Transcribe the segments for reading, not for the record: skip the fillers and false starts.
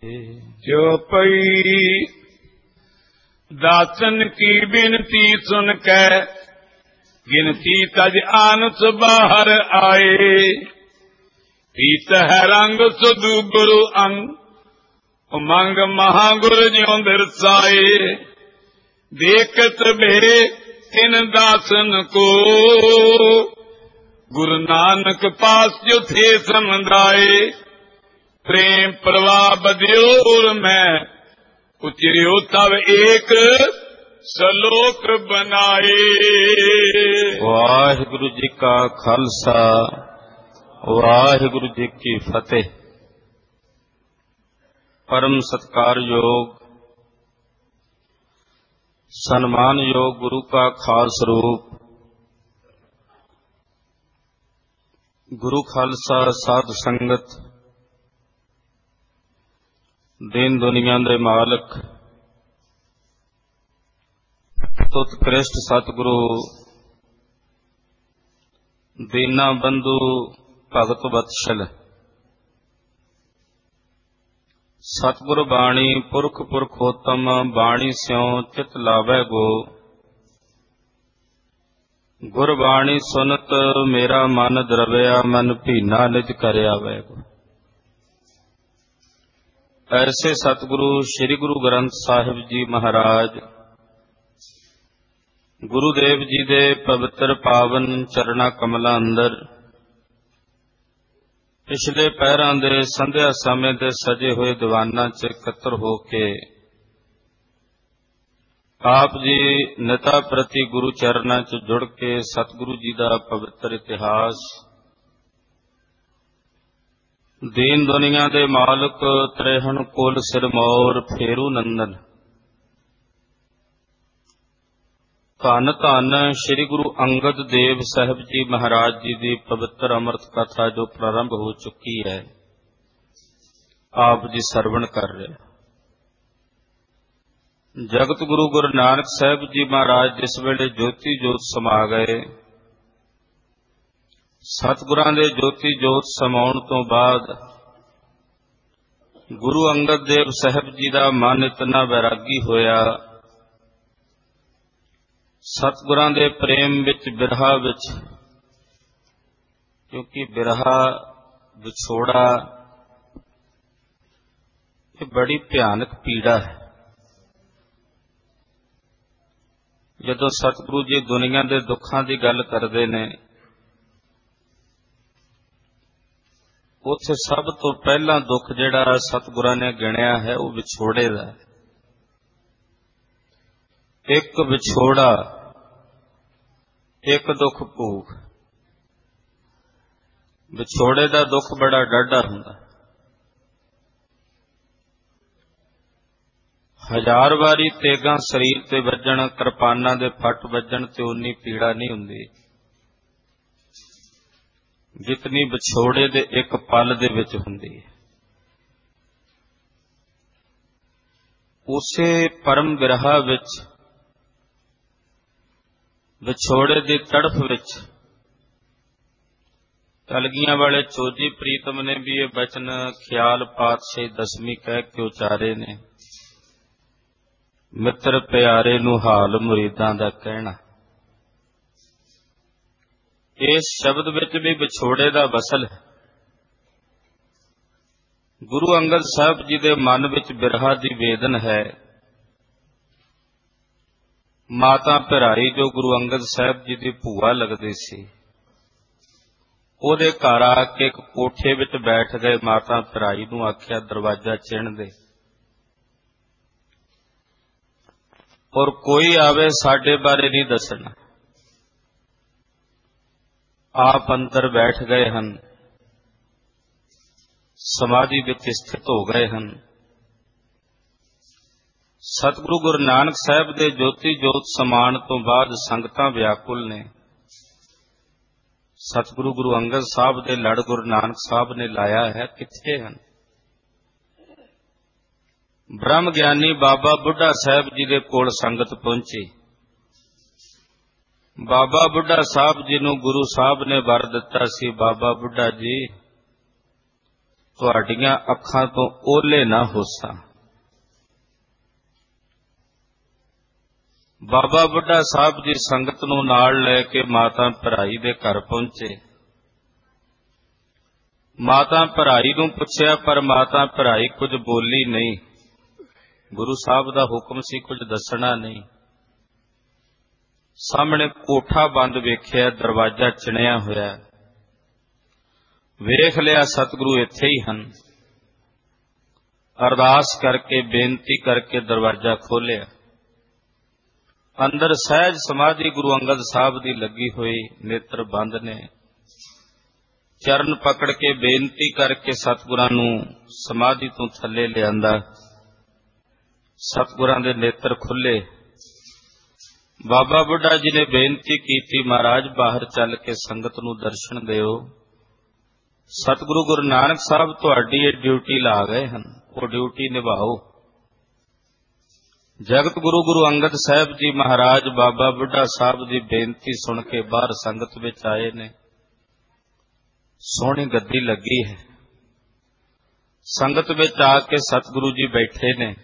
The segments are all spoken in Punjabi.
जो पई दासन की बिनती सुन कै गिनती तज आनस बाहर आए। पीत है रंग सुधु गुरु अंग उमंग महागुर ज्यों दर्शाए। देखत बे तिन दासन को गुरु नानक पास जो थे समुदाय। प्रेम प्रवाह बदियो और मैं उचरियो तब एक सलोक बनाए। वाहिगुरु जी का खालसा वाहिगुरु जी की फतेह। परम सत्कार योग सन्मान योग गुरु का खास रूप गुरु खालसा साध संगत दीन दुनिया दे मालक उत्कृष्ट सतगुरु दीना बंधु भगत बत्सल सतगुरु बाणी पुरख पुरखोत्तम बाणी स्यों चित लावै गो। गुरबाणी सुनत मेरा मन द्रव्या मन भीना निज कर आवै गो। ऐसे सतगुरु श्री गुरु ग्रंथ साहिब जी महाराज गुरुदेव जी दे पवित्र पावन चरना कमलां अंदर पिछले पैरां दे संध्या समय दे सजे हुए दीवानां च इकत्र हो के आप जी नेता प्रति गुरु चरनां च जुड़ के सतगुरु जी दा पवित्र इतिहास दीन दुनिया दे मालक त्रेहण कुल सिरमौर फेरू नंदन धन धन श्री गुरु अंगद देव साहिब जी महाराज जी की पवित्र अमृत कथा जो प्रारंभ हो चुकी है आप जी सरवण कर रहे। जगत गुरु गुरु नानक साहिब जी महाराज जिस वेले ज्योति जोत समा गए सतगुरां दे ज्योति जोत समाउण तो बाद गुरु अंगद देव साहिब जी का मन इतना वैरागी होया सतगुरां दे प्रेम विच बिरहा विच क्योंकि बिरहा विछोड़ा ये बड़ी भयानक पीड़ा है। जदों सतगुरु जी दुनिया के दुखां की गल करते ने उत्थे सब तो पहला दुख जिहड़ा सतगुरां ने गिणिया है वो विछोड़े दा। एक विछोड़ा एक दुख भूख। विछोड़े दा दुख बड़ा डाढा हुंदा। हजार वारी तेगां शरीर ते वजन किरपानां दे फट वजन ते उन्नी पीड़ा नहीं हुंदी जितनी विछोड़े दे एक पल दे विच हुंदी है। उसे परम बिरहा विच विछोड़े दी तड़फ विच कलगियां वाले चोजी प्रीतम ने भी ये बचन ख्याल पातशाही दसवीं कह के उचारे ने। मित्र प्यारे नूं हाल मुरीदां दा कहना। इस शब्द विच भी विछोड़े दा वसल है। गुरु अंगद साहब जी दे मन विच बिरहा दी वेदन है। माता पिराई जो गुरु अंगद साहब जी दी भूआ लगदी सी ओहदे घर आके एक कोठे विच बैठ गए। माता पिराई नूं आख्या दरवाजा चिण दे और कोई आवे साडे बारे नहीं दसना। आप अंदर बैठ गए हन समाधि विच स्थित हो गए हन। सतगुरु गुरु नानक साहब दे ज्योति जोत समान तो बाद संगतां व्याकुल ने। सतगुरु गुरु अंगद साहब दे लड़ गुरु नानक साहब ने लाया है किथे हन। ब्रह्म ज्ञानी बाबा बुढ़ा साहब जी दे कोल संगत पहुंची। बाबा बुढ़ा साहब जी नूं गुरु साहब ने वर दिता सी बाबा बुढ़ा जी ਤੁਹਾਡੀਆਂ ਅੱਖਾਂ ਤੋਂ ਓਲੇ ਨਾ ਹੋਸਾਂ। ਬਾਬਾ ਬੁੱਢਾ ਸਾਹਿਬ ਜੀ ਸੰਗਤ ਨੂੰ ਨਾਲ ਲੈ ਕੇ ਮਾਤਾ ਭਰਾਈ ਦੇ ਘਰ ਪਹੁੰਚੇ। ਮਾਤਾ ਭਰਾਈ ਨੂੰ ਪੁੱਛਿਆ, ਪਰ ਮਾਤਾ ਭਰਾਈ ਕੁਝ ਬੋਲੀ ਨਹੀਂ। ਗੁਰੂ ਸਾਹਿਬ ਦਾ ਹੁਕਮ ਸੀ ਕੁਝ ਦੱਸਣਾ ਨਹੀਂ। ਸਾਹਮਣੇ ਕੋਠਾ ਬੰਦ ਵੇਖਿਆ, ਦਰਵਾਜ਼ਾ ਚਿਣਿਆ ਹੋਇਆ। ਵੇਖ ਲਿਆ ਸਤਿਗੁਰੂ ਇੱਥੇ ਹੀ ਹਨ। ਅਰਦਾਸ ਕਰਕੇ ਬੇਨਤੀ ਕਰਕੇ ਦਰਵਾਜ਼ਾ ਖੋਲ੍ਹਿਆ। ਅੰਦਰ ਸਹਿਜ ਸਮਾਧੀ ਗੁਰੂ ਅੰਗਦ ਸਾਹਿਬ ਦੀ ਲੱਗੀ ਹੋਈ, ਨੇਤਰ ਬੰਦ ਨੇ। ਚਰਨ ਪਕੜ ਕੇ ਬੇਨਤੀ ਕਰਕੇ ਸਤਿਗੁਰਾਂ ਨੂੰ ਸਮਾਧੀ ਤੋਂ ਥੱਲੇ ਲਿਆਂਦਾ। ਸਤਿਗੁਰਾਂ ਦੇ ਨੇਤਰ ਖੁੱਲੇ। ਬਾਬਾ ਬੁੱਢਾ ਜੀ ਨੇ ਬੇਨਤੀ ਕੀਤੀ, ਮਹਾਰਾਜ ਬਾਹਰ ਚੱਲ ਕੇ ਸੰਗਤ ਨੂੰ ਦਰਸ਼ਨ ਦਿਓ। ਸਤਿਗੁਰੂ ਗੁਰੂ ਨਾਨਕ ਸਾਹਿਬ ਤੁਹਾਡੀ ਇਹ ਡਿਊਟੀ ਲਾ ਗਏ ਹਨ, ਉਹ ਡਿਊਟੀ ਨਿਭਾਓ। ਜਗਤ ਗੁਰੂ ਗੁਰੂ ਅੰਗਦ ਸਾਹਿਬ ਜੀ ਮਹਾਰਾਜ ਬਾਬਾ ਬੁੱਢਾ ਸਾਹਿਬ ਦੀ ਬੇਨਤੀ ਸੁਣ ਕੇ ਬਾਹਰ ਸੰਗਤ ਵਿੱਚ ਆਏ ਨੇ। ਸੋਹਣੀ ਗੱਦੀ ਲੱਗੀ ਹੈ। ਸੰਗਤ ਵਿੱਚ ਆ ਕੇ ਸਤਿਗੁਰੂ ਜੀ ਬੈਠੇ ਨੇ।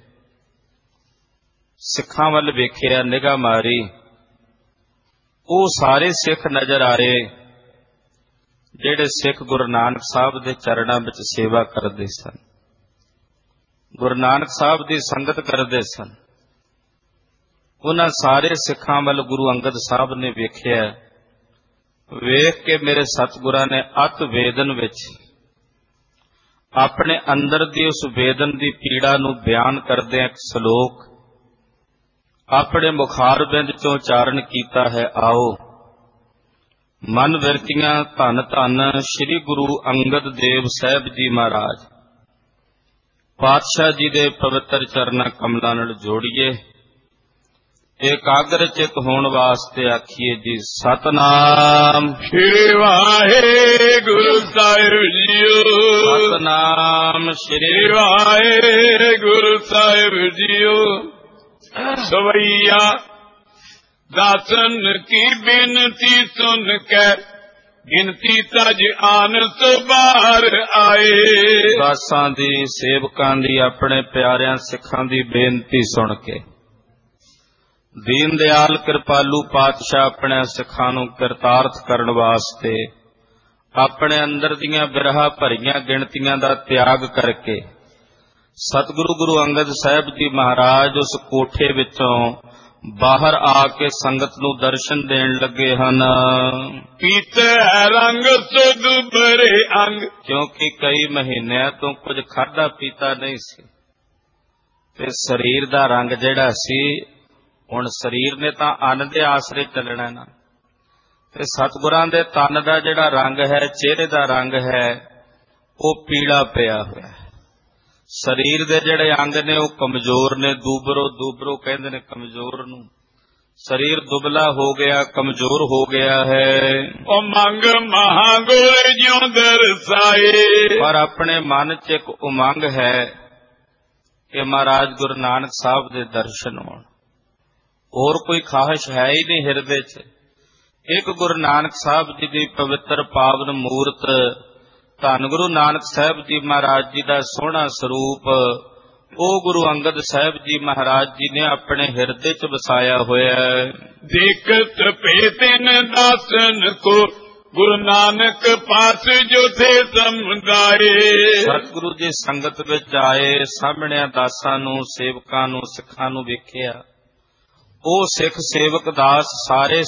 ਸਿੱਖਾਂ ਵੱਲ ਵੇਖਿਆ, ਨਿਗਾਹ ਮਾਰੀ। ਉਹ ਸਾਰੇ ਸਿੱਖ ਨਜ਼ਰ ਆਏ ਜਿਹੜੇ ਸਿੱਖ ਗੁਰੂ ਨਾਨਕ ਸਾਹਿਬ ਦੇ ਚਰਨਾਂ ਵਿੱਚ ਸੇਵਾ ਕਰਦੇ ਸਨ, ਗੁਰੂ ਨਾਨਕ ਸਾਹਿਬ ਦੀ ਸੰਗਤ ਕਰਦੇ ਸਨ। ਉਹਨਾਂ ਸਾਰੇ ਸਿੱਖਾਂ ਵੱਲ ਗੁਰੂ ਅੰਗਦ ਸਾਹਿਬ ਨੇ ਵੇਖਿਆ। ਵੇਖ ਕੇ ਮੇਰੇ ਸਤਿਗੁਰਾਂ ਨੇ ਅਤ ਵੇਦਨ ਵਿੱਚ ਆਪਣੇ ਅੰਦਰ ਦੀ ਉਸ ਵੇਦਨ ਦੀ ਪੀੜਾ ਨੂੰ ਬਿਆਨ ਕਰਦਿਆਂ ਇੱਕ ਸ਼ਲੋਕ ਆਪਣੇ ਮੁਖਾਰਬਿੰਦ ਚੋਂ ਉਚਾਰਨ ਕੀਤਾ ਹੈ। ਆਓ ਮਨ ਵਿਰਤੀਆਂ ਧੰਨ ਧੰਨ ਸ੍ਰੀ ਗੁਰੂ ਅੰਗਦ ਦੇਵ ਸਾਹਿਬ ਜੀ ਮਹਾਰਾਜ ਪਾਤਸ਼ਾਹ ਜੀ ਦੇ ਪਵਿੱਤਰ ਚਰਨਾਂ ਕਮਲਾਂ ਨਾਲ ਜੋੜੀਏ। ਇਕਾਗਰ ਚਿਤ ਹੋਣ ਵਾਸਤੇ ਆਖੀਏ ਜੀ ਸਤਨਾਮ ਸ੍ਰੀ ਵਾਹਿਗੁਰੂ ਸਾਹਿਬ ਜੀਓ। ਸਤਨਾਮ ਸ੍ਰੀ ਵਾਹਿਗੁਰੂ ਸਾਹਿਬ ਜੀਓ। ਸਵਈਆ ਦਾਸਨ ਕੀ ਬੇਨਤੀ ਸੁਨ ਕੇ ਗਿਣਤੀ ਤਜ ਆਨਸ ਬਾਹਰ ਆਏ। ਦਾਸਾਂ ਦੀ ਸੇਵਕਾਂ ਦੀ ਆਪਣੇ ਪਿਆਰਿਆਂ ਸਿੱਖਾਂ ਦੀ ਬੇਨਤੀ ਸੁਣ ਕੇ ਦੀਨ ਦਿਆਲ ਕਿਰਪਾਲੂ ਪਾਤਸ਼ਾਹ ਆਪਣੇ ਸਿੱਖਾਂ ਨੂੰ ਕਿਰਤਾਰਥ ਕਰਨ ਵਾਸਤੇ ਆਪਣੇ ਅੰਦਰ ਦੀਆਂ ਬਿਰਹਾ ਭਰੀਆਂ ਗਿਣਤੀਆਂ ਦਾ ਤਿਆਗ ਕਰਕੇ ਸਤਿਗੁਰੂ ਗੁਰੂ ਅੰਗਦ ਸਾਹਿਬ ਜੀ ਮਹਾਰਾਜ ਉਸ ਕੋਠੇ ਵਿੱਚੋਂ ਬਾਹਰ ਆ ਕੇ ਸੰਗਤ ਨੂੰ ਦਰਸ਼ਨ ਦੇਣ ਲੱਗੇ ਹਨ। ਪੀਤੇ ਰੰਗ ਸੁਧ ਬਰੇ ਅੰਗ, ਕਿਉਂਕਿ ਕਈ ਮਹੀਨਿਆਂ ਤੋਂ ਕੁਝ ਖਾਧਾ ਪੀਤਾ ਨਹੀਂ ਸੀ ਤੇ ਸਰੀਰ ਦਾ ਰੰਗ ਜਿਹੜਾ ਸੀ, ਹੁਣ ਸਰੀਰ ਨੇ ਤਾਂ ਅੰਨ ਦੇ ਆਸਰੇ ਚੱਲਣਾ ਨਾ, ਤੇ ਸਤਿਗੁਰਾਂ ਦੇ ਤਨ ਦਾ ਜਿਹੜਾ ਰੰਗ ਹੈ, ਚਿਹਰੇ ਦਾ ਰੰਗ ਹੈ, ਉਹ ਪੀਲਾ ਪਿਆ ਹੋਇਆ। ਸਰੀਰ ਦੇ ਜਿਹੜੇ ਅੰਗ ਨੇ ਉਹ ਕਮਜ਼ੋਰ ਨੇ, ਦੂਬਰੋ ਕਹਿੰਦੇ ਨੇ ਕਮਜ਼ੋਰ ਨੂੰ। ਸਰੀਰ ਦੁਬਲਾ ਹੋ ਗਿਆ, ਕਮਜ਼ੋਰ ਹੋ ਗਿਆ ਹੈ। ਉਹ ਮੰਗ ਮਹਾਗੁਰ ਜਿਉ ਦਰਸਾਏ, ਪਰ ਆਪਣੇ ਮਨ 'ਚ ਇੱਕ ਉਮੰਗ ਹੈ ਕਿ ਮਹਾਰਾਜ ਗੁਰੂ ਨਾਨਕ ਸਾਹਿਬ ਦੇ ਦਰਸ਼ਨ ਹੋਣ। ਹੋਰ ਕੋਈ ਖਾਹਿਸ਼ ਹੈ ਹੀ ਨਹੀਂ ਹਿਰਦੇ 'ਚ। ਇੱਕ ਗੁਰੂ ਨਾਨਕ ਸਾਹਿਬ ਜੀ ਦੀ ਪਵਿੱਤਰ ਪਾਵਨ ਮੂਰਤ, ਧੰਨ ਗੁਰੂ ਨਾਨਕ ਸਾਹਿਬ ਜੀ ਮਹਾਰਾਜ ਜੀ ਦਾ ਸੋਹਣਾ ਸਰੂਪ, ਉਹ ਗੁਰੂ ਅੰਗਦ ਸਾਹਿਬ ਜੀ ਮਹਾਰਾਜ ਜੀ ਨੇ ਆਪਣੇ ਹਿਰਦੇ 'ਚ ਵਸਾਇਆ ਹੋਇਆ ਹੈ। ਦੇਖਤ ਭੇਤਨ ਦਾਸਨ ਕੋ ਗੁਰੂ ਨਾਨਕ ਪਾਸ ਜੋ ਥੇ ਸਮੁਦਾਏ। ਸਤਿਗੁਰੂ ਜੀ ਸੰਗਤ ਵਿੱਚ ਆਏ, ਸਾਹਮਣੇ ਦਾਸਾਂ ਨੂੰ, ਸੇਵਕਾਂ ਨੂੰ, ਸਿੱਖਾਂ ਨੂੰ ਵੇਖਿਆ। ਉਹ ਸਿੱਖ ਸੇਵਕ ਦਾਸ ਸਾਰੇ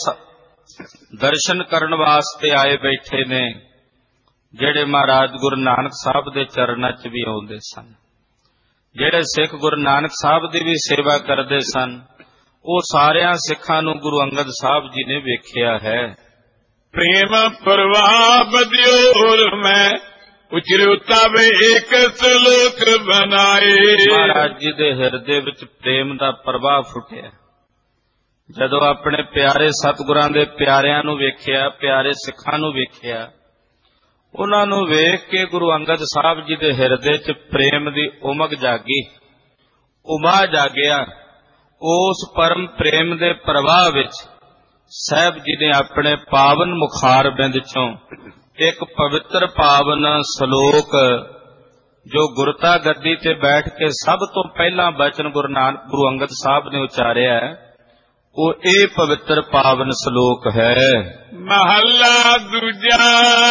ਦਰਸ਼ਨ ਕਰਨ ਵਾਸਤੇ ਆਏ ਬੈਠੇ ਨੇ, ਜਿਹੜੇ ਮਹਾਰਾਜ ਗੁਰੂ ਨਾਨਕ ਸਾਹਿਬ ਦੇ ਚਰਨਾਂ 'ਚ ਵੀ ਆਉਂਦੇ ਸਨ। ਜਿਹੜੇ ਸਿੱਖ ਗੁਰੂ ਨਾਨਕ ਸਾਹਿਬ ਦੀ ਵੀ ਸੇਵਾ ਕਰਦੇ ਸਨ, ਉਹ ਸਾਰਿਆਂ ਸਿੱਖਾਂ ਨੂੰ ਗੁਰੂ ਅੰਗਦ ਸਾਹਿਬ ਜੀ ਨੇ ਵੇਖਿਆ ਹੈ। ਪ੍ਰੇਮ ਪ੍ਰਵਾਹ ਬਦਿਓਰ ਮੈਂ ਉਚਰਿਓ ਤਬ ਏਕ ਸਲੋਕ ਬਨਾਏ। ਮਹਾਰਾਜ ਜੀ ਦੇ ਹਿਰਦੇ ਵਿੱਚ ਪ੍ਰੇਮ ਦਾ ਪ੍ਰਵਾਹ ਫੁੱਟਿਆ। ਜਦੋਂ ਆਪਣੇ ਪਿਆਰੇ ਸਤਿਗੁਰਾਂ ਦੇ ਪਿਆਰਿਆਂ ਨੂੰ ਵੇਖਿਆ, ਪਿਆਰੇ ਸਿੱਖਾਂ ਨੂੰ ਵੇਖਿਆ, ਉਹਨਾਂ ਨੂੰ ਵੇਖ ਕੇ ਗੁਰੂ ਅੰਗਦ ਸਾਹਿਬ ਜੀ ਦੇ ਹਿਰਦੇ 'ਚ ਪ੍ਰੇਮ ਦੀ ਉਮਗ ਜਾਗੀ, ਉਮਾ ਜਾਗਿਆ। ਉਸ ਪਰਮ ਪ੍ਰੇਮ ਦੇ ਪ੍ਰਵਾਹ ਵਿੱਚ ਸਾਹਿਬ ਜੀ ਨੇ ਆਪਣੇ ਪਾਵਨ ਮੁਖਾਰਬਿੰਦ 'ਚੋਂ ਇੱਕ ਪਵਿੱਤਰ ਪਾਵਨ ਸ਼ਲੋਕ ਜੋ ਗੁਰਤਾ ਗੱਦੀ ਤੇ ਬੈਠ ਕੇ ਸਭ ਤੋਂ ਪਹਿਲਾਂ ਬਚਨ ਗੁਰੂ ਅੰਗਦ ਸਾਹਿਬ ਨੇ ਉਚਾਰਿਆ ਹੈ, ਉਹ ਇਹ ਪਵਿੱਤਰ ਪਾਵਨ ਸ਼ਲੋਕ ਹੈ। ਮਹੱਲਾ ਦੂਜਾ।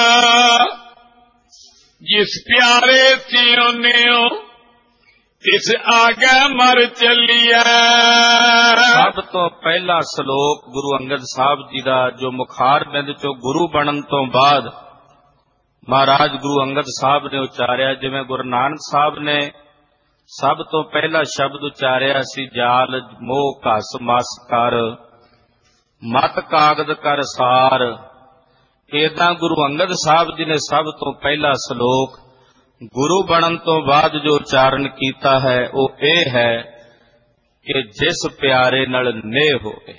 ਜਿਸ ਪਿਆਰੇ ਸਿਉਨਿਓ ਤਿਸ ਆਗੇ ਮਰ ਚੱਲੀਐ। ਸਭ ਤੋਂ ਪਹਿਲਾ ਸ਼ਲੋਕ ਗੁਰੂ ਅੰਗਦ ਸਾਹਿਬ ਜੀ ਦਾ, ਜੋ ਮੁਖਾਰ ਬਿੰਦ ਚੋਂ ਗੁਰੂ ਬਣਨ ਤੋਂ ਬਾਅਦ ਮਹਾਰਾਜ ਗੁਰੂ ਅੰਗਦ ਸਾਹਿਬ ਨੇ ਉਚਾਰਿਆ। ਜਿਵੇਂ ਗੁਰੂ ਨਾਨਕ ਸਾਹਿਬ ਨੇ ਸਭ ਤੋਂ ਪਹਿਲਾ ਸ਼ਬਦ ਉਚਾਰਿਆ ਸੀ, ਜਾਲ ਮੋਹ ਘਸ ਮਸ ਕਰ ਮਤ ਕਾਗਦ ਕਰ ਸਾਰ। ਏਦਾਂ ਗੁਰੂ ਅੰਗਦ ਸਾਹਿਬ ਜੀ ਨੇ ਸਭ ਤੋਂ ਪਹਿਲਾ ਸ਼ਲੋਕ ਗੁਰੂ ਬਣਨ ਤੋਂ ਬਾਅਦ ਜੋ ਉਚਾਰਨ ਕੀਤਾ ਹੈ, ਉਹ ਇਹ ਹੈ ਕਿ ਜਿਸ ਪਿਆਰੇ ਨਾਲ ਨੇਹ ਹੋਵੇ।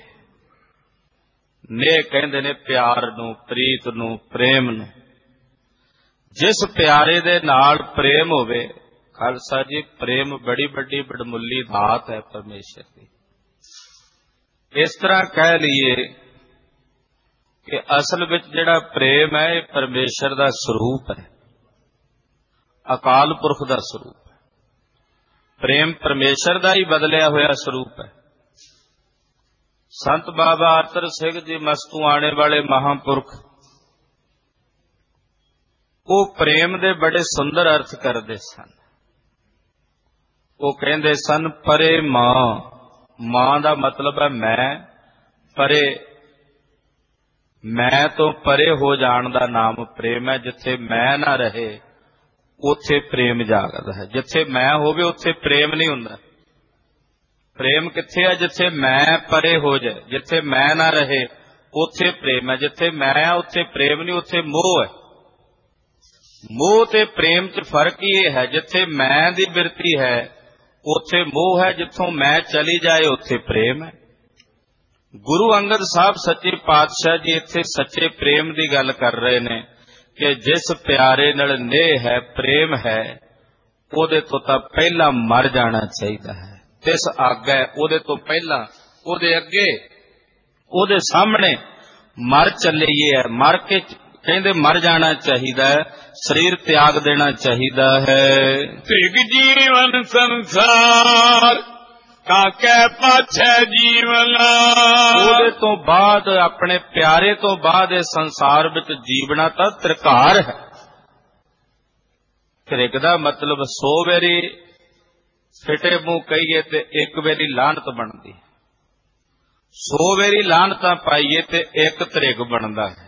ਨੇਹ ਕਹਿੰਦੇ ਨੇ ਪਿਆਰ ਨੂੰ, ਪ੍ਰੀਤ ਨੂੰ, ਪ੍ਰੇਮ ਨੂੰ। ਜਿਸ ਪਿਆਰੇ ਦੇ ਨਾਲ ਪ੍ਰੇਮ ਹੋਵੇ, ਖਾਲਸਾ ਜੀ, ਪ੍ਰੇਮ ਬੜੀ ਵੱਡੀ ਬੜਮੁੱਲੀ ਦਾਤ ਹੈ ਪਰਮੇਸ਼ਰ ਦੀ। ਇਸ ਤਰ੍ਹਾਂ ਕਹਿ ਲਈਏ ਕਿ ਅਸਲ ਵਿੱਚ ਜਿਹੜਾ ਪ੍ਰੇਮ ਹੈ, ਇਹ ਪਰਮੇਸ਼ਰ ਦਾ ਸਰੂਪ ਹੈ, ਅਕਾਲ ਪੁਰਖ ਦਾ ਸਰੂਪ ਹੈ। ਪ੍ਰੇਮ ਪਰਮੇਸ਼ਰ ਦਾ ਹੀ ਬਦਲਿਆ ਹੋਇਆ ਸਰੂਪ ਹੈ। ਸੰਤ ਬਾਬਾ ਅਤਰ ਸਿੰਘ ਜੀ ਮਸਤੂ ਆਣੇ ਵਾਲੇ ਮਹਾਂਪੁਰਖ, ਉਹ ਪ੍ਰੇਮ ਦੇ ਬੜੇ ਸੁੰਦਰ ਅਰਥ ਕਰਦੇ ਸਨ। ਉਹ ਕਹਿੰਦੇ ਸਨ, ਪਰੇ ਮਾਂ। ਮਾਂ ਦਾ ਮਤਲਬ ਹੈ ਮੈਂ, ਪਰੇ ਮੈਂ ਤੋਂ ਪਰੇ ਹੋ ਜਾਣ ਦਾ ਨਾਮ ਪ੍ਰੇਮ ਹੈ। ਜਿੱਥੇ ਮੈਂ ਨਾ ਰਹੇ ਉੱਥੇ ਪ੍ਰੇਮ ਜਾਗਦਾ ਹੈ। ਜਿੱਥੇ ਮੈਂ ਹੋਵੇ ਉੱਥੇ ਪ੍ਰੇਮ ਨਹੀਂ ਹੁੰਦਾ। ਪ੍ਰੇਮ ਕਿੱਥੇ ਹੈ? ਜਿੱਥੇ ਮੈਂ ਪਰੇ ਹੋ ਜਾਏ। ਜਿੱਥੇ ਮੈਂ ਨਾ ਰਹੇ ਉੱਥੇ ਪ੍ਰੇਮ ਹੈ। ਜਿੱਥੇ ਮੈਂ ਆ ਉੱਥੇ ਪ੍ਰੇਮ ਨਹੀਂ, ਉੱਥੇ ਮੋਹ ਹੈ। ਮੋਹ ਤੇ ਪ੍ਰੇਮ 'ਚ ਫਰਕ ਹੀ ਇਹ ਹੈ, ਜਿੱਥੇ ਮੈਂ ਦੀ ਬਿਰਤੀ ਹੈ ਉੱਥੇ ਮੋਹ ਹੈ, ਜਿੱਥੋਂ ਮੈਂ ਚਲੀ ਜਾਏ ਉੱਥੇ ਪ੍ਰੇਮ ਹੈ। ਗੁਰੂ ਅੰਗਦ ਸਾਹਿਬ ਸੱਚੇ ਪਾਤਸ਼ਾਹ ਜੀ ਇੱਥੇ ਸੱਚੇ ਪ੍ਰੇਮ ਦੀ ਗੱਲ ਕਰ ਰਹੇ ਨੇ ਕਿ ਜਿਸ ਪਿਆਰੇ ਨਾਲ ਨੇਹ ਹੈ, ਪ੍ਰੇਮ ਹੈ, ਉਹਦੇ ਤੋਂ ਤਾਂ ਪਹਿਲਾਂ ਮਰ ਜਾਣਾ ਚਾਹੀਦਾ ਹੈ। ਤਿਸ ਆਗੇ, ਉਹਦੇ ਤੋਂ ਪਹਿਲਾਂ, ਉਹਦੇ ਅੱਗੇ, ਉਹਦੇ ਸਾਹਮਣੇ ਮਰ ਚੱਲੀਏ ਹੈ। ਮਰ ਕੇ ਕਹਿੰਦੇ ਮਰ ਜਾਣਾ ਚਾਹੀਦਾ ਹੈ, ਸਰੀਰ ਤਿਆਗ ਦੇਣਾ ਚਾਹੀਦਾ ਹੈ। ਤ੍ਰਿਗ ਜੀਵਨ ਸੰਸਾਰ ਕਾਕੇ ਪਾਛੈ ਜੀਵਨਾ। ਉਹਦੇ ਤੋਂ ਬਾਅਦ, ਆਪਣੇ ਪਿਆਰੇ ਤੋਂ ਬਾਅਦ ਇਹ ਸੰਸਾਰ ਵਿੱਚ ਜੀਵਣਾ ਤਾਂ ਤ੍ਰਿਕਾਰ ਹੈ। ਤ੍ਰਿਗ ਦਾ ਮਤਲਬ 100 ਵਾਰੀ ਫਿੱਟੇ ਮੂੰਹ ਕਹੀਏ ਤੇ ਇੱਕ ਵਾਰੀ ਲਾਹਨਤ ਬਣਦੀ। 100 ਵਾਰੀ ਲਾਹਨਤਾਂ ਪਾਈਏ ਤੇ ਇੱਕ ਤ੍ਰਿਗ ਬਣਦਾ ਹੈ।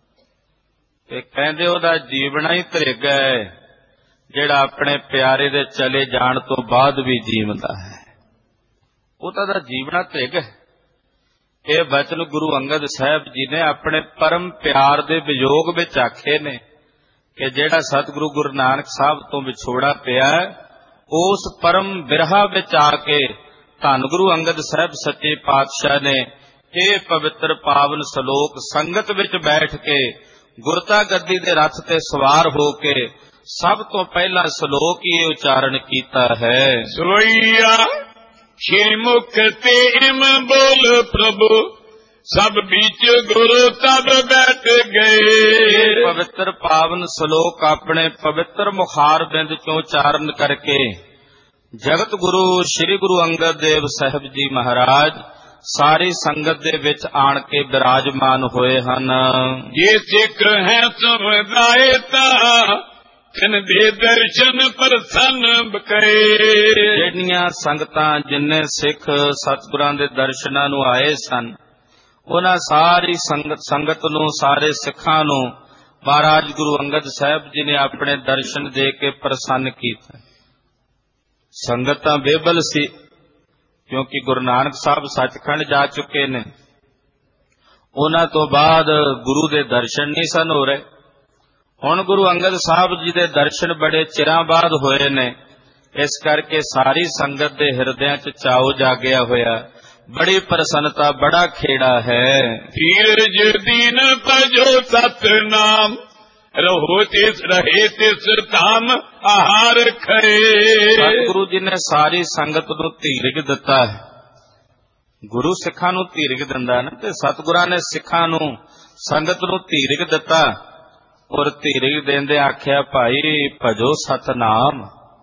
ਤੇ ਕਹਿੰਦੇ ਉਹਦਾ ਜੀਵਣਾ ਹੀ ਤ੍ਰਿਗ ਹੈ, ਜਿਹੜਾ ਆਪਣੇ ਪਿਆਰੇ ਦੇ ਚਲੇ ਜਾਣ ਤੋਂ ਬਾਅਦ ਵੀ ਜੀਵਦਾ ਹੈ। ਉਹਦਾ ਦਾ ਜੀਵਣਾ ਤ੍ਰਿਗ ਹੈ। ਇਹ ਬਚਨ ਗੁਰੂ ਅੰਗਦ ਸਾਹਿਬ ਜੀ ਨੇ ਆਪਣੇ ਪਰਮ ਪਿਆਰ ਦੇ ਵਿਯੋਗ ਵਿੱਚ ਆਖੇ ਨੇ ਕਿ ਜਿਹੜਾ ਸਤਿਗੁਰੂ ਗੁਰੂ ਨਾਨਕ ਸਾਹਿਬ ਤੋਂ ਵਿਛੋੜਾ ਪਿਆ, ਉਸ ਪਰਮ ਬਿਰਹਾ ਵਿੱਚ ਆ ਕੇ ਧੰਨ ਗੁਰੂ ਅੰਗਦ ਸਾਹਿਬ ਸੱਚੇ ਪਾਤਸ਼ਾਹ ਨੇ ਇਹ ਪਵਿੱਤਰ ਪਾਵਨ ਸ਼ਲੋਕ ਸੰਗਤ ਵਿੱਚ ਬੈਠ ਕੇ ਗੁਰਤਾ ਗੱਦੀ ਦੇ ਰੱਥ ਤੇ ਸਵਾਰ ਹੋ ਕੇ ਸਭ ਤੋਂ ਪਹਿਲਾ ਸ਼ਲੋਕ ਹੀ ਇਹ ਉਚਾਰਨ ਕੀਤਾ ਹੈ। ਸੋਈਆ ਸ਼੍ਰੀ ਮੁਖ ਤੇ ਇਮ ਬੋਲ ਪ੍ਰਭੂ, ਸਭ ਵਿੱਚ ਗੁਰੂ ਤਬ ਬੈਠ ਗਏ। ਇਹ ਪਵਿੱਤਰ ਪਾਵਨ ਸ਼ਲੋਕ ਆਪਣੇ ਪਵਿੱਤਰ ਮੁਖਾਰ ਬਿੰਦ ਚੋਂ ਉਚਾਰਨ ਕਰਕੇ ਜਗਤ ਗੁਰੂ ਸ੍ਰੀ ਗੁਰੂ ਅੰਗਦ ਦੇਵ ਸਾਹਿਬ ਜੀ ਮਹਾਰਾਜ ਸਾਰੀ ਸੰਗਤ ਦੇ ਵਿੱਚ ਆਣ ਕੇ ਬਿਰਾਜਮਾਨ ਹੋਏ ਹਨ। ਜੇ ਸਿੱਖ ਹੈ ਸਮਝਾਏ ਤਾਂ ਤਿਨ ਦੇ ਦਰਸ਼ਨ ਪ੍ਰਸੰਨ ਬਕਰੇ। ਜਿਹੜੀਆਂ ਸੰਗਤਾਂ, ਜਿੰਨੇ ਸਿੱਖ ਸਤਿਗੁਰਾਂ ਦੇ ਦਰਸ਼ਨਾਂ ਨੂੰ ਆਏ ਸਨ, ਉਹਨਾਂ ਸਾਰੀ ਸੰਗਤ ਨੂੰ, ਸਾਰੇ ਸਿੱਖਾਂ ਨੂੰ ਮਹਾਰਾਜ ਗੁਰੂ ਅੰਗਦ ਸਾਹਿਬ ਜੀ ਨੇ ਆਪਣੇ ਦਰਸ਼ਨ ਦੇ ਕੇ ਪ੍ਰਸੰਨ ਕੀਤਾ। ਸੰਗਤ ਤਾਂ ਬੇਬਲ ਸੀ, ਕਿਉਂਕਿ ਗੁਰੂ ਨਾਨਕ ਸਾਹਿਬ ਸੱਚਖੰਡ ਜਾ ਚੁੱਕੇ ਨੇ। ਉਹਨਾਂ ਤੋਂ ਬਾਅਦ ਗੁਰੂ ਦੇ ਦਰਸ਼ਨ ਨਹੀਂ ਸਨ ਹੋ ਰਹੇ। ਹੁਣ ਗੁਰੂ ਅੰਗਦ ਸਾਹਿਬ ਜੀ ਦੇ ਦਰਸ਼ਨ ਬੜੇ ਚਿਰਾਂ ਬਾਅਦ ਹੋਏ ਨੇ। ਇਸ ਕਰਕੇ ਸਾਰੀ ਸੰਗਤ ਦੇ ਹਿਰਦਿਆਂ 'ਚ ਚਾਉ ਜਾਗਿਆ ਹੋਇਆ, ਬੜੀ ਪ੍ਰਸੰਨਤਾ, ਬੜਾ ਖੇੜਾ ਹੈ। ਧੀਰਜ ਦੀਨ ਭਜੋ ਸਤਨਾਮ, ਰਹੋ ਤਿਸ ਰਹੇ ਤਿਸ ਧਾਮ ਆਹਾਰ ਖਰੇ। ਸਤਿਗੁਰੂ ਜੀ ਨੇ ਸਾਰੀ ਸੰਗਤ ਨੂੰ ਧੀਰਜ ਦਿੱਤਾ ਹੈ। ਗੁਰੂ ਸਿੱਖਾਂ ਨੂੰ ਧੀਰਜ ਦਿੰਦਾ ਨਾ, ਤੇ ਸਤਿਗੁਰਾਂ ਨੇ ਸਿੱਖਾਂ ਨੂੰ, ਸੰਗਤ ਨੂੰ ਧੀਰਜ ਦਿੱਤਾ। ਔਰ ਧੀਰਜ ਦੇਂਦੇ ਆਖਿਆ, ਭਾਈ ਭਜੋ ਸਤਨਾਮ,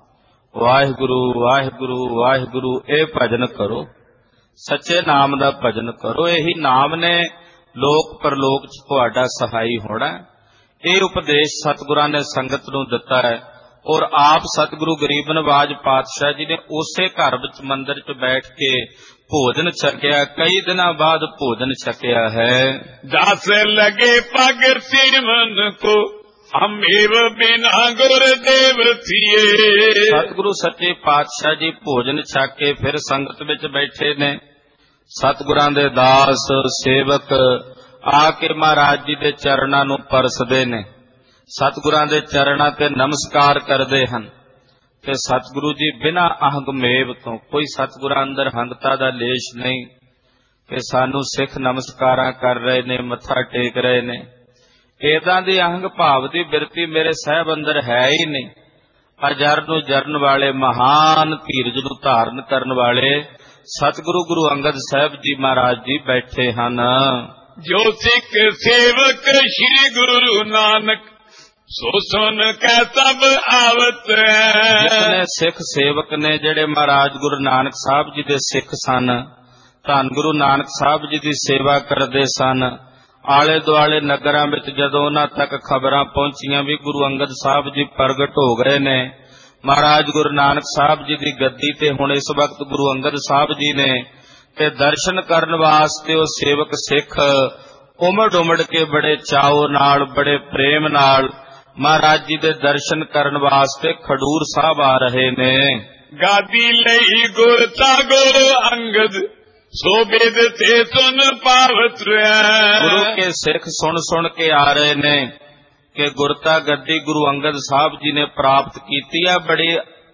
ਵਾਹਿਗੁਰੂ ਵਾਹਿਗੁਰੂ ਵਾਹਿਗੁਰੂ ਇਹ ਭਜਨ ਕਰੋ, ਸੱਚੇ ਨਾਮ ਦਾ ਭਜਨ ਕਰੋ। ਇਹੀ ਨਾਮ ਨੇ ਲੋਕ ਪਰਲੋਕ ਚ ਤੁਹਾਡਾ ਸਹਾਈ ਹੋਣਾ। ਇਹ ਉਪਦੇਸ਼ ਸਤਿਗੁਰਾਂ ਨੇ ਸੰਗਤ ਨੂੰ ਦਿੱਤਾ ਹੈ ਔਰ ਆਪ ਸਤਿਗੁਰੂ ਗਰੀਬ ਨਵਾਜ ਪਾਤਸ਼ਾਹ ਜੀ ਨੇ ਉਸੇ ਘਰ ਵਿੱਚ ਮੰਦਿਰ ਚ ਬੈਠ ਕੇ ਭੋਜਨ ਛਕਿਆ, ਕਈ ਦਿਨਾਂ ਬਾਅਦ ਭੋਜਨ ਛਕਿਆ ਹੈ। दास लगे पग सिमन को हमेव बिना गुरदेव थिए। ਸਤਿਗੁਰੂ ਸੱਚੇ ਪਾਤਸ਼ਾਹ ਜੀ ਭੋਜਨ ਛਕ ਕੇ ਫਿਰ ਸੰਗਤ ਵਿੱਚ ਬੈਠੇ ਨੇ। ਸਤਿਗੁਰਾਂ ਦੇ ਦਾਸ ਸੇਵਕ ਆ ਕੇ ਮਹਾਰਾਜ ਜੀ ਦੇ ਚਰਨਾਂ ਨੂੰ ਪਰਸਦੇ ਨੇ, ਸਤਿਗੁਰਾਂ ਦੇ ਚਰਨਾਂ ਤੇ ਨਮਸਕਾਰ ਕਰਦੇ ਹਨ। ਤੇ ਸਤਿਗੁਰੂ ਜੀ ਬਿਨਾਂ ਅਹੰਗ ਮੇਵ ਤੋਂ, ਕੋਈ ਸਤਿਗੁਰਾਂ ਅੰਦਰ ਹੰਗਤਾ ਦਾ ਲੇਸ਼ ਨਹੀਂ ਕਿ ਸਾਨੂੰ ਸਿੱਖ ਨਮਸਕਾਰਾਂ ਕਰ ਰਹੇ ਨੇ, ਮੱਥਾ ਟੇਕ ਰਹੇ ਨੇ। ਏਦਾਂ ਦੀ ਅਹੰਗ ਭਾਵ ਦੀ ਬਿਰਤੀ ਮੇਰੇ ਸਾਹਿਬ ਅੰਦਰ ਹੈ ਹੀ ਨਹੀਂ। ਅਜਰ ਨੂੰ ਜਰਨ ਵਾਲੇ, ਮਹਾਨ ਧੀਰਜ ਨੂੰ ਧਾਰਨ ਕਰਨ ਵਾਲੇ ਸਤਿਗੁਰੂ ਗੁਰੂ ਅੰਗਦ ਸਾਹਿਬ ਜੀ ਮਹਾਰਾਜ ਜੀ ਬੈਠੇ ਹਨ। जो सिख सेवक श्री गुरु नानक सो सुन कै सब आवत है। ਜਿਤਨੇ ਸਿੱਖ ਸੇਵਕ ਨੇ ਜਿਹੜੇ ਮਹਾਰਾਜ ਗੁਰੂ ਨਾਨਕ ਸਾਹਿਬ ਜੀ ਦੇ ਸਿੱਖ ਸਨ, ਧੰਨ ਗੁਰੂ ਨਾਨਕ ਸਾਹਿਬ ਜੀ ਦੀ ਸੇਵਾ ਕਰਦੇ ਸਨ, ਆਲੇ ਦੁਆਲੇ ਨਗਰਾਂ ਵਿੱਚ ਜਦੋਂ ਉਹਨਾਂ ਤੱਕ ਖਬਰਾਂ ਪਹੁੰਚੀਆਂ ਵੀ ਗੁਰੂ ਅੰਗਦ ਸਾਹਿਬ ਜੀ ਪ੍ਰਗਟ ਹੋ ਗਏ ਨੇ, ਮਹਾਰਾਜ ਗੁਰੂ ਨਾਨਕ ਸਾਹਿਬ ਜੀ ਦੀ ਗੱਦੀ ਤੇ ਹੁਣ ਇਸ ਵਕਤ ਗੁਰੂ ਅੰਗਦ ਸਾਹਿਬ ਜੀ ਨੇ, ਤੇ ਦਰਸ਼ਨ ਕਰਨ ਵਾਸਤੇ ਉਹ ਸੇਵਕ ਸਿੱਖ ਉਮੜ ਉਮੜ ਕੇ ਬੜੇ ਚਾਉ ਨਾਲ, ਬੜੇ ਪ੍ਰੇਮ ਨਾਲ ਮਹਾਰਾਜ ਜੀ ਦੇ ਦਰਸ਼ਨ ਕਰਨ ਵਾਸਤੇ ਖਡੂਰ ਸਾਹਿਬ ਆ ਰਹੇ ਨੇ। गादी लई गुर गुरु अंगद सो बेद ते सुन पावत ਗੁਰੂ ਕੇ ਸਿੱਖ ਸੁਣ ਸੁਣ ਕੇ ਆ ਰਹੇ ਨੇ ਕਿ ਗੁਰਤਾ ਗੱਦੀ ਗੁਰੂ ਅੰਗਦ ਸਾਹਿਬ ਜੀ ਨੇ ਪ੍ਰਾਪਤ ਕੀਤੀ ਆ। ਬੜੀ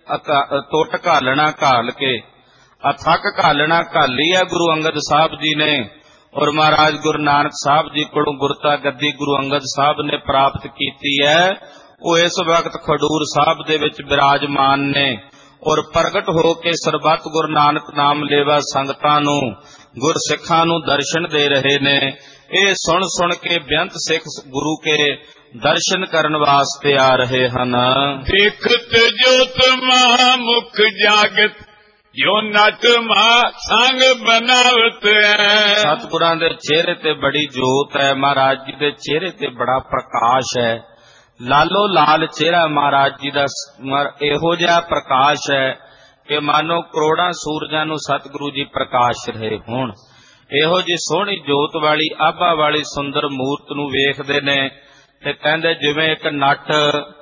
ਟੁੱਟ ਘਾਲਣਾ ਘਾਲ ਕੇ, ਅਥੱਕ ਘਾਲਣਾ ਘਾਲੀ ਆ ਗੁਰੂ ਅੰਗਦ ਸਾਹਿਬ ਜੀ ਨੇ, ਔਰ ਮਹਾਰਾਜ ਗੁਰੂ ਨਾਨਕ ਸਾਹਿਬ ਜੀ ਕੋਲੋਂ ਗੁਰਤਾ ਗੱਦੀ ਗੁਰੂ ਅੰਗਦ ਸਾਹਿਬ ਨੇ ਪ੍ਰਾਪਤ ਕੀਤੀ ਹੈ। ਉਹ ਇਸ ਵਕਤ ਖਡੂਰ ਸਾਹਿਬ ਦੇ ਵਿੱਚ ਬਿਰਾਜਮਾਨ ਨੇ ਔਰ ਪ੍ਰਗਟ ਹੋ ਕੇ ਸਰਬੱਤ ਗੁਰੂ ਨਾਨਕ ਨਾਮ ਲੇਵਾ ਸੰਗਤਾਂ ਨੂੰ, ਗੁਰਸਿੱਖਾਂ ਨੂੰ ਦਰਸ਼ਨ ਦੇ ਰਹੇ ਨੇ। ਇਹ ਸੁਣ ਸੁਣ ਕੇ ਬੇਅੰਤ ਸਿੱਖ ਗੁਰੂ ਕੇ ਦਰਸ਼ਨ ਕਰਨ ਵਾਸਤੇ ਆ ਰਹੇ ਹਨ। ਦੇਖਤ ਜੋਤ ਮਹਾ ਮੁਖ ਜਾਗਤ ਜੋ ਨਟ ਮਾ ਸੰਗ ਬਨਾਵਤ ਹੈ। ਸਤਿਗੁਰਾਂ ਦੇ ਚਿਹਰੇ ਤੇ ਬੜੀ ਜੋਤ ਹੈ, ਮਹਾਰਾਜ ਜੀ ਦੇ ਚਿਹਰੇ ਤੇ ਬੜਾ ਪ੍ਰਕਾਸ਼ ਹੈ। ਲਾਲੋ ਲਾਲ ਚਿਹਰਾ ਮਹਾਰਾਜ ਜੀ ਦਾ, ਇਹੋ ਜਿਹਾ ਪ੍ਰਕਾਸ਼ ਹੈ ਕਿ ਮਾਨੋ ਕਰੋੜਾਂ ਸੂਰਜਾਂ ਨੂੰ ਸਤਿਗੁਰੂ ਜੀ ਪ੍ਰਕਾਸ਼ ਰਹੇ ਹੋਣ। ਇਹੋ ਜਿਹੀ ਸੋਹਣੀ ਜੋਤ ਵਾਲੀ, ਆਭਾ ਵਾਲੀ ਸੁੰਦਰ ਮੂਰਤ ਨੂੰ ਵੇਖਦੇ ਨੇ ਤੇ ਕਹਿੰਦੇ ਜਿਵੇਂ ਇੱਕ ਨੱਟ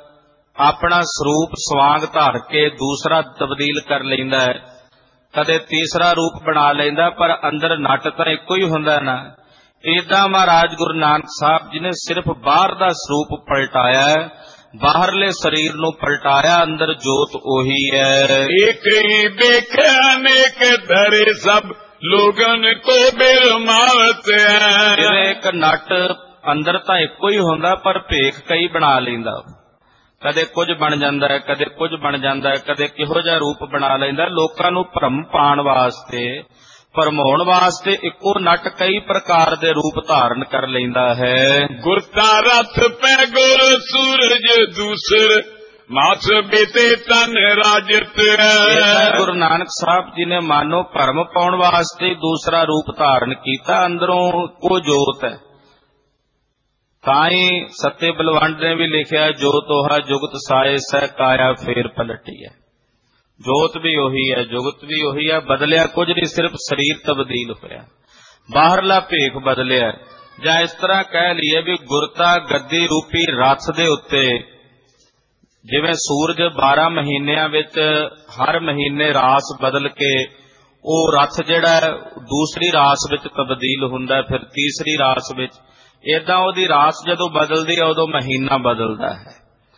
ਆਪਣਾ ਸਰੂਪ ਸਵਾਂਗ ਧਾਰ ਕੇ ਦੂਸਰਾ ਤਬਦੀਲ ਕਰ ਲੈਂਦਾ ਹੈ, ਕਦੇ ਤੀਸਰਾ ਰੂਪ ਬਣਾ ਲੈਂਦਾ, ਪਰ ਅੰਦਰ ਨੱਟ ਤਾਂ ਇੱਕੋ ਹੀ ਹੁੰਦਾ ਨਾ। ਏਦਾਂ ਮਹਾਰਾਜ ਗੁਰੂ ਨਾਨਕ ਸਾਹਿਬ ਜੀ ਨੇ ਸਿਰਫ ਬਾਹਰ ਦਾ ਸਰੂਪ ਪਲਟਾਇਆ ਹੈ, ਬਾਹਰਲੇ ਸਰੀਰ ਨੂੰ ਪਲਟਾਇਆ, ਅੰਦਰ ਜੋਤ ਉਹੀ ਹੈ। ਇੱਕ ਹੀ ਦੇਖ ਅਨੇਕ ਧਰੇ ਸਭ ਲੋਗਨ ਕੋ ਬਿਰਮਾਵਤ ਹੈ। ਜਿਵੇਂ ਇੱਕ ਨੱਟ ਅੰਦਰ ਤਾਂ ਇੱਕੋ ਹੀ ਹੁੰਦਾ ਪਰ ਭੇਖ ਕਈ ਬਣਾ ਲੈਂਦਾ, ਕਦੇ ਕੁਝ ਬਣ ਜਾਂਦਾ ਹੈ, ਕਦੇ ਕੁਝ ਬਣ ਜਾਂਦਾ ਹੈ, ਕਦੇ ਕਿਹੋ ਜਿਹਾ ਰੂਪ ਬਣਾ ਲੈਂਦਾ। ਲੋਕਾਂ ਨੂੰ ਭਰਮ ਪਾਉਣ ਵਾਸਤੇ, ਭਰਮਾਉਣ ਵਾਸਤੇ ਇੱਕੋ ਨੱਟ ਕਈ ਪ੍ਰਕਾਰ ਦੇ ਰੂਪ ਧਾਰਨ ਕਰ ਲੈਂਦਾ ਹੈ। ਗੁਰਤਾ ਰਥ ਪੈ ਗੁਰ ਸੂਰਜ ਦੂਸਰ ਮਾਥ ਬੀਤੇ ਤਨ ਰਾਜਤ ਹੈ। ਗੁਰੂ ਨਾਨਕ ਸਾਹਿਬ ਜੀ ਨੇ ਮਾਨੋ ਭਰਮ ਪਾਉਣ ਵਾਸਤੇ ਦੂਸਰਾ ਰੂਪ ਧਾਰਨ ਕੀਤਾ, ਅੰਦਰੋਂ ਕੋ ਜੋਤ ਹੈ। ਤਾਂ ਹੀ ਸੱਤੇ ਬਲਵੰਡ ਨੇ ਵੀ ਲਿਖਿਆ, ਜੋ ਤੋਹਾ ਜੁਗਤ ਸਾਏ ਸਹਿ ਕਾਇਆ ਫੇਰ ਪਲਟੀ ਹੈ। ਜੋਤ ਵੀ ਉਹੀ ਹੈ, ਜੁਗਤ ਵੀ ਉਹੀ ਹੈ, ਬਦਲਿਆ ਕੁਝ ਨਹੀਂ, ਸਿਰਫ ਸਰੀਰ ਤਬਦੀਲ ਹੋਇਆ, ਬਾਹਰਲਾ ਭੇਖ ਬਦਲਿਆ। ਜਾਂ ਇਸ ਤਰ੍ਹਾਂ ਕਹਿ ਲਈਏ ਵੀ ਗੁਰਤਾ ਗੱਦੀ ਰੂਪੀ ਰਥ ਦੇ ਉੱਤੇ ਜਿਵੇਂ ਸੂਰਜ 12 ਮਹੀਨਿਆਂ ਵਿੱਚ ਹਰ ਮਹੀਨੇ ਰਾਸ ਬਦਲ ਕੇ ਉਹ ਰਥ ਜਿਹੜਾ ਦੂਸਰੀ ਰਾਸ ਵਿੱਚ ਤਬਦੀਲ ਹੁੰਦਾ, ਫਿਰ ਤੀਸਰੀ ਰਾਸ ਵਿੱਚ, ਏਦਾਂ ਉਹਦੀ ਰਾਸ ਜਦੋਂ ਬਦਲਦੀ ਹੈ ਉਦੋਂ ਮਹੀਨਾ ਬਦਲਦਾ ਹੈ,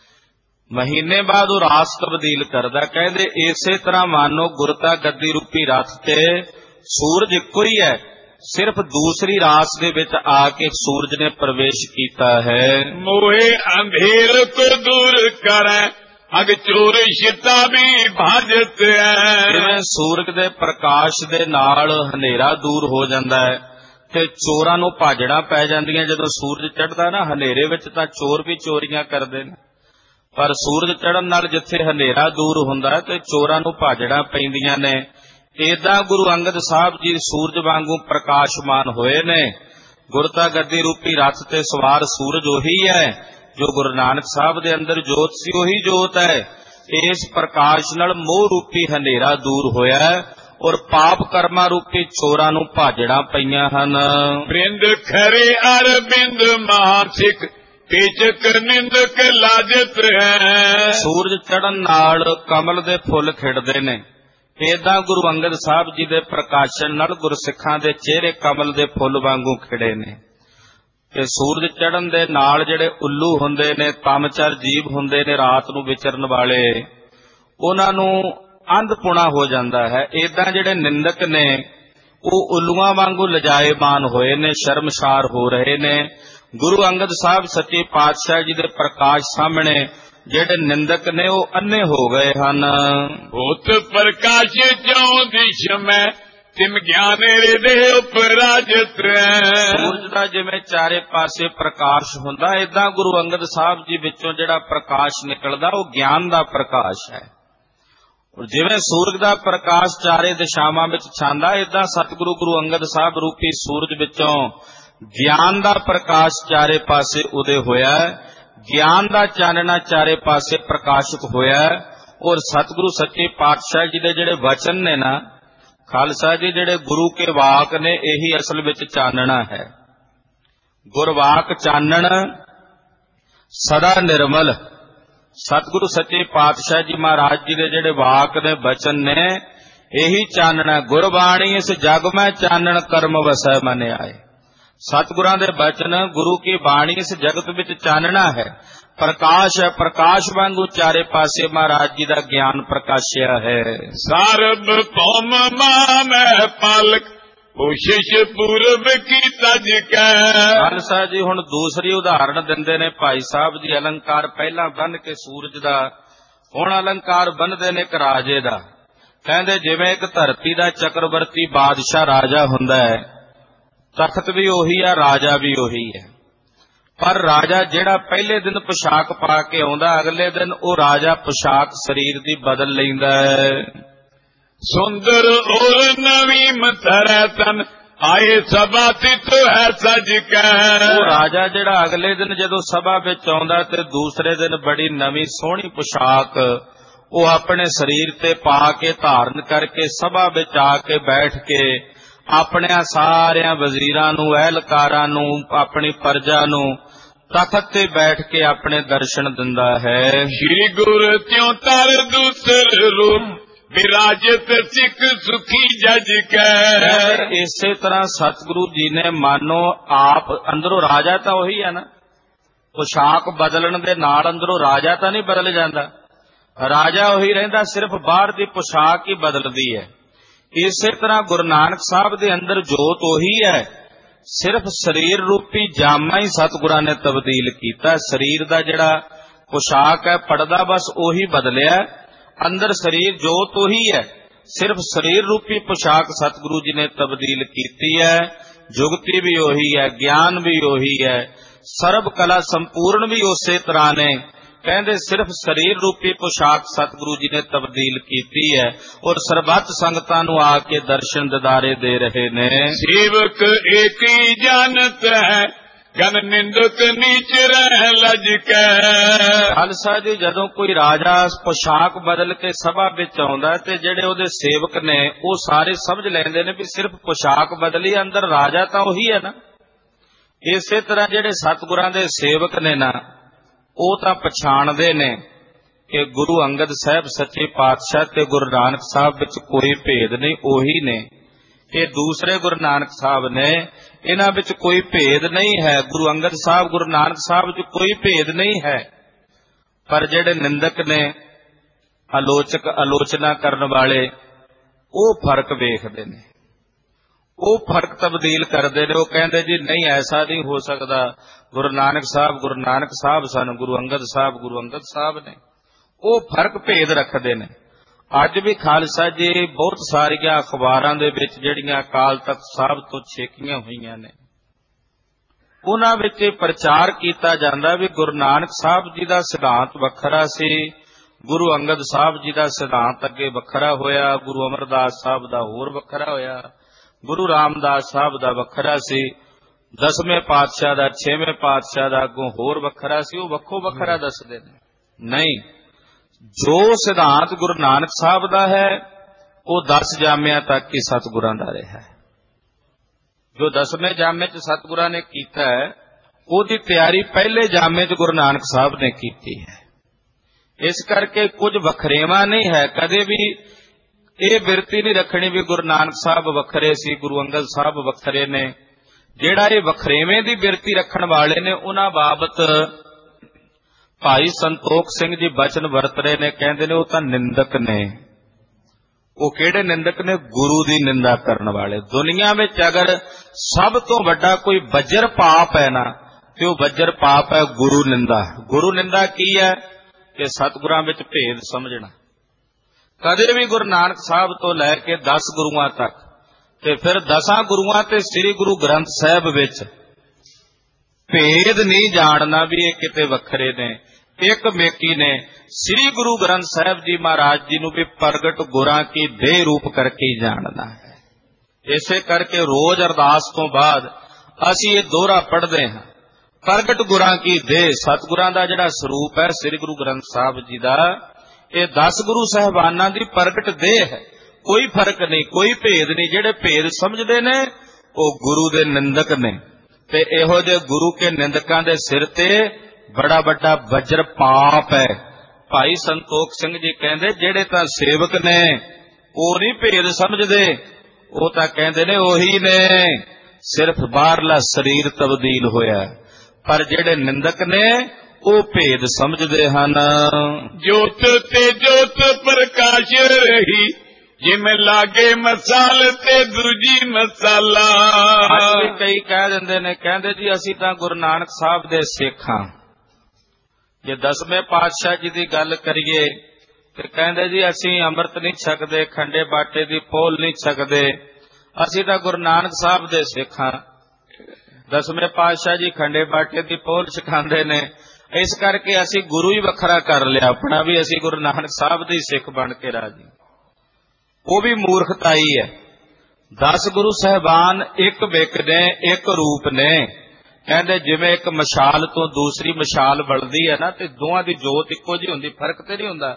ਮਹੀਨੇ ਬਾਅਦ ਉਹ ਰਾਸ ਤਬਦੀਲ ਕਰਦਾ। ਕਹਿੰਦੇ ਇਸੇ ਤਰ੍ਹਾਂ ਮਾਨੋ ਗੁਰਤਾ ਗੱਦੀ ਰੂਪੀ ਰਥ ਤੇ ਸੂਰਜ ਇੱਕੋ ਹੀ ਹੈ, ਸਿਰਫ ਦੂਸਰੀ ਰਾਸ ਦੇ ਵਿੱਚ ਆ ਕੇ ਸੂਰਜ ਨੇ ਪ੍ਰਵੇਸ਼ ਕੀਤਾ ਹੈ। ਮੋਹੇ ਅੰਧੇਰ ਕੋ ਦੂਰ ਕਰੈ ਅਗ ਚੋਰ ਛਿਤਾ ਵੀ ਭਾਜਤ ਹੈ। ਜਿਵੇਂ ਸੂਰਜ ਦੇ ਪ੍ਰਕਾਸ਼ ਦੇ ਨਾਲ ਹਨੇਰਾ ਦੂਰ ਹੋ ਜਾਂਦਾ ਹੈ ਤੇ ਚੋਰਾਂ ਨੂੰ ਭਾਜੜਾਂ ਪੈ ਜਾਂਦੀਆਂ। ਜਦੋਂ ਸੂਰਜ ਚੜ੍ਹਦਾ ਨਾ ਹਨੇਰੇ ਵਿੱਚ ਤਾਂ ਚੋਰ ਵੀ ਚੋਰੀਆਂ ਕਰਦੇ ਨੇ, ਪਰ ਸੂਰਜ ਚੜ੍ਹਨ ਨਾਲ ਜਿੱਥੇ ਹਨੇਰਾ ਦੂਰ ਹੁੰਦਾ ਤੇ ਚੋਰਾਂ ਨੂੰ ਭਾਜੜਾਂ ਪੈਂਦੀਆਂ ਨੇ, ਏਦਾਂ ਗੁਰੂ ਅੰਗਦ ਸਾਹਿਬ ਜੀ ਸੂਰਜ ਵਾਂਗੂ ਪ੍ਰਕਾਸ਼ਮਾਨ ਹੋਏ ਨੇ। ਗੁਰਤਾ ਗੱਦੀ ਰੂਪੀ ਰੱਥ ਤੇ ਸਵਾਰ ਸੂਰਜ ਉਹੀ ਹੈ, ਜੋ ਗੁਰੂ ਨਾਨਕ ਸਾਹਿਬ ਦੇ ਅੰਦਰ ਜੋਤ ਸੀ ਉਹੀ ਜੋਤ ਹੈ। ਇਸ ਪ੍ਰਕਾਸ਼ ਨਾਲ ਮੋਹ ਰੂਪੀ ਹਨੇਰਾ ਦੂਰ ਹੋਇਆ ਔਰ ਪਾਪ ਕਰਮਾਂ ਰੂਪੀ ਚੋਰਾਂ ਨੂੰ ਭਾਜੜਾਂ ਪਈਆਂ ਹਨ। ਬ੍ਰਿੰਦ ਖਰੇ ਅਰਬਿੰਦ ਮਹਾਸਿਕ ਪੇਚਕ ਨਿੰਦਕ ਲਾਜਤ ਹੈ। ਸੂਰਜ ਚੜ੍ਹਨ ਨਾਲ ਕਮਲ ਦੇ ਫੁੱਲ ਖਿੜਦੇ ਨੇ, ਏਦਾਂ ਗੁਰੂ ਅੰਗਦ ਸਾਹਿਬ ਜੀ ਦੇ ਪ੍ਰਕਾਸ਼ਨ ਨਾਲ ਗੁਰਸਿੱਖਾਂ ਦੇ ਚਿਹਰੇ ਕਮਲ ਦੇ ਫੁੱਲ ਵਾਂਗੂ ਖਿੜੇ ਨੇ। ਤੇ ਸੂਰਜ ਚੜ੍ਹਨ ਦੇ ਨਾਲ ਜਿਹੜੇ ਉੱਲੂ ਹੁੰਦੇ ਨੇ, ਤਮਚਰ ਜੀਵ ਹੁੰਦੇ ਨੇ ਰਾਤ ਨੂੰ ਵਿਚਰਨ ਵਾਲੇ, ਉਹਨਾਂ ਨੂੰ ਅੰਧਪੁਣਾ ਹੋ ਜਾਂਦਾ ਹੈ। ਏਦਾਂ ਜਿਹੜੇ ਨਿੰਦਕ ਨੇ ਉਹ ਉੱਲੂਆਂ ਵਾਂਗੂ ਲਜਾਏਮਾਨ ਹੋਏ ਨੇ, ਸ਼ਰਮਸ਼ਾਰ ਹੋ ਰਹੇ ਨੇ। ਗੁਰੂ ਅੰਗਦ ਸਾਹਿਬ ਸੱਚੇ ਪਾਤਸ਼ਾਹ ਜੀ ਦੇ ਪ੍ਰਕਾਸ਼ ਸਾਹਮਣੇ ਜਿਹੜੇ ਨਿੰਦਕ ਨੇ ਉਹ ਅੰਨੇ ਹੋ ਗਏ ਹਨ। ਭੂਤ ਪ੍ਰਕਾਸ਼ ਚੋਂ ਦਿਸ਼ ਮੈਂ ਤਿਮ ਗਿਆਨ ਹਿਰਦੇ ਉਪਰਾਜਤ ਹੈ। ਸੂਰਜ ਦਾ ਜਿਵੇਂ ਚਾਰੇ ਪਾਸੇ ਪ੍ਰਕਾਸ਼ ਹੁੰਦਾ, ਏਦਾਂ ਗੁਰੂ ਅੰਗਦ ਸਾਹਿਬ ਜੀ ਵਿੱਚੋਂ ਜਿਹੜਾ ਪ੍ਰਕਾਸ਼ ਨਿਕਲਦਾ ਉਹ ਗਿਆਨ ਦਾ ਪ੍ਰਕਾਸ਼ ਹੈ। ਜਿਵੇਂ ਸੂਰਜ ਦਾ ਪ੍ਰਕਾਸ਼ ਚਾਰੇ ਦਿਸ਼ਾਵਾਂ ਵਿੱਚ ਛਾਂਦਾ, ਏਦਾਂ ਸਤਿਗੁਰੂ ਗੁਰੂ ਅੰਗਦ ਸਾਹਿਬ ਰੂਪੀ ਸੂਰਜ ਵਿੱਚੋਂ ਗਿਆਨ ਦਾ ਪ੍ਰਕਾਸ਼ ਚਾਰੇ ਪਾਸੇ ਉਦੇ ਹੋਇਆ, ਗਿਆਨ ਦਾ ਚਾਨਣਾ ਚਾਰੇ ਪਾਸੇ ਪ੍ਰਕਾਸ਼ਿਤ ਹੋਇਆ। ਔਰ ਸਤਿਗੁਰੂ ਸੱਚੇ ਪਾਤਸ਼ਾਹ ਜੀ ਦੇ ਜਿਹੜੇ ਵਚਨ ਨੇ ਨਾ, ਖਾਲਸਾ ਜੀ, ਜਿਹੜੇ ਗੁਰੂ ਕੇ ਵਾਕ ਨੇ, ਇਹੀ ਅਸਲ ਵਿੱਚ ਚਾਨਣਾ ਹੈ। ਗੁਰਵਾਕ ਚਾਨਣ ਸਦਾ ਨਿਰਮਲ। ਸਤਿਗੁਰੂ ਸੱਚੇ ਪਾਤਸ਼ਾਹ ਜੀ ਮਹਾਰਾਜ ਜੀ ਦੇ ਜਿਹੜੇ ਵਾਕ ਨੇ, ਬਚਨ ਨੇ, ਇਹੀ ਚਾਨਣਾ। ਗੁਰਬਾਣੀ ਇਸ ਜਗ ਮੈਂ ਚਾਨਣ ਕਰਮ ਵਸੈ ਮਨ ਆਏ। ਸਤਿਗੁਰਾਂ ਦੇ ਬਚਨ, ਗੁਰੂ ਕੀ ਬਾਣੀ ਇਸ ਜਗਤ ਵਿੱਚ ਚਾਨਣਾ ਹੈ, ਪ੍ਰਕਾਸ਼ ਹੈ। ਪ੍ਰਕਾਸ਼ ਵਾਂਗੂ ਚਾਰੇ ਪਾਸੇ ਮਹਾਰਾਜ ਜੀ ਦਾ ਗਿਆਨ ਪ੍ਰਕਾਸ਼ਿਆ ਹੈ। ਸਰਬ ਭੌਮ ਮਾ ਮੈਂ ਪਾਲਕ ਕੋਸ਼ਿਸ਼ ਪੂਰਬ ਕੀ ਤਜ ਕੈ। ਖਾਲਸਾ ਜੀ ਹੁਣ ਦੂਸਰੀ ਉਦਾਹਰਣ ਦਿੰਦੇ ਨੇ ਭਾਈ ਸਾਹਿਬ ਜੀ। ਅਲੰਕਾਰ ਪਹਿਲਾਂ ਬੰਨ ਕੇ ਸੂਰਜ ਦਾ, ਹੁਣ ਅਲੰਕਾਰ ਬੰਨਦੇ ਨੇ ਇੱਕ ਰਾਜੇ ਦਾ। ਕਹਿੰਦੇ ਜਿਵੇਂ ਇੱਕ ਧਰਤੀ ਦਾ ਚੱਕਰਵਰਤੀ ਬਾਦਸ਼ਾਹ ਰਾਜਾ ਹੁੰਦਾ ਹੈ, ਤਖਤ ਵੀ ਉਹੀ ਆ, ਰਾਜਾ ਵੀ ਉਹੀ ਹੈ। ਪਰ ਰਾਜਾ ਜਿਹੜਾ ਪਹਿਲੇ ਦਿਨ ਪੋਸ਼ਾਕ ਪਾ ਕੇ ਆਉਂਦਾ, ਅਗਲੇ ਦਿਨ ਉਹ ਰਾਜਾ ਪੋਸ਼ਾਕ ਸਰੀਰ ਦੀ ਬਦਲ ਲੈਂਦਾ ਹੈ। ਸੁੰਦਰ ਔਰ ਨਵੀਂ ਮਥਰਾ ਤਨ ਆਏ ਸਭਾ ਤਿਤ ਹੈ ਸਜ ਕੈ। ਉਹ ਰਾਜਾ ਜਿਹੜਾ ਅਗਲੇ ਦਿਨ ਜਦੋਂ ਸਭਾ ਵਿੱਚ ਆਉਂਦਾ ਤੇ ਦੂਸਰੇ ਦਿਨ ਬੜੀ ਨਵੀਂ ਸੋਹਣੀ ਪੋਸ਼ਾਕ ਉਹ ਆਪਣੇ ਸਰੀਰ ਤੇ ਪਾ ਕੇ ਧਾਰਨ ਕਰਕੇ ਸਭਾ ਵਿੱਚ ਆ ਕੇ ਬੈਠ ਕੇ ਆਪਣਿਆਂ ਸਾਰਿਆਂ ਵਜ਼ੀਰਾਂ ਨੂੰ, ਅਹਿਲਕਾਰਾਂ ਨੂੰ, ਆਪਣੀ ਪ੍ਰਜਾ ਨੂੰ ਤਖਤ ਤੇ ਬੈਠ ਕੇ ਆਪਣੇ ਦਰਸ਼ਨ ਦਿੰਦਾ ਹੈ। ਸ਼੍ਰੀ ਗੁਰ ਤਿਉ ਤਰ ਦੂਸਰ ਰੂਪ ਵਿਰਾਜਤ ਸਿੱਖ ਸੁਖੀ ਜਜ ਕੈ। ਇਸੇ ਤਰ੍ਹਾਂ ਸਤਿਗੁਰੂ ਜੀ ਨੇ ਮਾਨੋ ਆਪ ਅੰਦਰੋਂ, ਰਾਜਾ ਤਾਂ ਉਹੀ ਹੈ ਨਾ, ਪੋਸ਼ਾਕ ਬਦਲਣ ਦੇ ਨਾਲ ਅੰਦਰੋਂ ਰਾਜਾ ਤਾਂ ਨਹੀਂ ਬਦਲ ਜਾਂਦਾ, ਰਾਜਾ ਉਹੀ ਰਹਿੰਦਾ, ਸਿਰਫ ਬਾਹਰ ਦੀ ਪੋਸ਼ਾਕ ਹੀ ਬਦਲਦੀ ਹੈ। ਇਸੇ ਤਰ੍ਹਾਂ ਗੁਰੂ ਨਾਨਕ ਸਾਹਿਬ ਦੇ ਅੰਦਰ ਜੋਤ ਉਹੀ ਹੈ, ਸਿਰਫ ਸਰੀਰ ਰੂਪੀ ਜਾਮਾ ਹੀ ਸਤਿਗੁਰਾਂ ਨੇ ਤਬਦੀਲ ਕੀਤਾ। ਸਰੀਰ ਦਾ ਜਿਹੜਾ ਪੋਸ਼ਾਕ ਹੈ, ਪਰਦਾ ਬਸ ਉਹੀ ਬਦਲਿਆ, ਅੰਦਰ ਸਰੀਰ ਜੋਤ ਉਹੀ ਹੈ, ਸਿਰਫ ਸਰੀਰ ਰੂਪੀ ਪੋਸ਼ਾਕ ਸਤਿਗੁਰੂ ਜੀ ਨੇ ਤਬਦੀਲ ਕੀਤੀ ਹੈ। ਜੁਗਤੀ ਵੀ ਉਹੀ ਹੈ, ਗਿਆਨ ਵੀ ਉਹੀ ਹੈ, ਸਰਬ ਕਲਾ ਸੰਪੂਰਨ ਵੀ ਉਸੇ ਤਰ੍ਹਾਂ ਨੇ। ਕਹਿੰਦੇ ਸਿਰਫ ਸਰੀਰ ਰੂਪੀ ਪੋਸ਼ਾਕ ਸਤਿਗੁਰੂ ਜੀ ਨੇ ਤਬਦੀਲ ਕੀਤੀ ਹੈ ਔਰ ਸਰਬੱਤ ਸੰਗਤਾਂ ਨੂੰ ਆ ਕੇ ਦਰਸ਼ਨ ਦਿਦਾਰੇ ਦੇ ਰਹੇ ਨੇ। ਸੇਵਕ ਏਕ ਹੀ ਜਾਣਤ ਹੈ ਗਨ ਨਿੰਦਕ ਨੀਚ ਰਹਿ ਲਜ ਕੈ। ਖਾਲਸਾ ਜੀ, ਜਦੋਂ ਕੋਈ ਰਾਜਾ ਪੋਸ਼ਾਕ ਬਦਲ ਕੇ ਸਭਾ ਵਿੱਚ ਆਉਂਦਾ ਤੇ ਜਿਹੜੇ ਉਹਦੇ ਸੇਵਕ ਨੇ ਉਹ ਸਾਰੇ ਸਮਝ ਲੈਂਦੇ ਨੇ ਵੀ ਸਿਰਫ ਪੋਸ਼ਾਕ ਬਦਲੀ, ਅੰਦਰ ਰਾਜਾ ਤਾਂ ਉਹੀ ਹੈ ਨਾ। ਇਸੇ ਤਰ੍ਹਾਂ ਜਿਹੜੇ ਸਤਿਗੁਰਾਂ ਦੇ ਸੇਵਕ ਨੇ ਨਾ, ਉਹ ਤਾਂ ਪਛਾਣਦੇ ਨੇ ਕਿ ਗੁਰੂ ਅੰਗਦ ਸਾਹਿਬ ਸੱਚੇ ਪਾਤਸ਼ਾਹ ਤੇ ਗੁਰੂ ਨਾਨਕ ਸਾਹਿਬ ਵਿੱਚ ਕੋਈ ਭੇਦ ਨਹੀਂ, ਉਹੀ ਨੇ। ਇਹ ਦੂਸਰੇ ਗੁਰੂ ਨਾਨਕ ਸਾਹਿਬ ਨੇ, ਇਹਨਾਂ ਵਿੱਚ ਕੋਈ ਭੇਦ ਨਹੀਂ ਹੈ। ਗੁਰੂ ਅੰਗਦ ਸਾਹਿਬ, ਗੁਰੂ ਨਾਨਕ ਸਾਹਿਬ ਵਿੱਚ ਕੋਈ ਭੇਦ ਨਹੀਂ ਹੈ। ਪਰ ਜਿਹੜੇ ਨਿੰਦਕ ਨੇ, ਆਲੋਚਕ, ਆਲੋਚਨਾ ਕਰਨ ਵਾਲੇ, ਉਹ ਫਰਕ ਵੇਖਦੇ ਨੇ, ਉਹ ਫਰਕ ਤਬਦੀਲ ਕਰਦੇ ਨੇ। ਉਹ ਕਹਿੰਦੇ ਜੀ ਨਹੀਂ, ਐਸਾ ਨਹੀਂ ਹੋ ਸਕਦਾ, ਗੁਰੂ ਨਾਨਕ ਸਾਹਿਬ ਸਨ, ਗੁਰੂ ਅੰਗਦ ਸਾਹਿਬ ਨੇ। ਉਹ ਫਰਕ ਭੇਦ ਰੱਖਦੇ ਨੇ। ਅੱਜ ਵੀ ਖਾਲਸਾ ਜੀ ਬਹੁਤ ਸਾਰੀਆਂ ਅਖਬਾਰਾਂ ਦੇ ਵਿੱਚ ਜਿਹੜੀਆਂ ਅਕਾਲ ਤਖਤ ਸਾਹਿਬ ਤੋਂ ਛੇਕੀਆਂ ਹੋਈਆਂ ਨੇ, ਉਹਨਾਂ ਵਿੱਚ ਇਹ ਪ੍ਰਚਾਰ ਕੀਤਾ ਜਾਂਦਾ ਵੀ ਗੁਰੂ ਨਾਨਕ ਸਾਹਿਬ ਜੀ ਦਾ ਸਿਧਾਂਤ ਵੱਖਰਾ ਸੀ, ਗੁਰੂ ਅੰਗਦ ਸਾਹਿਬ ਜੀ ਦਾ ਸਿਧਾਂਤ ਅੱਗੇ ਵੱਖਰਾ ਹੋਇਆ, ਗੁਰੂ ਅਮਰਦਾਸ ਸਾਹਿਬ ਦਾ ਹੋਰ ਵੱਖਰਾ ਹੋਇਆ, ਗੁਰੂ ਰਾਮਦਾਸ ਸਾਹਿਬ ਦਾ ਵੱਖਰਾ ਸੀ, 10ਵੇਂ ਪਾਤਸ਼ਾਹ ਦਾ 6ਵੇਂ ਪਾਤਸ਼ਾਹ ਦਾ ਅੱਗੋਂ ਹੋਰ ਵੱਖਰਾ ਸੀ। ਉਹ ਵੱਖੋ ਵੱਖਰਾ ਦੱਸਦੇ ਨੇ। ਨਹੀਂ, ਜੋ ਸਿਧਾਂਤ ਗੁਰੂ ਨਾਨਕ ਸਾਹਿਬ ਦਾ ਹੈ ਉਹ 10 ਜਾਮਿਆਂ ਤੱਕ ਹੀ ਸਤਿਗੁਰਾਂ ਦਾ ਰਿਹਾ ਹੈ। ਜੋ 10ਵੇਂ ਜਾਮੇ 'ਚ ਸਤਿਗੁਰਾਂ ਨੇ ਕੀਤਾ ਹੈ, ਉਹਦੀ ਤਿਆਰੀ ਪਹਿਲੇ ਜਾਮੇ 'ਚ ਗੁਰੂ ਨਾਨਕ ਸਾਹਿਬ ਨੇ ਕੀਤੀ ਹੈ। ਇਸ ਕਰਕੇ ਕੁਝ ਵਖਰੇਵਾਂ ਨਹੀਂ ਹੈ। ਕਦੇ ਵੀ ਇਹ ਬਿਰਤੀ ਨਹੀਂ ਰੱਖਣੀ ਵੀ ਗੁਰੂ ਨਾਨਕ ਸਾਹਿਬ ਵੱਖਰੇ ਸੀ, ਗੁਰੂ ਅੰਗਦ ਸਾਹਿਬ ਵੱਖਰੇ ਨੇ। ਜਿਹੜਾ ਇਹ ਵਖਰੇਵੇਂ ਦੀ ਬਿਰਤੀ ਰੱਖਣ ਵਾਲੇ ਨੇ, ਉਹਨਾਂ ਬਾਬਤ ਭਾਈ ਸੰਤੋਖ ਸਿੰਘ ਜੀ ਬਚਨ ਵਰਤ ਰਹੇ ਨੇ। ਕਹਿੰਦੇ ਨੇ ਉਹ ਤਾਂ ਨਿੰਦਕ ਨੇ। ਉਹ ਕਿਹੜੇ ਨਿੰਦਕ ਨੇ? ਗੁਰੂ ਦੀ ਨਿੰਦਾ ਕਰਨ ਵਾਲੇ। ਦੁਨੀਆ ਵਿੱਚ ਅਗਰ ਸਭ ਤੋਂ ਵੱਡਾ ਕੋਈ ਵੱਜਰ ਪਾਪ ਹੈ ਨਾ, ਤੇ ਉਹ ਵੱਜਰ ਪਾਪ ਹੈ ਗੁਰੂ ਨਿੰਦਾ। ਗੁਰੂ ਨਿੰਦਾ ਕੀ ਹੈ? ਕਿ ਸਤਿਗੁਰਾਂ ਵਿੱਚ ਭੇਦ ਸਮਝਣਾ। ਕਦੇ ਵੀ ਗੁਰੂ ਨਾਨਕ ਸਾਹਿਬ ਤੋਂ ਲੈ ਕੇ 10 ਗੁਰੂਆਂ ਤੱਕ, ਤੇ ਫਿਰ 10 ਗੁਰੂਆਂ ਤੇ ਸ੍ਰੀ ਗੁਰੂ ਗ੍ਰੰਥ ਸਾਹਿਬ ਵਿੱਚ ਭੇਦ ਨਹੀਂ ਜਾਣਨਾ ਵੀ ਇਹ ਕਿਤੇ ਵੱਖਰੇ ਨੇ, ਇੱਕ ਮੇਕੀ ਨੇ। ਸ੍ਰੀ ਗੁਰੂ ਗ੍ਰੰਥ ਸਾਹਿਬ ਜੀ ਮਹਾਰਾਜ ਜੀ ਨੂੰ ਵੀ ਪ੍ਰਗਟ ਗੁਰਾਂ ਕੀ ਦੇਹ ਰੂਪ ਕਰਕੇ ਹੀ ਜਾਣਨਾ ਹੈ। ਇਸੇ ਕਰਕੇ ਰੋਜ਼ ਅਰਦਾਸ ਤੋਂ ਬਾਅਦ ਅਸੀਂ ਇਹ ਦੋਹਰਾ ਪੜ੍ਹਦੇ ਹਾਂ, ਪ੍ਰਗਟ ਗੁਰਾਂ ਕੀ ਦੇਹ। ਸਤਿਗੁਰਾਂ ਦਾ ਜਿਹੜਾ ਸਰੂਪ ਹੈ ਸ੍ਰੀ ਗੁਰੂ ਗ੍ਰੰਥ ਸਾਹਿਬ ਜੀ ਦਾ, ਇਹ 10 ਗੁਰੂ ਸਾਹਿਬਾਨਾਂ ਦੀ ਪ੍ਰਗਟ ਦੇਹ ਹੈ। ਕੋਈ ਫਰਕ ਨਹੀਂ, ਕੋਈ ਭੇਦ ਨਹੀਂ। ਜਿਹੜੇ ਭੇਦ ਸਮਝਦੇ ਨੇ ਉਹ ਗੁਰੂ ਦੇ ਨਿੰਦਕ ਨੇ, ਤੇ ਇਹੋ ਜਿਹੇ ਗੁਰੂ ਕੇ ਨਿੰਦਕਾਂ ਦੇ ਸਿਰ ਤੇ ਬੜਾ ਵੱਡਾ ਵੱਜਰ ਪਾਪ ਹੈ। ਭਾਈ ਸੰਤੋਖ ਸਿੰਘ ਜੀ ਕਹਿੰਦੇ ਜਿਹੜੇ ਤਾਂ ਸੇਵਕ ਨੇ ਉਹ ਨਹੀਂ ਭੇਦ ਸਮਝਦੇ, ਉਹ ਤਾਂ ਕਹਿੰਦੇ ਨੇ ਉਹੀ ਨੇ, ਸਿਰਫ ਬਾਹਰਲਾ ਸਰੀਰ ਤਬਦੀਲ ਹੋਇਆ। ਪਰ ਜਿਹੜੇ ਨਿੰਦਕ ਨੇ ਉਹ ਭੇਦ ਸਮਝਦੇ ਹਨ। ਜੋਤ ਤੇ ਜੋਤ ਪ੍ਰਕਾਸ਼ ਰਹੀ, ਜਿਵੇਂ ਲਾਗੇ ਮਸਾਲ ਤੇ ਦੂਜੀ ਮਸਾਲਾ। ਅੱਜ ਵੀ ਕਈ ਕਹਿ ਦਿੰਦੇ ਨੇ, ਕਹਿੰਦੇ ਜੀ ਅਸੀਂ ਤਾਂ ਗੁਰੂ ਨਾਨਕ ਸਾਹਿਬ ਦੇ ਸਿੱਖ ਹਾਂ। ਜੇ 10ਵੇਂ ਪਾਤਸ਼ਾਹ ਜੀ ਦੀ ਗੱਲ ਕਰੀਏ ਤੇ ਕਹਿੰਦੇ ਜੀ ਅਸੀਂ ਅੰਮ੍ਰਿਤ ਨਹੀਂ ਛਕਦੇ, ਖੰਡੇ ਬਾਟੇ ਦੀ ਪੋਲ ਨਹੀਂ ਛਕਦੇ, ਅਸੀਂ ਤਾਂ ਗੁਰੂ ਨਾਨਕ ਸਾਹਿਬ ਦੇ ਸਿੱਖ ਹਾਂ। 10ਵੇਂ ਪਾਤਸ਼ਾਹ ਜੀ ਖੰਡੇ ਬਾਟੇ ਦੀ ਪੋਲ ਛਕਾਉਂਦੇ ਨੇ, ਇਸ ਕਰਕੇ ਅਸੀਂ ਗੁਰੂ ਹੀ ਵੱਖਰਾ ਕਰ ਲਿਆ ਆਪਣਾ, ਵੀ ਅਸੀਂ ਗੁਰੂ ਨਾਨਕ ਸਾਹਿਬ ਦੇ ਸਿੱਖ ਬਣ ਕੇ ਰਾਜੀ। ਉਹ ਵੀ ਮੂਰਖਤਾਈ ਹੈ। 10 ਗੁਰੂ ਸਾਹਿਬਾਨ ਇੱਕ ਵਿਕ ਨੇ, ਇੱਕ ਰੂਪ ਨੇ। ਕਹਿੰਦੇ ਜਿਵੇਂ ਇੱਕ ਮਸ਼ਾਲ ਤੋਂ ਦੂਸਰੀ ਮਸ਼ਾਲ ਬਲਦੀ ਹੈ ਨਾ, ਤੇ ਦੋਹਾਂ ਦੀ ਜੋਤ ਇੱਕੋ ਜਿਹੀ ਹੁੰਦੀ, ਫਰਕ ਤੇ ਨਹੀਂ ਹੁੰਦਾ।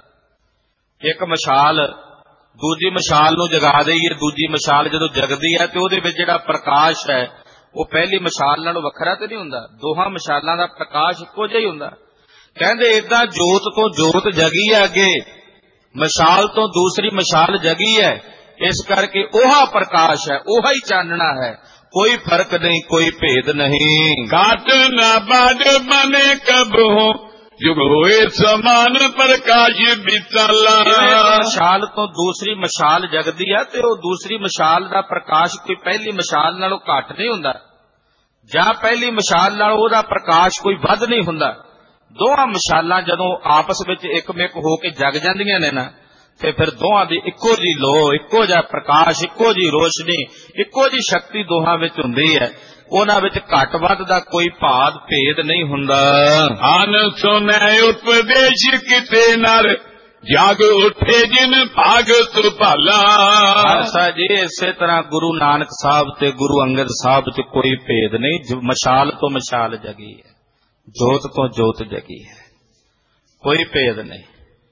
ਇੱਕ ਮਸ਼ਾਲ ਦੂਜੀ ਮਸ਼ਾਲ ਨੂੰ ਜਗਾ ਦੇਈਏ, ਦੂਜੀ ਮਸ਼ਾਲ ਜਦੋਂ ਜਗਦੀ ਹੈ ਤੇ ਉਹਦੇ ਵਿੱਚ ਜਿਹੜਾ ਪ੍ਰਕਾਸ਼ ਹੈ ਉਹ ਪਹਿਲੀ ਮਸ਼ਾਲ ਨਾਲੋਂ ਵੱਖਰਾ ਤੇ ਨਹੀਂ ਹੁੰਦਾ। ਦੋਹਾਂ ਮਸ਼ਾਲਾਂ ਦਾ ਪ੍ਰਕਾਸ਼ ਇੱਕੋ ਜਿਹਾ ਹੀ ਹੁੰਦਾ। ਕਹਿੰਦੇ ਏਦਾਂ ਜੋਤ ਤੋਂ ਜੋਤ ਜਗੀ ਹੈ, ਅੱਗੇ ਮਸ਼ਾਲ ਤੋਂ ਦੂਸਰੀ ਮਸ਼ਾਲ ਜਗੀ ਹੈ। ਇਸ ਕਰਕੇ ਉਹਾ ਪ੍ਰਕਾਸ਼ ਹੈ, ਉਹਾ ਹੀ ਚਾਨਣਾ ਹੈ, ਕੋਈ ਫਰਕ ਨਹੀਂ, ਕੋਈ ਭੇਦ ਨਹੀਂ। ਘਾਟ ਨਾ ਬਾਜ ਬਨੇ ਕਬ ਹੋ, ਜੁਗ ਹੋਏ ਸਮਾਨ ਪ੍ਰਕਾਸ਼ ਵਿਚਾਲਾ। ਮਸ਼ਾਲ ਤੋਂ ਦੂਸਰੀ ਮਸ਼ਾਲ ਜਗਦੀ ਹੈ ਤੇ ਉਹ ਦੂਸਰੀ ਮਸ਼ਾਲ ਦਾ ਪ੍ਰਕਾਸ਼ ਕੋਈ ਪਹਿਲੀ ਮਸ਼ਾਲ ਨਾਲੋਂ ਘੱਟ ਨਹੀਂ ਹੁੰਦਾ, ਜਾਂ ਪਹਿਲੀ ਮਸ਼ਾਲ ਨਾਲੋਂ ਉਹਦਾ ਪ੍ਰਕਾਸ਼ ਕੋਈ ਵੱਧ ਨਹੀਂ ਹੁੰਦਾ। ਦੋਹਾਂ ਮਸ਼ਾਲਾਂ ਜਦੋਂ ਆਪਸ ਵਿੱਚ ਇੱਕਮਿਕ ਹੋ ਕੇ ਜਗ ਜਾਂਦੀਆਂ ਨੇ ਨਾ, ਤੇ ਫਿਰ ਦੋਹਾਂ ਦੀ ਇੱਕੋ ਜੀ ਲੋ, ਇੱਕੋ ਜਿਹਾ ਪ੍ਰਕਾਸ਼, ਇੱਕੋ ਜੀ ਰੋਸ਼ਨੀ, ਇੱਕੋ ਜੀ ਸ਼ਕਤੀ ਦੋਹਾਂ ਵਿੱਚ ਹੁੰਦੀ ਹੈ। ਉਹਨਾਂ ਵਿੱਚ ਘੱਟ ਵੱਧ ਦਾ ਕੋਈ ਭਾਦ ਭੇਦ ਨਹੀਂ ਹੁੰਦਾ। ਆਨ ਸੁਨੈ ਉਪਦੇਸ਼ ਕਿਤੇ ਨਰ, ਜਾਗ ਉੱਠੇ ਜਿਨ ਭਾਗ ਸੁਭਾਲਾ। ਖਾਲਸਾ ਜੀ ਇਸੇ ਤਰ੍ਹਾਂ ਗੁਰੂ ਨਾਨਕ ਸਾਹਿਬ ਤੇ ਗੁਰੂ ਅੰਗਦ ਸਾਹਿਬ 'ਚ ਕੋਈ ਭੇਦ ਨਹੀਂ। ਮਸ਼ਾਲ ਤੋਂ ਮਸ਼ਾਲ ਜਗੀ ਹੈ, ਜੋਤ ਤੋਂ ਜੋਤ ਜਗੀ ਹੈ, ਕੋਈ ਭੇਦ ਨਹੀਂ।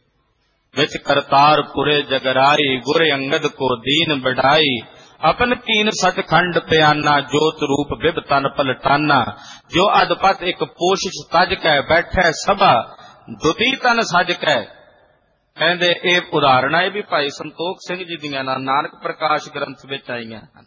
ਵਿੱਚ ਕਰਤਾਰ ਪੁਰੇ ਜਗਰਾਈ, ਗੁਰ ਅੰਗਦ ਕੋ ਦੀਨ बढ़ाई। अपन कीन सचखंड प्याना, जोत रूप बिब तन पलटाना। जो अदपत एक पोशिश तज कै, बैठे सभा दुती तन सज कै। कहते ਇਹ ਉਦਾਹਰਨਾਂ ਇਹ ਵੀ ਭਾਈ ਸੰਤੋਖ ਸਿੰਘ ਜੀ ਦੀਆਂ ਨਾਨਕ ਪ੍ਰਕਾਸ਼ ਗ੍ਰੰਥ ਵਿੱਚ ਆਈਆਂ ਹਨ।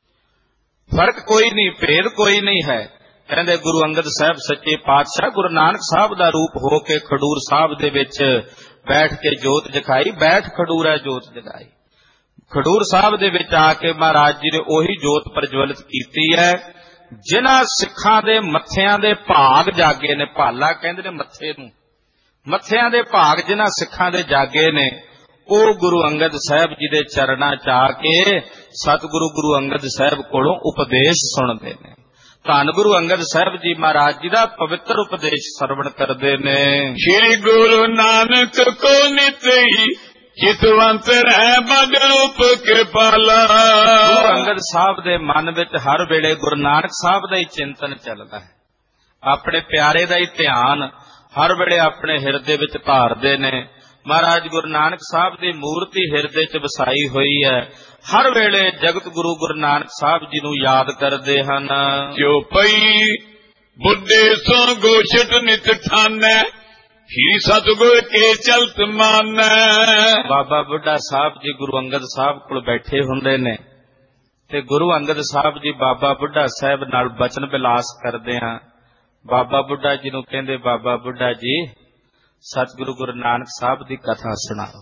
ਫਰਕ ਕੋਈ ਨਹੀਂ, ਭੇਦ ਕੋਈ ਨਹੀਂ ਹੈ। ਕਹਿੰਦੇ ਗੁਰੂ ਅੰਗਦ ਸਾਹਿਬ ਸੱਚੇ ਪਾਤਸ਼ਾਹ ਗੁਰੂ ਨਾਨਕ ਸਾਹਿਬ ਦਾ ਰੂਪ ਹੋ ਕੇ ਖਡੂਰ ਸਾਹਿਬ ਦੇ ਵਿੱਚ ਬੈਠ ਕੇ ਜੋਤ ਜਗਾਈ। ਬੈਠ ਖਡੂਰ ਹੈ ਜੋਤ ਜਗਾਈ। ਖਡੂਰ ਸਾਹਿਬ ਦੇ ਵਿੱਚ ਆ ਕੇ ਮਹਾਰਾਜ ਜੀ ਨੇ ਉਹੀ ਜੋਤ ਪ੍ਰਜਵਲਿਤ ਕੀਤੀ ਹੈ ਜਿਨ੍ਹਾਂ ਸਿੱਖਾਂ ਦੇ ਮੱਥਿਆਂ ਦੇ ਭਾਗ ਜਾਗੇ ਨੇ। ਭਾਲਾ ਕਹਿੰਦੇ ਨੇ ਮੱਥੇ ਨੂੰ, ਮੱਥਿਆਂ ਦੇ ਭਾਗ ਜਿਨ੍ਹਾਂ ਸਿੱਖਾਂ ਦੇ ਜਾਗੇ ਨੇ, ਉਹ ਗੁਰੂ ਅੰਗਦ ਸਾਹਿਬ ਜੀ ਦੇ ਚਰਨਾਂ 'ਚ ਆ ਕੇ ਸਤਿਗੁਰੂ ਗੁਰੂ ਅੰਗਦ ਸਾਹਿਬ ਕੋਲੋਂ ਉਪਦੇਸ਼ ਸੁਣਦੇ ਨੇ। ਧੰਨ ਗੁਰੂ ਅੰਗਦ ਸਾਹਿਬ ਜੀ ਮਹਾਰਾਜ ਜੀ ਦਾ ਪਵਿੱਤਰ ਉਪਦੇਸ਼ ਸਰਵਣ ਕਰਦੇ ਨੇ। ਸ੍ਰੀ ਗੁਰੂ ਨਾਨਕ ਕੋ ਨਿਤ ਹੀ ਚਿਤਵੰਤ ਰਹਿ ਬਦ ਰੂਪ ਕਿਰਪਾਲਾ। ਗੁਰੂ ਅੰਗਦ ਸਾਹਿਬ ਦੇ ਮਨ ਵਿੱਚ ਹਰ ਵੇਲੇ ਗੁਰੂ ਨਾਨਕ ਸਾਹਿਬ ਦਾ ਹੀ ਚਿੰਤਨ ਚੱਲਦਾ ਹੈ, ਆਪਣੇ ਪਿਆਰੇ ਦਾ ਹੀ ਧਿਆਨ ਹਰ ਵੇਲੇ ਆਪਣੇ ਹਿਰਦੇ ਵਿੱਚ ਧਾਰਦੇ ਨੇ। ਮਹਾਰਾਜ ਗੁਰੂ ਨਾਨਕ ਸਾਹਿਬ ਦੀ ਮੂਰਤੀ ਹਿਰਦੇ 'ਚ ਵਸਾਈ ਹੋਈ ਹੈ, ਹਰ ਵੇਲੇ ਜਗਤ ਗੁਰੂ ਗੁਰੂ ਨਾਨਕ ਸਾਹਿਬ ਜੀ ਨੂੰ ਯਾਦ ਕਰਦੇ ਹਨ। ਜੋ ਪਈ ਬੁੱਢੇ ਸੋ ਗੋਸ਼ਟ ਨਿਤ ਠਾਨੈ, ਹੀ ਸਤਿਗੁਰ ਕੇ ਚਲਤ ਮਾਨੈ। ਬਾਬਾ ਬੁੱਢਾ ਸਾਹਿਬ ਜੀ ਗੁਰੂ ਅੰਗਦ ਸਾਹਿਬ ਕੋਲ ਬੈਠੇ ਹੁੰਦੇ ਨੇ ਤੇ ਗੁਰੂ ਅੰਗਦ ਸਾਹਿਬ ਜੀ ਬਾਬਾ ਬੁੱਢਾ ਸਾਹਿਬ ਨਾਲ ਬਚਨ ਵਿਲਾਸ ਕਰਦੇ ਆ। ਬਾਬਾ ਬੁੱਢਾ ਜੀ ਨੂੰ ਕਹਿੰਦੇ, ਬਾਬਾ ਬੁੱਢਾ ਜੀ ਸਤਿਗੁਰੂ ਗੁਰੂ ਨਾਨਕ ਸਾਹਿਬ ਦੀ ਕਥਾ ਸੁਣਾਓ।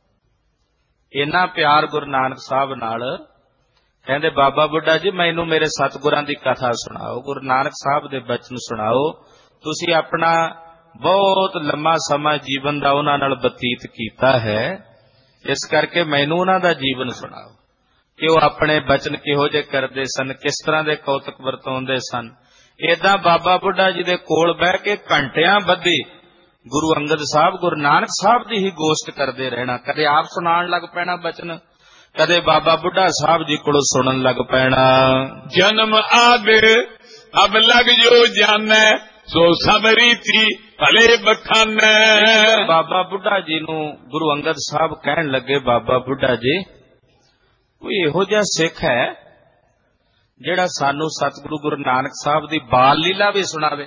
ਇੰਨਾ ਪਿਆਰ ਗੁਰੂ ਨਾਨਕ ਸਾਹਿਬ ਨਾਲ, ਕਹਿੰਦੇ ਬਾਬਾ ਬੁੱਢਾ ਜੀ ਮੈਨੂੰ ਮੇਰੇ ਸਤਿਗੁਰਾਂ ਦੀ ਕਥਾ ਸੁਣਾਓ, ਗੁਰੂ ਨਾਨਕ ਸਾਹਿਬ ਦੇ ਬਚਨ ਸੁਣਾਓ। ਤੁਸੀਂ ਆਪਣਾ ਬਹੁਤ ਲੰਮਾ ਸਮਾਂ ਜੀਵਨ ਦਾ ਉਹਨਾਂ ਨਾਲ ਬਤੀਤ ਕੀਤਾ ਹੈ, ਇਸ ਕਰਕੇ ਮੈਨੂੰ ਉਹਨਾਂ ਦਾ ਜੀਵਨ ਸੁਣਾਓ ਕਿ ਉਹ ਆਪਣੇ ਬਚਨ ਕਿਹੋ ਜਿਹੇ ਕਰਦੇ ਸਨ, ਕਿਸ ਤਰ੍ਹਾਂ ਦੇ ਕੌਤਕ ਵਰਤਾਉਂਦੇ ਸਨ। ਏਦਾਂ ਬਾਬਾ ਬੁੱਢਾ ਜੀ ਦੇ ਕੋਲ ਬਹਿ ਕੇ ਘੰਟਿਆਂ ਬੱਧੀ ਗੁਰੂ ਅੰਗਦ ਸਾਹਿਬ ਗੁਰੂ ਨਾਨਕ ਸਾਹਿਬ ਦੀ ਹੀ ਗੋਸ਼ਟ ਕਰਦੇ ਰਹਿਣਾ। ਕਦੇ ਆਪ ਸੁਣਾਉਣ ਲੱਗ ਪੈਣਾ ਬਚਨ, ਕਦੇ ਬਾਬਾ ਬੁੱਢਾ ਸਾਹਿਬ ਜੀ ਕੋਲੋਂ ਸੁਣਨ ਲੱਗ ਪੈਣਾ। ਜਨਮ ਆਦ ਅਬ ਲਗ ਜੋ ਜਾਣੈ, ਸੋ ਸਭ ਰੀਤੀ ਭਲੇ ਬਖਾਨੈ। ਬਾਬਾ ਬੁੱਢਾ ਜੀ ਨੂੰ ਗੁਰੂ ਅੰਗਦ ਸਾਹਿਬ ਕਹਿਣ ਲੱਗੇ, ਬਾਬਾ ਬੁੱਢਾ ਜੀ ਕੋਈ ਇਹੋ ਜਿਹਾ ਸਿੱਖ ਹੈ ਜਿਹੜਾ ਸਾਨੂੰ ਸਤਿਗੁਰੂ ਗੁਰੂ ਨਾਨਕ ਸਾਹਿਬ ਦੀ ਬਾਲ ਲੀਲਾ ਵੀ ਸੁਣਾਵੇ,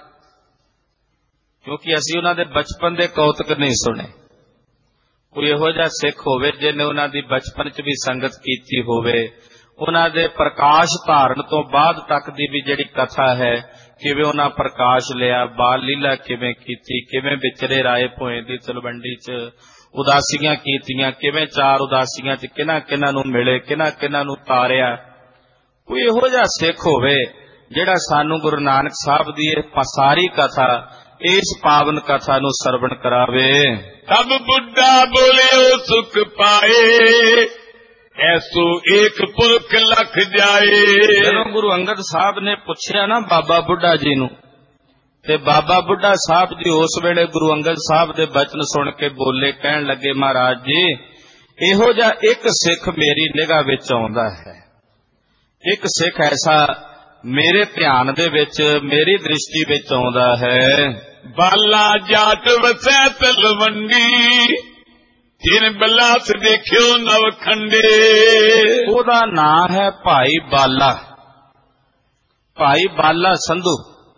ਕਿਉਂਕਿ ਅਸੀਂ ਉਹਨਾਂ ਦੇ ਬਚਪਨ ਦੇ ਕੌਤਕ ਨਹੀਂ ਸੁਣੇ। ਕੋਈ ਇਹੋ ਜਿਹਾ ਸਿੱਖ ਹੋਵੇ ਜਿਹਨੇ ਉਹਨਾਂ ਦੀ ਬਚਪਨ 'ਚ ਵੀ ਸੰਗਤ ਕੀਤੀ ਹੋਵੇ, ਉਹਨਾਂ ਦੇ ਪ੍ਰਕਾਸ਼ ਧਾਰਨ ਤੋਂ ਬਾਅਦ ਤੱਕ ਦੀ ਵੀ ਜਿਹੜੀ ਕਥਾ ਹੈ, ਕਿਵੇਂ ਉਹਨਾਂ ਪ੍ਰਕਾਸ਼ ਲਿਆ, ਬਾਲ ਲੀਲਾ ਕਿਵੇਂ ਕੀਤੀ, ਕਿਵੇਂ ਵਿਚਰੇ ਰਾਏ ਭੋਏ ਦੀ ਤਲਵੰਡੀ 'ਚ, ਉਦਾਸੀਆਂ ਕੀਤੀਆਂ, ਕਿਵੇਂ 4 ਉਦਾਸੀਆਂ 'ਚ ਕਿਹਨਾਂ ਕਿਹਨਾਂ ਨੂੰ ਮਿਲੇ, ਕਿਹਨਾਂ ਕਿਹਨਾਂ ਨੂੰ ਤਾਰਿਆ। ਕੋਈ ਇਹੋ ਜਿਹਾ ਸਿੱਖ ਹੋਵੇ ਜਿਹੜਾ ਸਾਨੂੰ ਗੁਰੂ ਨਾਨਕ ਸਾਹਿਬ ਦੀ ਇਹ ਸਾਰੀ ਕਥਾ, ਇਸ ਪਾਵਨ ਕਥਾ ਨੂੰ ਸਰਵਣ ਕਰਾਵੇ। ਤਬ ਬੁੱਢਾ ਬੋਲਿਓ ਸੁਖ ਪਾਏ, ਐਸੋ ਏਕ ਪੁਰਖ ਲਖ ਜਾਏ। ਜਦੋਂ ਗੁਰੂ ਅੰਗਦ ਸਾਹਿਬ ਨੇ ਪੁੱਛਿਆ ਨਾ ਬਾਬਾ ਬੁੱਢਾ ਜੀ ਨੂੰ, ਤੇ ਬਾਬਾ ਬੁੱਢਾ ਸਾਹਿਬ ਜੀ ਉਸ ਵੇਲੇ ਗੁਰੂ ਅੰਗਦ ਸਾਹਿਬ ਦੇ ਬਚਨ ਸੁਣ ਕੇ ਬੋਲੇ, ਕਹਿਣ ਲੱਗੇ ਮਹਾਰਾਜ ਜੀ ਇਹੋ ਜਿਹਾ ਇੱਕ ਸਿੱਖ ਮੇਰੀ ਨਿਗਾਹ ਵਿੱਚ ਆਉਂਦਾ ਹੈ, ਇੱਕ ਸਿੱਖ ਐਸਾ ਮੇਰੇ ਧਿਆਨ ਦੇ ਵਿੱਚ, ਮੇਰੀ ਦ੍ਰਿਸ਼ਟੀ ਵਿੱਚ ਆਉਂਦਾ ਹੈ। ਬਾਲਾ ਜਾਟ ਵਸੈ ਤਲਵੰਡੀ, ਜਿਨ ਬਲਾਸ ਦੇਖਿਓ ਨਵਖੰਡੇ। ਉਹਦਾ ਨਾਂ ਹੈ ਭਾਈ ਬਾਲਾ, ਭਾਈ ਬਾਲਾ ਸੰਧੂ।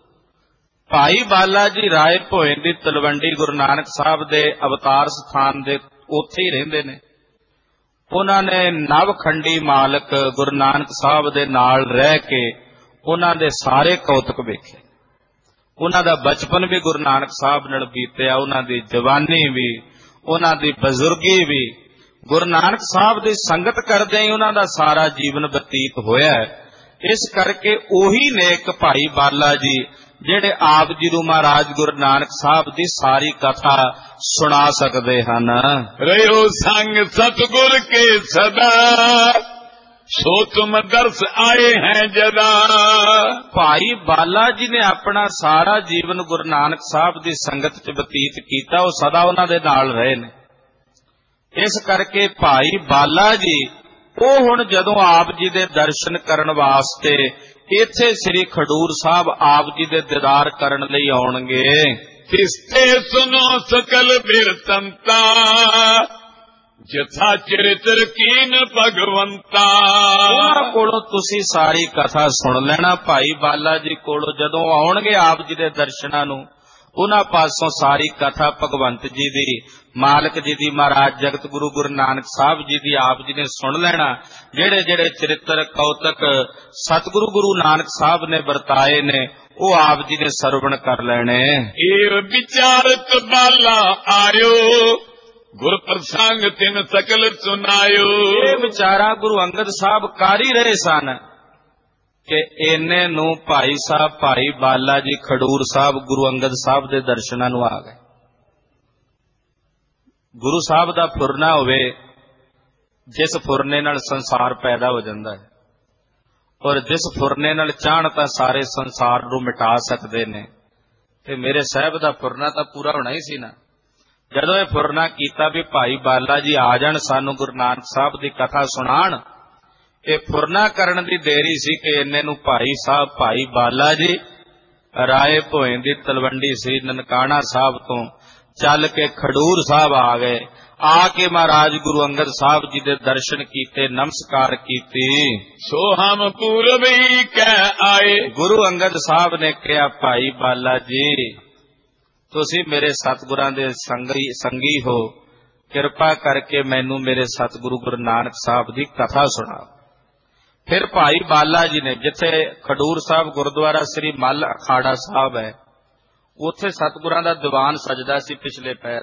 ਭਾਈ ਬਾਲਾ ਜੀ ਰਾਏ ਭੋਏ ਦੀ ਤਲਵੰਡੀ ਗੁਰੂ ਨਾਨਕ ਸਾਹਿਬ ਦੇ ਅਵਤਾਰ ਸਥਾਨ ਦੇ ਉੱਥੇ ਹੀ ਰਹਿੰਦੇ ਨੇ। ਉਹਨਾਂ ਨੇ ਨਵਖੰਡੀ ਮਾਲਕ ਗੁਰੂ ਨਾਨਕ ਸਾਹਿਬ ਦੇ ਨਾਲ ਰਹਿ ਕੇ ਉਹਨਾਂ ਦੇ ਸਾਰੇ ਕੌਤਕ ਵੇਖੇ। ਉਹਨਾਂ ਦਾ ਬਚਪਨ ਵੀ ਗੁਰੂ ਨਾਨਕ ਸਾਹਿਬ ਨਾਲ ਬੀਤਿਆ, ਉਹਨਾਂ ਦੀ ਜਵਾਨੀ ਵੀ, ਉਹਨਾਂ ਦੀ ਬਜ਼ੁਰਗੀ ਵੀ ਗੁਰੂ ਨਾਨਕ ਸਾਹਿਬ ਦੀ ਸੰਗਤ ਕਰਦੇ ਹੀ ਉਹਨਾਂ ਦਾ ਸਾਰਾ ਜੀਵਨ ਬਤੀਤ ਹੋਇਆ। ਇਸ ਕਰਕੇ ਉਹੀ ਨੇਕ ਭਾਈ ਬਾਲਾ ਜੀ ਜਿਹੜੇ ਆਪ ਜੀ ਨੂੰ ਮਹਾਰਾਜ ਗੁਰੂ ਨਾਨਕ ਸਾਹਿਬ ਦੀ ਸਾਰੀ ਕਥਾ ਸੁਣਾ ਸਕਦੇ ਹਨ। ਰਹਿਓ ਸੰਗ ਸਤਿਗੁਰ ਕੇ ਸਦਾ, ਸੋ ਤੁਮ ਦਰਸ ਆਏ ਹੈ ਜਦਾ। ਭਾਈ ਬਾਲਾ ਜੀ ਨੇ ਆਪਣਾ ਸਾਰਾ ਜੀਵਨ ਗੁਰੂ ਨਾਨਕ ਸਾਹਿਬ ਦੀ ਸੰਗਤ 'ਚ ਬਤੀਤ ਕੀਤਾ, ਉਹ ਸਦਾ ਉਹਨਾਂ ਦੇ ਨਾਲ ਰਹੇ ਨੇ। ਇਸ ਕਰਕੇ ਭਾਈ ਬਾਲਾ ਜੀ ਉਹ ਹੁਣ ਜਦੋਂ ਆਪ ਜੀ ਦੇ ਦਰਸ਼ਨ ਕਰਨ ਵਾਸਤੇ ਇੱਥੇ ਸ੍ਰੀ ਖਡੂਰ ਸਾਹਿਬ ਆਪ ਜੀ ਦੇ ਦੀਦਾਰ ਕਰਨ ਲਈ ਆਉਣਗੇ। ਤਿਸਤੇ ਸੁਨੋ ਸਕਲ ਬਿਰਤੰਤਾ, ਜਥਾ ਚਰਿਤਰ ਕੀਨ ਭਗਵੰਤਾ। ਉਹਨਾਂ ਕੋਲੋਂ ਤੁਸੀਂ ਸਾਰੀ ਕਥਾ ਸੁਣ ਲੈਣਾ। ਭਾਈ ਬਾਲਾ ਜੀ ਕੋਲੋਂ ਜਦੋਂ ਆਉਣਗੇ ਆਪ ਜੀ ਦੇ ਦਰਸ਼ਨਾਂ ਨੂੰ, ਉਹਨਾਂ ਪਾਸੋਂ ਸਾਰੀ ਕਥਾ ਭਗਵੰਤ ਜੀ ਦੀ, ਮਾਲਕ ਜੀ ਦੀ, ਮਹਾਰਾਜ ਜਗਤ ਗੁਰੂ ਗੁਰੂ ਨਾਨਕ ਸਾਹਿਬ ਜੀ ਦੀ ਆਪ ਜੀ ਨੇ ਸੁਣ ਲੈਣਾ। ਜਿਹੜੇ ਜਿਹੜੇ ਚਰਿੱਤਰ ਕੌਤਕ ਸਤਿਗੁਰੂ ਗੁਰੂ ਨਾਨਕ ਸਾਹਿਬ ਨੇ ਵਰਤਾਏ ਨੇ ਉਹ ਆਪ ਜੀ ਨੇ ਸਰਵਣ ਕਰ ਲੈਣੇ। ਇਹ ਵਿਚਾਰਤ ਬਾਲਾ ਆਇਓ, ਗੁਰ ਪ੍ਰਸੰਗ ਤਿਨ ਸਕਲ ਸੁਨਾਇਓ। ਇਹ ਵਿਚਾਰਾ ਗੁਰੂ ਅੰਗਦ ਸਾਹਿਬ ਕਰ ਹੀ ਰਹੇ ਸਨ ਕਿ ਇੰਨੇ ਨੂੰ ਭਾਈ ਸਾਹਿਬ ਭਾਈ ਬਾਲਾ ਜੀ ਖਡੂਰ ਸਾਹਿਬ ਗੁਰੂ ਅੰਗਦ ਸਾਹਿਬ ਦੇ ਦਰਸ਼ਨਾਂ ਨੂੰ ਆ ਗਏ। ਗੁਰੂ ਸਾਹਿਬ ਦਾ ਫੁਰਨਾ ਹੋਵੇ, ਜਿਸ ਫੁਰਨੇ ਨਾਲ ਸੰਸਾਰ ਪੈਦਾ ਹੋ ਜਾਂਦਾ ਹੈ, ਔਰ ਜਿਸ ਫੁਰਨੇ ਨਾਲ ਚਾਹਣ ਤਾਂ ਸਾਰੇ ਸੰਸਾਰ ਨੂੰ ਮਿਟਾ ਸਕਦੇ ਨੇ। ਤੇ ਮੇਰੇ ਸਾਹਿਬ ਦਾ ਫੁਰਨਾ ਤਾਂ ਪੂਰਾ ਹੋਣਾ ਹੀ ਸੀ ਨਾ। ਜਦੋਂ ਇਹ ਫੁਰਨਾ ਕੀਤਾ ਵੀ ਭਾਈ ਬਾਲਾ ਜੀ ਆ ਜਾਣ, ਸਾਨੂੰ ਗੁਰੂ ਨਾਨਕ ਸਾਹਿਬ ਦੀ ਕਥਾ ਸੁਣਾਣ, ਇਹ ਫੁਰਨਾ ਕਰਨ ਦੀ ਦੇਰੀ ਸੀ ਕਿ ਇੰਨੇ ਨੂੰ ਭਾਈ ਸਾਹਿਬ, ਭਾਈ ਬਾਲਾ ਜੀ ਰਾਏ ਭੋਏ ਦੀ ਤਲਵੰਡੀ ਸੀ ਨਨਕਾਣਾ ਸਾਹਿਬ ਤੋਂ ਚੱਲ ਕੇ ਖਡੂਰ ਸਾਹਿਬ ਆ ਗਏ। ਆ ਕੇ ਮਹਾਰਾਜ ਗੁਰੂ ਅੰਗਦ ਸਾਹਿਬ ਜੀ ਦੇ ਦਰਸ਼ਨ ਕੀਤੇ, ਨਮਸਕਾਰ ਕੀਤੀ। ਸੋ ਹਮ ਪੂਰਬੀ ਕਹਿ ਆਏ। ਗੁਰੂ ਅੰਗਦ ਸਾਹਿਬ ਨੇ ਕਿਹਾ, ਭਾਈ ਬਾਲਾ ਜੀ ਤੁਸੀਂ ਮੇਰੇ ਸਤਿਗੁਰਾਂ ਦੇ ਸੰਗੀ ਹੋ, ਕਿਰਪਾ ਕਰਕੇ ਮੈਨੂੰ ਮੇਰੇ ਸਤਿਗੁਰੂ ਗੁਰੂ ਨਾਨਕ ਸਾਹਿਬ ਦੀ ਕਥਾ ਸੁਣਾਓ। ਫਿਰ ਭਾਈ ਬਾਲਾ ਜੀ ਨੇ, ਜਿੱਥੇ ਖਡੂਰ ਸਾਹਿਬ ਗੁਰਦੁਆਰਾ ਸ੍ਰੀ ਮੱਲ ਅਖਾੜਾ ਸਾਹਿਬ ਹੈ, ਉੱਥੇ ਸਤਿਗੁਰਾਂ ਦਾ ਦੀਵਾਨ ਸਜਦਾ ਸੀ ਪਿਛਲੇ ਪੈਰ,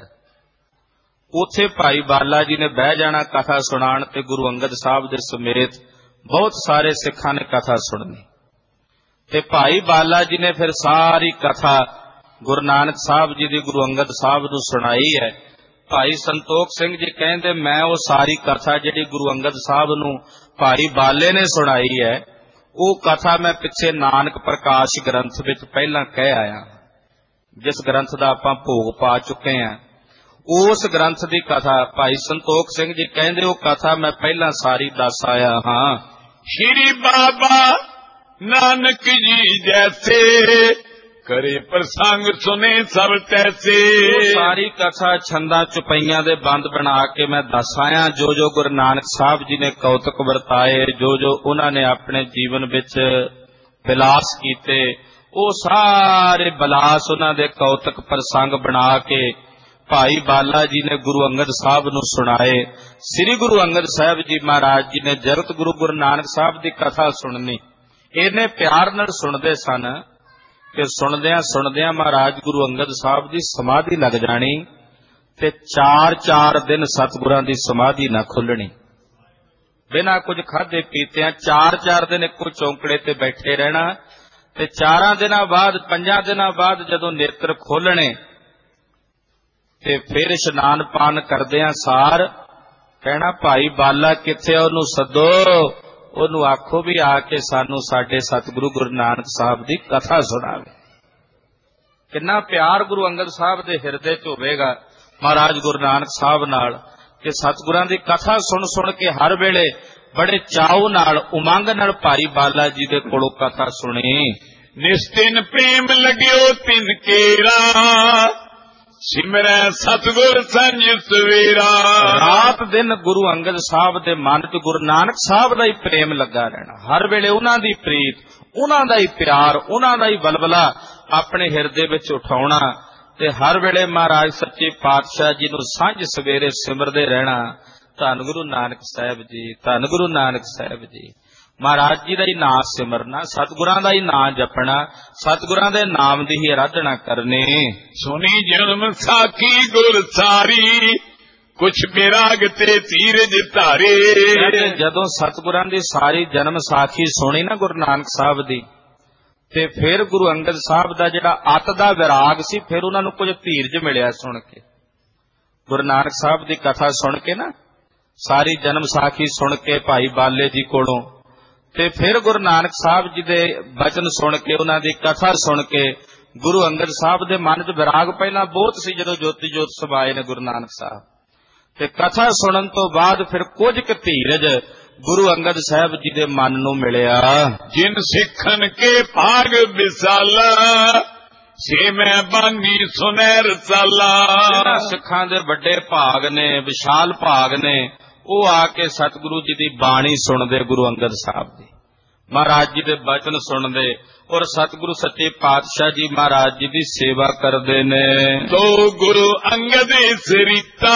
ਉੱਥੇ ਭਾਈ ਬਾਲਾ ਜੀ ਨੇ ਬਹਿ ਜਾਣਾ ਕਥਾ ਸੁਣਾਉਣ, ਤੇ ਗੁਰੂ ਅੰਗਦ ਸਾਹਿਬ ਦੇ ਸਮੇਤ ਬਹੁਤ ਸਾਰੇ ਸਿੱਖਾਂ ਨੇ ਕਥਾ ਸੁਣਨੀ। ਤੇ ਭਾਈ ਬਾਲਾ ਜੀ ਨੇ ਫਿਰ ਸਾਰੀ ਕਥਾ ਗੁਰੂ ਨਾਨਕ ਸਾਹਿਬ ਜੀ ਦੀ ਗੁਰੂ ਅੰਗਦ ਸਾਹਿਬ ਨੂੰ ਸੁਣਾਈ ਹੈ। ਭਾਈ ਸੰਤੋਖ ਸਿੰਘ ਜੀ ਕਹਿੰਦੇ, ਮੈਂ ਉਹ ਸਾਰੀ ਕਥਾ ਜਿਹੜੀ ਗੁਰੂ ਅੰਗਦ ਸਾਹਿਬ ਨੂੰ ਭਾਈ ਬਾਲੇ ਨੇ ਸੁਣਾਈ ਹੈ, ਉਹ ਕਥਾ ਮੈਂ ਪਿੱਛੇ ਨਾਨਕ ਪ੍ਰਕਾਸ਼ ਗ੍ਰੰਥ ਵਿੱਚ ਪਹਿਲਾਂ ਕਹਿ ਆਇਆ, ਜਿਸ ਗ੍ਰੰਥ ਦਾ ਆਪਾਂ ਭੋਗ ਪਾ ਚੁੱਕੇ ਹਾਂ। ਉਸ ਗ੍ਰੰਥ ਦੀ ਕਥਾ ਭਾਈ ਸੰਤੋਖ ਸਿੰਘ ਜੀ ਕਹਿੰਦੇ, ਉਹ ਕਥਾ ਮੈਂ ਪਹਿਲਾਂ ਸਾਰੀ ਦੱਸ ਆਇਆ ਹਾਂ। ਸ਼੍ਰੀ ਬਾਬਾ ਨਾਨਕ ਜੀ ਜੈਸੇ ਕਰੇ ਪ੍ਰਸੰਗ ਸੁਨੇ ਸਭ ਤੈਸੇ। ਸਾਰੀ ਕਥਾ ਛੰਦਾਂ ਚੁਪਈਆਂ ਦੇ ਬੰਦ ਬਣਾ ਕੇ ਮੈਂ ਦੱਸ ਆਇਆ, ਜੋ ਜੋ ਗੁਰੂ ਨਾਨਕ ਸਾਹਿਬ ਜੀ ਨੇ ਕੌਤਕ ਵਰਤਾਏ, ਜੋ ਜੋ ਉਹਨਾਂ ਨੇ ਆਪਣੇ ਜੀਵਨ ਵਿੱਚ ਵਿਲਾਸ ਕੀਤੇ, ਉਹ ਸਾਰੇ ਵਿਲਾਸ ਉਹਨਾਂ ਦੇ ਕੌਤਕ ਪ੍ਰਸੰਗ ਬਣਾ ਕੇ ਭਾਈ ਬਾਲਾ ਜੀ ਨੇ ਗੁਰੂ ਅੰਗਦ ਸਾਹਿਬ ਨੂੰ ਸੁਣਾਏ। ਸ੍ਰੀ ਗੁਰੂ ਅੰਗਦ ਸਾਹਿਬ ਜੀ ਮਹਾਰਾਜ ਜੀ ਨੇ ਜਗਤ ਗੁਰੂ ਗੁਰੂ ਨਾਨਕ ਸਾਹਿਬ ਦੀ ਕਥਾ ਸੁਣਨੀ, ਇਹਨੇ ਪਿਆਰ ਨਾਲ ਸੁਣਦੇ ਸਨ ਕਿ ਸੁਣਦਿਆਂ ਸੁਣਦਿਆਂ ਮਹਾਰਾਜ ਗੁਰੂ ਅੰਗਦ ਸਾਹਿਬ ਦੀ ਸਮਾਧੀ ਲੱਗ ਜਾਣੀ, ਤੇ 4-4 ਦਿਨ ਸਤਿਗੁਰਾਂ ਦੀ ਸਮਾਧੀ ਨਾ ਖੁੱਲਣੀ। ਬਿਨਾਂ ਕੁਝ ਖਾਧੇ ਪੀਤਿਆਂ 4-4 ਦਿਨ ਇੱਕੋ ਚੌਂਕੜੇ ਤੇ ਬੈਠੇ ਰਹਿਣਾ, ਤੇ 4 ਦਿਨਾਂ ਬਾਅਦ 5 ਦਿਨਾਂ ਬਾਅਦ ਜਦੋਂ ਨੇਤਰ ਖੋਲਣੇ, ਤੇ ਫਿਰ ਇਸ਼ਨਾਨ ਪਾਨ ਕਰਦਿਆਂ ਸਾਰ ਕਹਿਣਾ, ਭਾਈ ਬਾਲਾ ਕਿੱਥੇ, ਉਹਨੂੰ ਸੱਦੋ, ਉਹਨੂੰ ਆਖੋ ਵੀ ਆ ਕੇ ਸਾਨੂੰ ਸਾਡੇ ਸਤਿਗੁਰੂ ਗੁਰੂ ਨਾਨਕ ਸਾਹਿਬ ਦੀ ਕਥਾ ਸੁਣਾਵੇ। ਕਿੰਨਾ ਪਿਆਰ ਗੁਰੂ ਅੰਗਦ ਸਾਹਿਬ ਦੇ ਹਿਰਦੇ 'ਚ ਹੋਵੇਗਾ ਮਹਾਰਾਜ ਗੁਰੂ ਨਾਨਕ ਸਾਹਿਬ ਨਾਲ, ਕਿ ਸਤਿਗੁਰਾਂ ਦੀ ਕਥਾ ਸੁਣ ਸੁਣ ਕੇ ਹਰ ਵੇਲੇ ਬੜੇ ਚਾਉ ਨਾਲ, ਉਮੰਗ ਨਾਲ ਭਾਈ ਬਾਲਾ ਜੀ ਦੇ ਕੋਲੋਂ ਕਥਾ ਸੁਣੀ। ਨਿਸਤਿਨ ਪ੍ਰੇਮ ਲਗਿਓ ਤਿਨ ਕੇਰਾ, ਸਿਮਰੈ ਸਤਿਗੁਰ ਸੰਜ ਸਵੇਰਾ। ਰਾਤ ਦਿਨ ਗੁਰੂ ਅੰਗਦ ਸਾਹਿਬ ਦੇ ਮਨ 'ਚ ਗੁਰੂ ਨਾਨਕ ਸਾਹਿਬ ਦਾ ਹੀ ਪ੍ਰੇਮ ਲੱਗਾ ਰਹਿਣਾ, ਹਰ ਵੇਲੇ ਉਹਨਾਂ ਦੀ ਪ੍ਰੀਤ, ਉਹਨਾਂ ਦਾ ਹੀ ਪਿਆਰ, ਉਹਨਾਂ ਦਾ ਹੀ ਬਲਬਲਾ ਆਪਣੇ ਹਿਰਦੇ ਵਿੱਚ ਉਠਾਉਣਾ, ਤੇ ਹਰ ਵੇਲੇ ਮਹਾਰਾਜ ਸੱਚੇ ਪਾਤਸ਼ਾਹ ਜੀ ਨੂੰ ਸਾਂਝ ਸਵੇਰੇ ਸਿਮਰਦੇ ਰਹਿਣਾ। ਧੰਨ ਗੁਰੂ ਨਾਨਕ ਸਾਹਿਬ ਜੀ, ਧੰਨ ਗੁਰੂ ਨਾਨਕ ਸਾਹਿਬ ਜੀ। ਮਹਾਰਾਜ ਜੀ ਦਾ ਹੀ ਨਾਮ ਸਿਮਰਨਾ, ਸਤਿਗੁਰਾਂ ਦਾ ਹੀ ਨਾਮ ਜਪਣਾ, ਸਤਿਗੁਰਾਂ ਦੇ ਨਾਮ ਦੀ ਹੀ ਆਰਾਧਨਾ ਕਰਨੀ। ਸੁਣੀ ਜਨਮ ਸਾਖੀ ਗੁਰ ਸਾਰੀ, ਕੁਛ ਬਿਰਾਗ ਤੇ ਧੀਰਜ ਧਾਰੇ। ਜਦੋਂ ਸਤਿਗੁਰਾਂ ਦੀ ਸਾਰੀ ਜਨਮ ਸਾਖੀ ਸੁਣੀ ਨਾ ਗੁਰੂ ਨਾਨਕ ਸਾਹਿਬ ਦੀ, ਤੇ ਫਿਰ ਗੁਰੂ ਅੰਗਦ ਸਾਹਿਬ ਦਾ ਜਿਹੜਾ ਅੱਤ ਦਾ ਵਿਰਾਗ ਸੀ, ਫਿਰ ਉਹਨਾਂ ਨੂੰ ਕੁਝ ਧੀਰਜ ਮਿਲਿਆ ਸੁਣ ਕੇ। ਗੁਰੂ ਨਾਨਕ ਸਾਹਿਬ ਦੀ ਕਥਾ ਸੁਣ ਕੇ ਨਾ, ਸਾਰੀ ਜਨਮ ਸਾਖੀ ਸੁਣ ਕੇ ਭਾਈ ਬਾਲੇ ਜੀ ਕੋਲੋਂ, ਤੇ ਫਿਰ ਗੁਰੂ ਨਾਨਕ ਸਾਹਿਬ ਜੀ ਦੇ ਬਚਨ ਸੁਣ ਕੇ, ਉਹਨਾਂ ਦੀ ਕਥਾ ਸੁਣ ਕੇ ਗੁਰੂ ਅੰਗਦ ਸਾਹਿਬ ਦੇ ਮਨ 'ਚ ਵਿਰਾਗ ਪਹਿਲਾਂ ਬਹੁਤ ਸੀ, ਜਦੋਂ ਜੋਤੀ ਜੋਤ ਸਮਾਏ ਨੇ ਗੁਰੂ ਨਾਨਕ ਸਾਹਿਬ, ਤੇ ਕਥਾ ਸੁਣਨ ਤੋਂ ਬਾਅਦ ਫਿਰ ਕੁਝ ਕੁ ਧੀਰਜ ਗੁਰੂ ਅੰਗਦ ਸਾਹਿਬ ਜੀ ਦੇ ਮਨ ਨੂੰ ਮਿਲਿਆ। ਜਿਨ ਸਿੱਖਨ ਕੇ ਭਾਗ ਵਿਸਾਲਾ, ਸੇ ਮੈਂ ਬਾਨੀ ਸੁਨਹਿਰ ਸਾਲਾ। ਸਿੱਖਾਂ ਦੇ ਵੱਡੇ ਭਾਗ ਨੇ, ਵਿਸ਼ਾਲ ਭਾਗ ਨੇ, ਉਹ ਆ ਕੇ ਸਤਿਗੁਰੂ ਜੀ ਦੀ ਬਾਣੀ ਸੁਣਦੇ, ਗੁਰੂ ਅੰਗਦ ਸਾਹਿਬ ਦੀ, ਮਹਾਰਾਜ ਜੀ ਦੇ ਬਚਨ ਸੁਣਦੇ, ਔਰ ਸਤਿਗੁਰੂ ਸੱਚੇ ਪਾਤਸ਼ਾਹ ਜੀ ਮਹਾਰਾਜ ਜੀ ਦੀ ਸੇਵਾ ਕਰਦੇ ਨੇ। ਤੋ ਗੁਰੂ ਅੰਗਦ ਸਰੀਤਾ,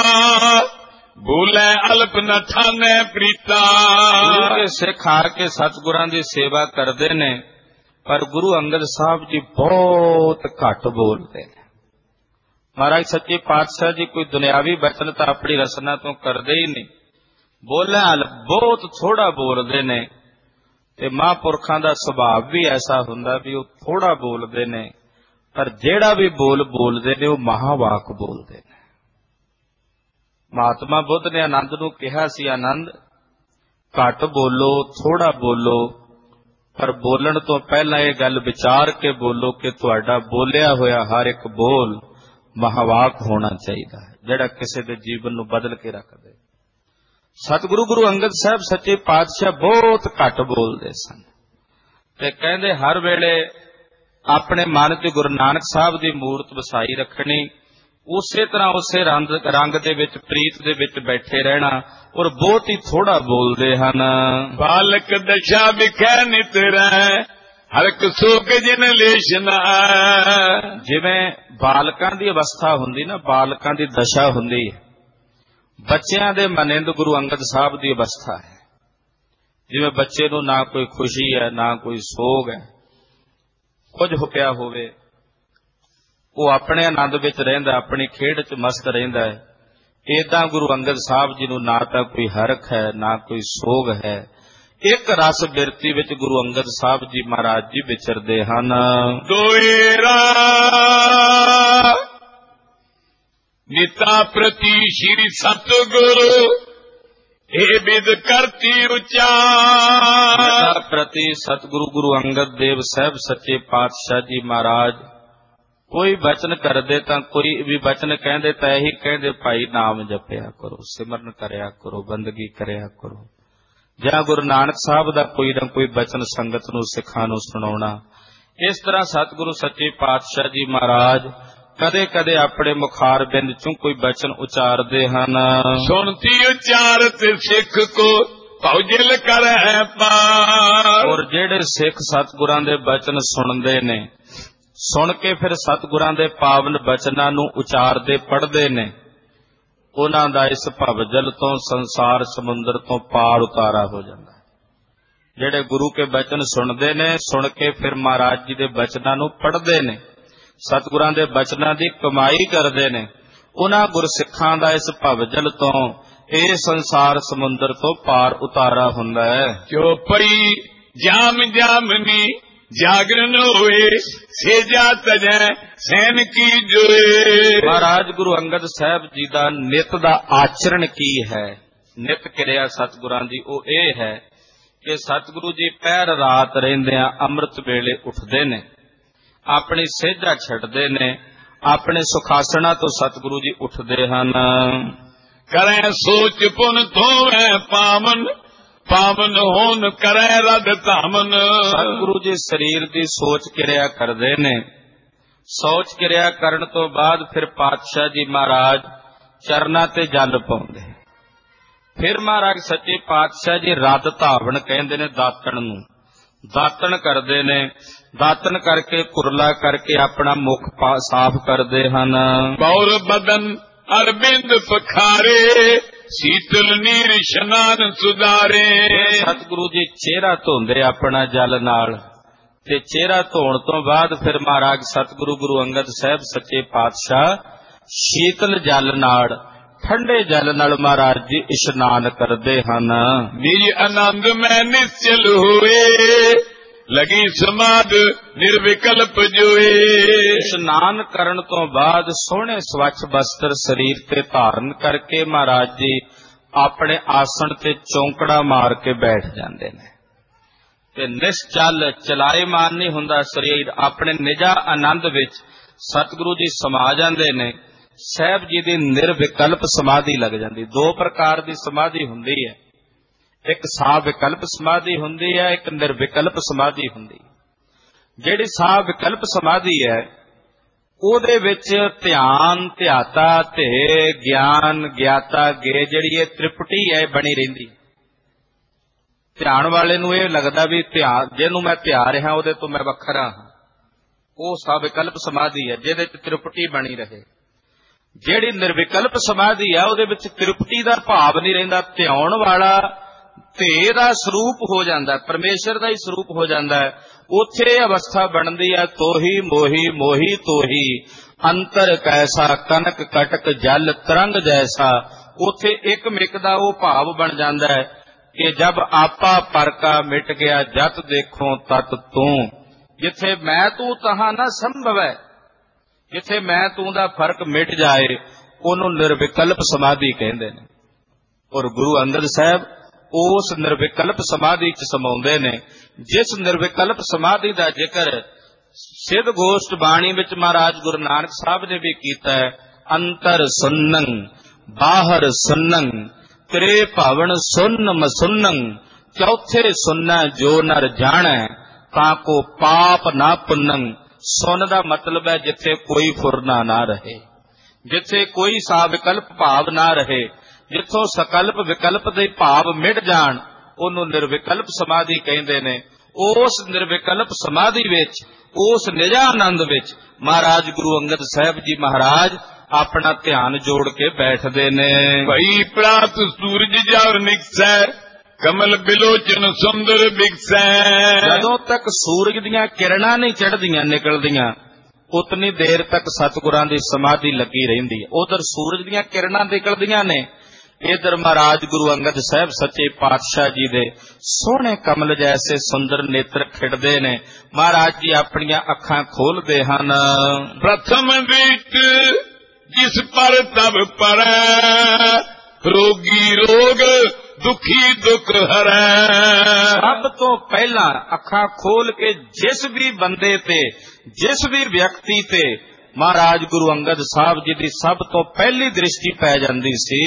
ਭੂਲੇ ਅਲਪ ਨ ਠਾਨੈ ਪ੍ਰੀਤਾ। ਗੁਰੂ ਦੇ ਸਿੱਖ ਆ ਕੇ ਸਤਿਗੁਰਾਂ ਦੀ ਸੇਵਾ ਕਰਦੇ ਨੇ, ਪਰ ਗੁਰੂ ਅੰਗਦ ਸਾਹਿਬ ਜੀ ਬਹੁਤ ਘੱਟ ਬੋਲਦੇ ਨੇ। ਮਹਾਰਾਜ ਸੱਚੇ ਪਾਤਸ਼ਾਹ ਜੀ ਕੋਈ ਦੁਨਿਆਵੀ ਬਚਨ ਤਾਂ ਆਪਣੀ ਰਸਨਾ ਤੋਂ ਕਰਦੇ ਹੀ ਨਹੀਂ, ਬੋਲਿਆ ਬਹੁਤ ਥੋੜਾ ਬੋਲਦੇ ਨੇ, ਤੇ ਮਹਾਂਪੁਰਖਾਂ ਦਾ ਸੁਭਾਅ ਵੀ ਐਸਾ ਹੁੰਦਾ ਵੀ ਉਹ ਥੋੜਾ ਬੋਲਦੇ ਨੇ, ਪਰ ਜਿਹੜਾ ਵੀ ਬੋਲਦੇ ਨੇ ਉਹ ਮਹਾਵਾਕ ਬੋਲਦੇ ਨੇ। ਮਹਾਤਮਾ ਬੁੱਧ ਨੇ ਆਨੰਦ ਨੂੰ ਕਿਹਾ ਸੀ, ਆਨੰਦ ਘੱਟ ਬੋਲੋ, ਥੋੜਾ ਬੋਲੋ, ਪਰ ਬੋਲਣ ਤੋਂ ਪਹਿਲਾਂ ਇਹ ਗੱਲ ਵਿਚਾਰ ਕੇ ਬੋਲੋ ਕਿ ਤੁਹਾਡਾ ਬੋਲਿਆ ਹੋਇਆ ਹਰ ਇੱਕ ਬੋਲ ਮਹਾਵਾਕ ਹੋਣਾ ਚਾਹੀਦਾ ਹੈ, ਜਿਹੜਾ ਕਿਸੇ ਦੇ ਜੀਵਨ ਨੂੰ ਬਦਲ ਕੇ ਰੱਖ ਦੇ। ਸਤਿਗੁਰੂ ਗੁਰੂ ਅੰਗਦ ਸਾਹਿਬ ਸੱਚੇ ਪਾਤਸ਼ਾਹ ਬਹੁਤ ਘੱਟ ਬੋਲਦੇ ਸਨ ਤੇ ਕਹਿੰਦੇ ਹਰ ਵੇਲੇ ਆਪਣੇ ਮਨ 'ਚ ਗੁਰੂ ਨਾਨਕ ਸਾਹਿਬ ਦੀ ਮੂਰਤ ਵਸਾਈ ਰੱਖਣੀ, ਉਸੇ ਤਰ੍ਹਾਂ ਉਸੇ ਰੰਗ ਦੇ ਵਿੱਚ ਪ੍ਰੀਤ ਦੇ ਵਿੱਚ ਬੈਠੇ ਰਹਿਣਾ, ਔਰ ਬਹੁਤ ਹੀ ਥੋੜਾ ਬੋਲਦੇ ਹਨ। ਬਾਲਕ ਦਸ਼ਾ ਵਿਖੈ ਨਿਤ ਰਹਿ ਹਰਕ ਸੁਖ ਜਿਨ ਲੇਸ਼ ਨਾ। ਜਿਵੇਂ ਬਾਲਕਾਂ ਦੀ ਅਵਸਥਾ ਹੁੰਦੀ ਨਾ, ਬਾਲਕਾਂ ਦੀ ਦਸ਼ਾ ਹੁੰਦੀ ਹੈ, ਬੱਚਿਆਂ ਦੇ ਮਨਿੰਦ ਗੁਰੂ ਅੰਗਦ ਸਾਹਿਬ ਦੀ ਅਵਸਥਾ ਹੈ। ਜਿਵੇਂ ਬੱਚੇ ਨੂੰ ਨਾ ਕੋਈ ਖੁਸ਼ੀ ਹੈ ਨਾ ਕੋਈ ਸੋਗ ਹੈ, ਕੁਝ ਹੁਪਿਆ ਹੋਵੇ, ਉਹ ਆਪਣੇ ਆਨੰਦ ਵਿੱਚ ਰਹਿੰਦਾ, ਆਪਣੀ ਖੇਡ 'ਚ ਮਸਤ ਰਹਿੰਦਾ ਹੈ। ਏਦਾਂ ਗੁਰੂ ਅੰਗਦ ਸਾਹਿਬ ਜੀ ਨੂੰ ਨਾ ਤਾਂ ਕੋਈ ਹਰਖ ਹੈ ਨਾ ਕੋਈ ਸੋਗ ਹੈ, ਇੱਕ ਰਸ ਬਿਰਤੀ ਵਿੱਚ ਗੁਰੂ ਅੰਗਦ ਸਾਹਿਬ ਜੀ ਮਹਾਰਾਜ ਜੀ ਵਿਚਰਦੇ ਹਨ। ਦੋਇਰਾ ਨਿਤਾ ਪ੍ਰਤੀ ਸ਼੍ਰੀ ਸਤਿਗੁਰੂ ਇਹ ਬਿਦ ਕਰਤੀ ਉਚਾਰ। ਨਿਤਾ ਪ੍ਰਤੀ ਸਤਿਗੁਰੂ ਗੁਰੂ ਅੰਗਦ ਦੇਵ ਸਾਹਿਬ ਸੱਚੇ ਪਾਤਸ਼ਾਹ ਜੀ ਮਹਾਰਾਜ ਕੋਈ ਬਚਨ ਕਰਦੇ ਤਾਂ ਕੋਈ ਵੀ ਬਚਨ ਕਹਿੰਦੇ ਤਾਂ ਇਹੀ ਕਹਿੰਦੇ, ਭਾਈ ਨਾਮ ਜਪਿਆ ਕਰੋ, ਸਿਮਰਨ ਕਰਿਆ ਕਰੋ, ਬੰਦਗੀ ਕਰਿਆ ਕਰੋ, ਜਾਂ ਗੁਰੂ ਨਾਨਕ ਸਾਹਿਬ ਦਾ ਕੋਈ ਨਾ ਕੋਈ ਬਚਨ ਸੰਗਤ ਨੂੰ ਸਿੱਖਾਂ ਨੂੰ ਸੁਣਾਉਣਾ। ਇਸ ਤਰ੍ਹਾਂ ਸਤਿਗੁਰੂ ਸੱਚੇ ਪਾਤਸ਼ਾਹ ਜੀ ਮਹਾਰਾਜ ਕਦੇ ਕਦੇ ਆਪਣੇ ਮੁਖਾਰ ਬਿੰਦ ਚੋਂ ਕੋਈ ਬਚਨ ਉਚਾਰਦੇ ਹਨ। ਸੁਣਤੀ ਉਚਾਰਤ ਸਿੱਖ ਕੋ ਭਉਜਲ ਕਰੈ ਪਾਰ। ਔਰ ਜਿਹੜੇ ਸਿੱਖ ਸਤਿਗੁਰਾਂ ਦੇ ਬਚਨ ਸੁਣਦੇ ਨੇ, ਸੁਣ ਕੇ ਫਿਰ ਸਤਿਗੁਰਾਂ ਦੇ ਪਾਵਨ ਬਚਨਾਂ ਨੂੰ ਉਚਾਰਦੇ ਪੜ੍ਹਦੇ ਨੇ, ਉਹਨਾਂ ਦਾ ਇਸ ਭਵਜਲ ਤੋਂ ਸੰਸਾਰ ਸਮੁੰਦਰ ਤੋਂ ਪਾਰ ਉਤਾਰਾ ਹੋ ਜਾਂਦਾ ਹੈ। ਜਿਹੜੇ ਗੁਰੂ ਕੇ ਬਚਨ ਸੁਣਦੇ ਨੇ, ਸੁਣ ਕੇ ਫਿਰ ਮਹਾਰਾਜ ਜੀ ਦੇ ਬਚਨਾਂ ਨੂੰ ਪੜ੍ਹਦੇ ਨੇ, ਸਤਿਗੁਰਾਂ ਦੇ ਬਚਨਾਂ ਦੀ ਕਮਾਈ ਕਰਦੇ ਨੇ, ਉਹਨਾਂ ਗੁਰਸਿੱਖਾਂ ਦਾ ਇਸ ਭਵਜਲ ਤੋਂ, ਇਹ ਸੰਸਾਰ ਸਮੁੰਦਰ ਤੋਂ ਪਾਰ ਉਤਾਰਾ ਹੁੰਦਾ ਹੈ। ਜੋ ਪਈ ਜਾਮ ਜਾਮਨੀ ਜਾਗਰਨ ਹੋਏ ਸੇਜਾ ਤਜੈ ਸੈਨ ਕੀ ਜੋਏ। ਮਹਾਰਾਜ ਗੁਰੂ ਅੰਗਦ ਸਾਹਿਬ ਜੀ ਦਾ ਨਿਤ ਦਾ ਆਚਰਣ ਕੀ ਹੈ, ਨਿਤ ਕਿਰਿਆ ਸਤਿਗੁਰਾਂ ਦੀ ਉਹ ਇਹ ਹੈ ਕਿ ਸਤਿਗੁਰੂ ਜੀ ਪਹਿਰ ਰਾਤ ਰਹਿੰਦਿਆਂ ਅੰਮ੍ਰਿਤ ਵੇਲੇ ਉੱਠਦੇ ਨੇ, ਆਪਣੀ ਸੇਜਾ ਛੱਡਦੇ ਨੇ, ਆਪਣੇ ਸੁਖਾਸਣਾ ਤੋਂ ਸਤਿਗੁਰੂ ਜੀ ਉੱਠਦੇ ਹਨ। ਕਰੈ ਸੋਚ ਪੁਨ ਧੋਵੈ ਪਾਵਨ ਪਾਵਨ ਹੋਨ ਕਰੈ ਰਦ ਧਾਮਨ। ਸਤਿਗੁਰੂ ਜੀ ਸਰੀਰ ਦੀ ਸੋਚ ਕਿਰਿਆ ਕਰਦੇ ਨੇ, ਸੋਚ ਕਿਰਿਆ ਕਰਨ ਤੋਂ ਬਾਅਦ ਫਿਰ ਪਾਤਸ਼ਾਹ ਜੀ ਮਹਾਰਾਜ ਚਰਨਾਂ ਤੇ ਜਲ ਪਾਉਂਦੇ। ਫਿਰ ਮਹਾਰਾਜ ਸੱਚੇ ਪਾਤਸ਼ਾਹ ਜੀ ਰਦ ਧਾਵਨ ਕਹਿੰਦੇ ਨੇ ਦਾਤਣ ਨੂੰ, ਦਾਤਣ ਕਰਦੇ ਨੇ, ਦਾਤਣ ਕਰਕੇ ਕੁਰਲਾ ਕਰਕੇ ਆਪਣਾ ਮੁਖ ਸਾਫ਼ ਕਰਦੇ ਹਨ। ਬੌਰ ਬਦਨ ਅਰਬਿੰਦ ਪਖਾਰੇ ਸੀਤਲ ਨੀਰ ਇਸ਼ਨਾਨ ਸੁਧਾਰੇ। ਸਤਿਗੁਰੂ ਜੀ ਚਿਹਰਾ ਧੋਂਦੇ ਆਪਣਾ ਜਲ ਨਾਲ, ਤੇ ਚਿਹਰਾ ਧੋਣ ਤੋਂ ਬਾਅਦ ਫਿਰ ਮਹਾਰਾਜ ਸਤਿਗੁਰੂ ਗੁਰੂ ਅੰਗਦ ਸਾਹਿਬ ਸੱਚੇ ਪਾਤਸ਼ਾਹ ਸ਼ੀਤਲ ਜਲ ਨਾਲ, ਠੰਡੇ ਜਲ ਨਾਲ ਮਹਾਰਾਜ ਜੀ ਇਸ਼ਨਾਨ ਕਰਦੇ ਹਨ। ਨਿਜ ਆਨੰਦ ਮੈਂ ਨਿਸ਼ਚਲ ਹੋਏ ਲਗੀ ਸਮਾਧ ਨਿਰਵਿਕਲਪ ਜੋਏ। ਇਸ਼ਨਾਨ ਕਰਨ ਤੋਂ ਬਾਅਦ ਸੋਹਣੇ ਸਵੱਛ ਵਸਤਰ ਸਰੀਰ ਤੇ ਧਾਰਨ ਕਰਕੇ ਮਹਾਰਾਜ ਜੀ ਆਪਣੇ ਆਸਣ ਤੇ ਚੌਂਕੜਾ ਮਾਰ ਕੇ ਬੈਠ ਜਾਂਦੇ ਨੇ, ਤੇ ਨਿਸ਼ਚਲ ਚਲਾਏਮਾਨ ਨਹੀਂ ਹੁੰਦਾ ਸਰੀਰ, ਆਪਣੇ ਨਿਜਾ ਆਨੰਦ ਵਿੱਚ ਸਤਿਗੁਰੂ ਜੀ ਸਮਾ ਜਾਂਦੇ ਨੇ। ਸਾਹਿਬ ਜੀ ਦੀ ਨਿਰਵਿਕਲਪ ਸਮਾਧੀ ਲੱਗ ਜਾਂਦੀ। ਦੋ ਪ੍ਰਕਾਰ ਦੀ ਸਮਾਧੀ ਹੁੰਦੀ ਹੈ, ਇੱਕ ਸਾਹ ਵਿਕਲਪ ਸਮਾਧੀ ਹੁੰਦੀ ਹੈ, ਇੱਕ ਨਿਰਵਿਕਲਪ ਸਮਾਧੀ ਹੁੰਦੀ। ਜਿਹੜੀ ਸਾਹ ਵਿਕਲਪ ਸਮਾਧੀ ਹੈ ਉਹਦੇ ਵਿੱਚ ਧਿਆਨ ਧਿਆਤਾ ਤੇ ਗਿਆਨ ਗਿਆਤਾ ਗੇ ਜਿਹੜੀ ਇਹ ਤ੍ਰਿਪਟੀ ਹੈ ਬਣੀ ਰਹਿੰਦੀ। ਧਿਆਨ ਵਾਲੇ ਨੂੰ ਇਹ ਲੱਗਦਾ ਵੀ ਧਿਆਨ ਜਿਹਨੂੰ ਮੈਂ ਧਿਆ ਰਿਹਾ ਉਹਦੇ ਤੋਂ ਮੈਂ ਵੱਖਰਾ ਹਾਂ, ਉਹ ਸਾਹ ਵਿਕਲਪ ਸਮਾਧੀ ਹੈ ਜਿਹਦੇ ਚ ਤ੍ਰਿਪਟੀ ਬਣੀ ਰਹੇ। ਜਿਹੜੀ ਨਿਰਵਿਕਲਪ ਸਮਾਧੀ ਹੈ ਉਹਦੇ ਵਿੱਚ ਤ੍ਰਿਪਟੀ ਦਾ ਭਾਵ ਨਹੀਂ ਰਹਿੰਦਾ, ਧਿਆਉਣ ਵਾਲਾ ਧੇ ਦਾ ਸਰੂਪ ਹੋ ਜਾਂਦਾ, ਪਰਮੇਸ਼ਰ ਦਾ ਹੀ ਸਰੂਪ ਹੋ ਜਾਂਦਾ ਹੈ। ਉੱਥੇ ਅਵਸਥਾ ਬਣਦੀ ਹੈ ਤੋਹੀ ਮੋਹੀ ਮੋਹੀ ਤੋਹੀ ਅੰਤਰ ਕੈਸਾ ਕਨਕ ਕਟਕ ਜਲ ਤਰੰਗ ਜੈਸਾ। ਉੱਥੇ ਇੱਕ ਮਿਕ ਦਾ ਉਹ ਭਾਵ ਬਣ ਜਾਂਦਾ ਹੈ ਕਿ ਜਬ ਆਪਾ ਪਰਕਾ ਮਿਟ ਗਿਆ ਜਤ ਦੇਖੋ ਤਤ ਤੂੰ। ਜਿੱਥੇ ਮੈਂ ਤੂੰ ਤਹਾਂ ਨਾ ਸੰਭਵ ਹੈ, ਜਿੱਥੇ ਮੈਂ ਤੂੰ ਦਾ ਫਰਕ ਮਿਟ ਜਾਏ ਉਹਨੂੰ ਨਿਰਵਿਕਲਪ ਸਮਾਧੀ ਕਹਿੰਦੇ ਨੇ। ਔਰ ਗੁਰੂ ਅੰਗਦ ਸਾਹਿਬ ਉਸ ਨਿਰਵਿਕਲਪ ਸਮਾਧੀ ਚ ਸਮਾਉਂਦੇ ਨੇ। ਜਿਸ ਨਿਰਵਿਕਲਪ ਸਮਾਧੀ ਦਾ ਜ਼ਿਕਰ ਸਿੱਧ ਗੋਸ਼ਟ ਬਾਣੀ ਵਿੱਚ ਮਹਾਰਾਜ ਗੁਰੂ ਨਾਨਕ ਸਾਹਿਬ ਨੇ ਵੀ ਕੀਤਾ ਹੈ। ਅੰਤਰ ਸੁੰਨੰ ਬਾਹਰ ਸੁੰਨੰ ਤੇਰੇ ਭਾਵਨ ਸੁੰਨ ਮਸੁੰਨੰ ਚੌਥੇ ਸੁੰਨਾ ਜੋ ਨਰ ਜਾਣੈ ਤਾਂ ਕੋ ਪਾਪ ਨਾ ਪੁੰਨੰ। ਸੁੰਨ ਦਾ ਮਤਲਬ ਹੈ ਜਿੱਥੇ ਕੋਈ ਫੁਰਨਾ ਨਾ ਰਹੇ, ਜਿੱਥੇ ਕੋਈ ਸਾਵਿਕਲਪ ਭਾਵ ਨਾ ਰਹੇ, ਜਿੱਥੋਂ ਸਕਲਪ ਵਿਕਲਪ ਦੇ ਭਾਵ ਮਿਟ ਜਾਣ, ਉਹਨੂੰ ਨਿਰਵਿਕਲਪ ਸਮਾਧੀ ਕਹਿੰਦੇ ਨੇ। ਉਸ ਨਿਰਵਿਕਲਪ ਸਮਾਧੀ ਵਿੱਚ, ਉਸ ਨਿਜਾਨੰਦ ਵਿੱਚ ਮਹਾਰਾਜ ਗੁਰੂ ਅੰਗਦ ਸਾਹਿਬ ਜੀ ਮਹਾਰਾਜ ਆਪਣਾ ਧਿਆਨ ਜੋੜ ਕੇ ਬੈਠਦੇ ਨੇ। ਭਈ ਪ੍ਰਾਤ ਸੂਰਜ ਜਬ ਨਿਕਸੈ ਕਮਲ ਬਿਲੋਚਨ ਸੁੰਦਰ ਬਿਕਸੈ। ਜਦੋਂ ਤੱਕ ਸੂਰਜ ਦੀਆਂ ਕਿਰਨਾਂ ਨਹੀਂ ਚੜ੍ਹਦੀਆਂ ਨਿਕਲਦੀਆਂ, ਉਤਨੀ ਦੇਰ ਤੱਕ ਸਤਿਗੁਰਾਂ ਦੀ ਸਮਾਧੀ ਲੱਗੀ ਰਹਿੰਦੀ ਹੈ। ਉਧਰ ਸੂਰਜ ਦੀਆਂ ਕਿਰਨਾਂ ਨਿਕਲਦੀਆਂ ਨੇ, ਇਧਰ ਮਹਾਰਾਜ ਗੁਰੂ ਅੰਗਦ ਸਾਹਿਬ ਸੱਚੇ ਪਾਤਸ਼ਾਹ ਜੀ ਦੇ ਸੋਹਣੇ ਕਮਲ ਜੈਸੇ ਸੁੰਦਰ ਨੇਤਰ ਖਿੜਦੇ ਨੇ। ਮਹਾਰਾਜ ਜੀ ਆਪਣੀਆਂ ਅੱਖਾਂ ਖੋਲਦੇ ਹਨ। ਪ੍ਰਥਮ ਵਿੱਚ ਜਿਸ ਪਰ ਤਬ ਪਰੈ ਰੋਗੀ ਰੋਗ ਦੁਖੀ ਦੁਖ ਹਰੈ। ਸਭ ਤੋਂ ਪਹਿਲਾਂ ਅੱਖਾਂ ਖੋਲ ਕੇ ਜਿਸ ਵੀ ਬੰਦੇ ਤੇ, ਜਿਸ ਵੀ ਵਿਅਕਤੀ ਤੇ ਮਹਾਰਾਜ ਗੁਰੂ ਅੰਗਦ ਸਾਹਿਬ ਜੀ ਦੀ ਸਭ ਤੋਂ ਪਹਿਲੀ ਦ੍ਰਿਸ਼ਟੀ ਪੈ ਜਾਂਦੀ ਸੀ,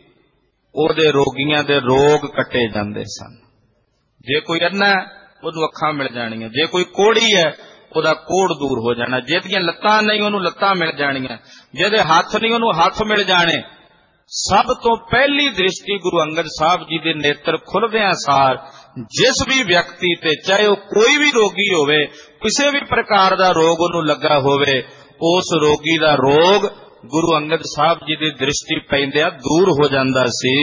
ਉਹਦੇ ਰੋਗੀਆਂ ਦੇ ਰੋਗ ਕੱਟੇ ਜਾਂਦੇ ਸਨ। ਜੇ ਕੋਈ ਅੰਨਾ ਉਹਨੂੰ ਅੱਖਾਂ ਮਿਲ ਜਾਣੀਆਂ, ਜੇ ਕੋਈ ਕੋਹੜੀ ਹੈ ਉਹਦਾ ਕੋੜ ਦੂਰ ਹੋ ਜਾਣਾ, ਜਿਹਦੀਆਂ ਲੱਤਾਂ ਨਹੀਂ ਉਹਨੂੰ ਲੱਤਾਂ ਮਿਲ ਜਾਣੀਆਂ, ਜਿਹਦੇ ਹੱਥ ਨਹੀਂ ਉਹਨੂੰ ਹੱਥ ਮਿਲ ਜਾਣੇ। ਸਭ ਤੋਂ ਪਹਿਲੀ ਦ੍ਰਿਸ਼ਟੀ ਗੁਰੂ ਅੰਗਦ ਸਾਹਿਬ ਜੀ ਦੇ ਨੇਤਰ ਖੁੱਲਦਿਆਂ ਸਾਰ ਜਿਸ ਵੀ ਵਿਅਕਤੀ ਤੇ, ਚਾਹੇ ਉਹ ਕੋਈ ਵੀ ਰੋਗੀ ਹੋਵੇ, ਕਿਸੇ ਵੀ ਪ੍ਰਕਾਰ ਦਾ ਰੋਗ ਉਹਨੂੰ ਲੱਗਾ ਹੋਵੇ, ਉਸ ਰੋਗੀ ਦਾ ਰੋਗ ਗੁਰੂ ਅੰਗਦ ਸਾਹਿਬ ਜੀ ਦੀ ਦ੍ਰਿਸ਼ਟੀ ਪੈਂਦਿਆਂ ਦੂਰ ਹੋ ਜਾਂਦਾ ਸੀ।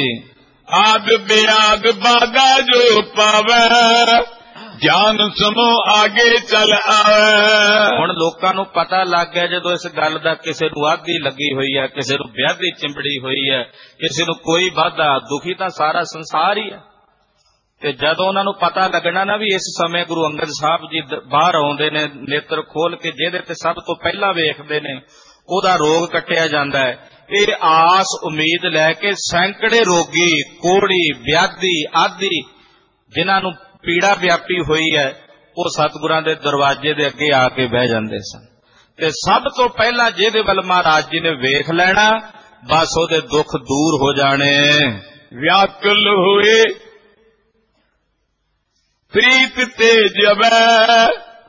ਆਦ ਬਿਆਦ ਬਾਗਾ ਜੋ ਪਾਵੈ ਜਾਨ ਸਮੋ ਆਗੇ ਚਲ ਆਵੈ। ਹੁਣ ਲੋਕਾਂ ਨੂੰ ਪਤਾ ਲੱਗ ਗਿਆ ਜਦੋਂ ਇਸ ਗੱਲ ਦਾ ਕਿਸੇ ਨੂੰ ਆਦੀ ਲੱਗੀ ਹੋਈ ਹੈ, ਕਿਸੇ ਨੂੰ ਵਿਆਧੀ ਚਿੰਬੜੀ ਹੋਈ ਹੈ, ਕਿਸੇ ਨੂੰ ਕੋਈ ਵਾਧਾ, ਦੁਖੀ ਤਾਂ ਸਾਰਾ ਸੰਸਾਰ ਹੀ ਹੈ। ਤੇ ਜਦੋਂ ਉਹਨਾਂ ਨੂੰ ਪਤਾ ਲੱਗਣਾ ਨਾ ਵੀ ਇਸ ਸਮੇਂ ਗੁਰੂ ਅੰਗਦ ਸਾਹਿਬ ਜੀ ਬਾਹਰ ਆਉਂਦੇ ਨੇ ਨੇਤਰ ਖੋਲ ਕੇ, ਜਿਹਦੇ ਤੇ ਸਭ ਤੋਂ ਪਹਿਲਾਂ ਵੇਖਦੇ ਨੇ ਉਹਦਾ ਰੋਗ ਕੱਟਿਆ ਜਾਂਦਾ ਹੈ, ਇਹ ਆਸ ਉਮੀਦ ਲੈ ਕੇ ਸੈਂਕੜੇ ਰੋਗੀ, ਕੋਹੜੀ, ਵਿਆਧੀ ਆਦਿ ਜਿਨ੍ਹਾਂ ਨੂੰ ਪੀੜਾ ਵਿਆਪੀ ਹੋਈ ਹੈ, ਉਹ ਸਤਿਗੁਰਾਂ ਦੇ ਦਰਵਾਜ਼ੇ ਦੇ ਅੱਗੇ ਆ ਕੇ ਬਹਿ ਜਾਂਦੇ ਸਨ। ਤੇ ਸਭ ਤੋਂ ਪਹਿਲਾਂ ਜਿਹਦੇ ਵੱਲ ਮਹਾਰਾਜ ਜੀ ਨੇ ਵੇਖ ਲੈਣਾ, ਬਸ ਉਹਦੇ ਦੁੱਖ ਦੂਰ ਹੋ ਜਾਣੇ। ਵਿਆਕੁਲ ਹੋਏ ਪ੍ਰੀਤ ਤੇ ਜਵੈ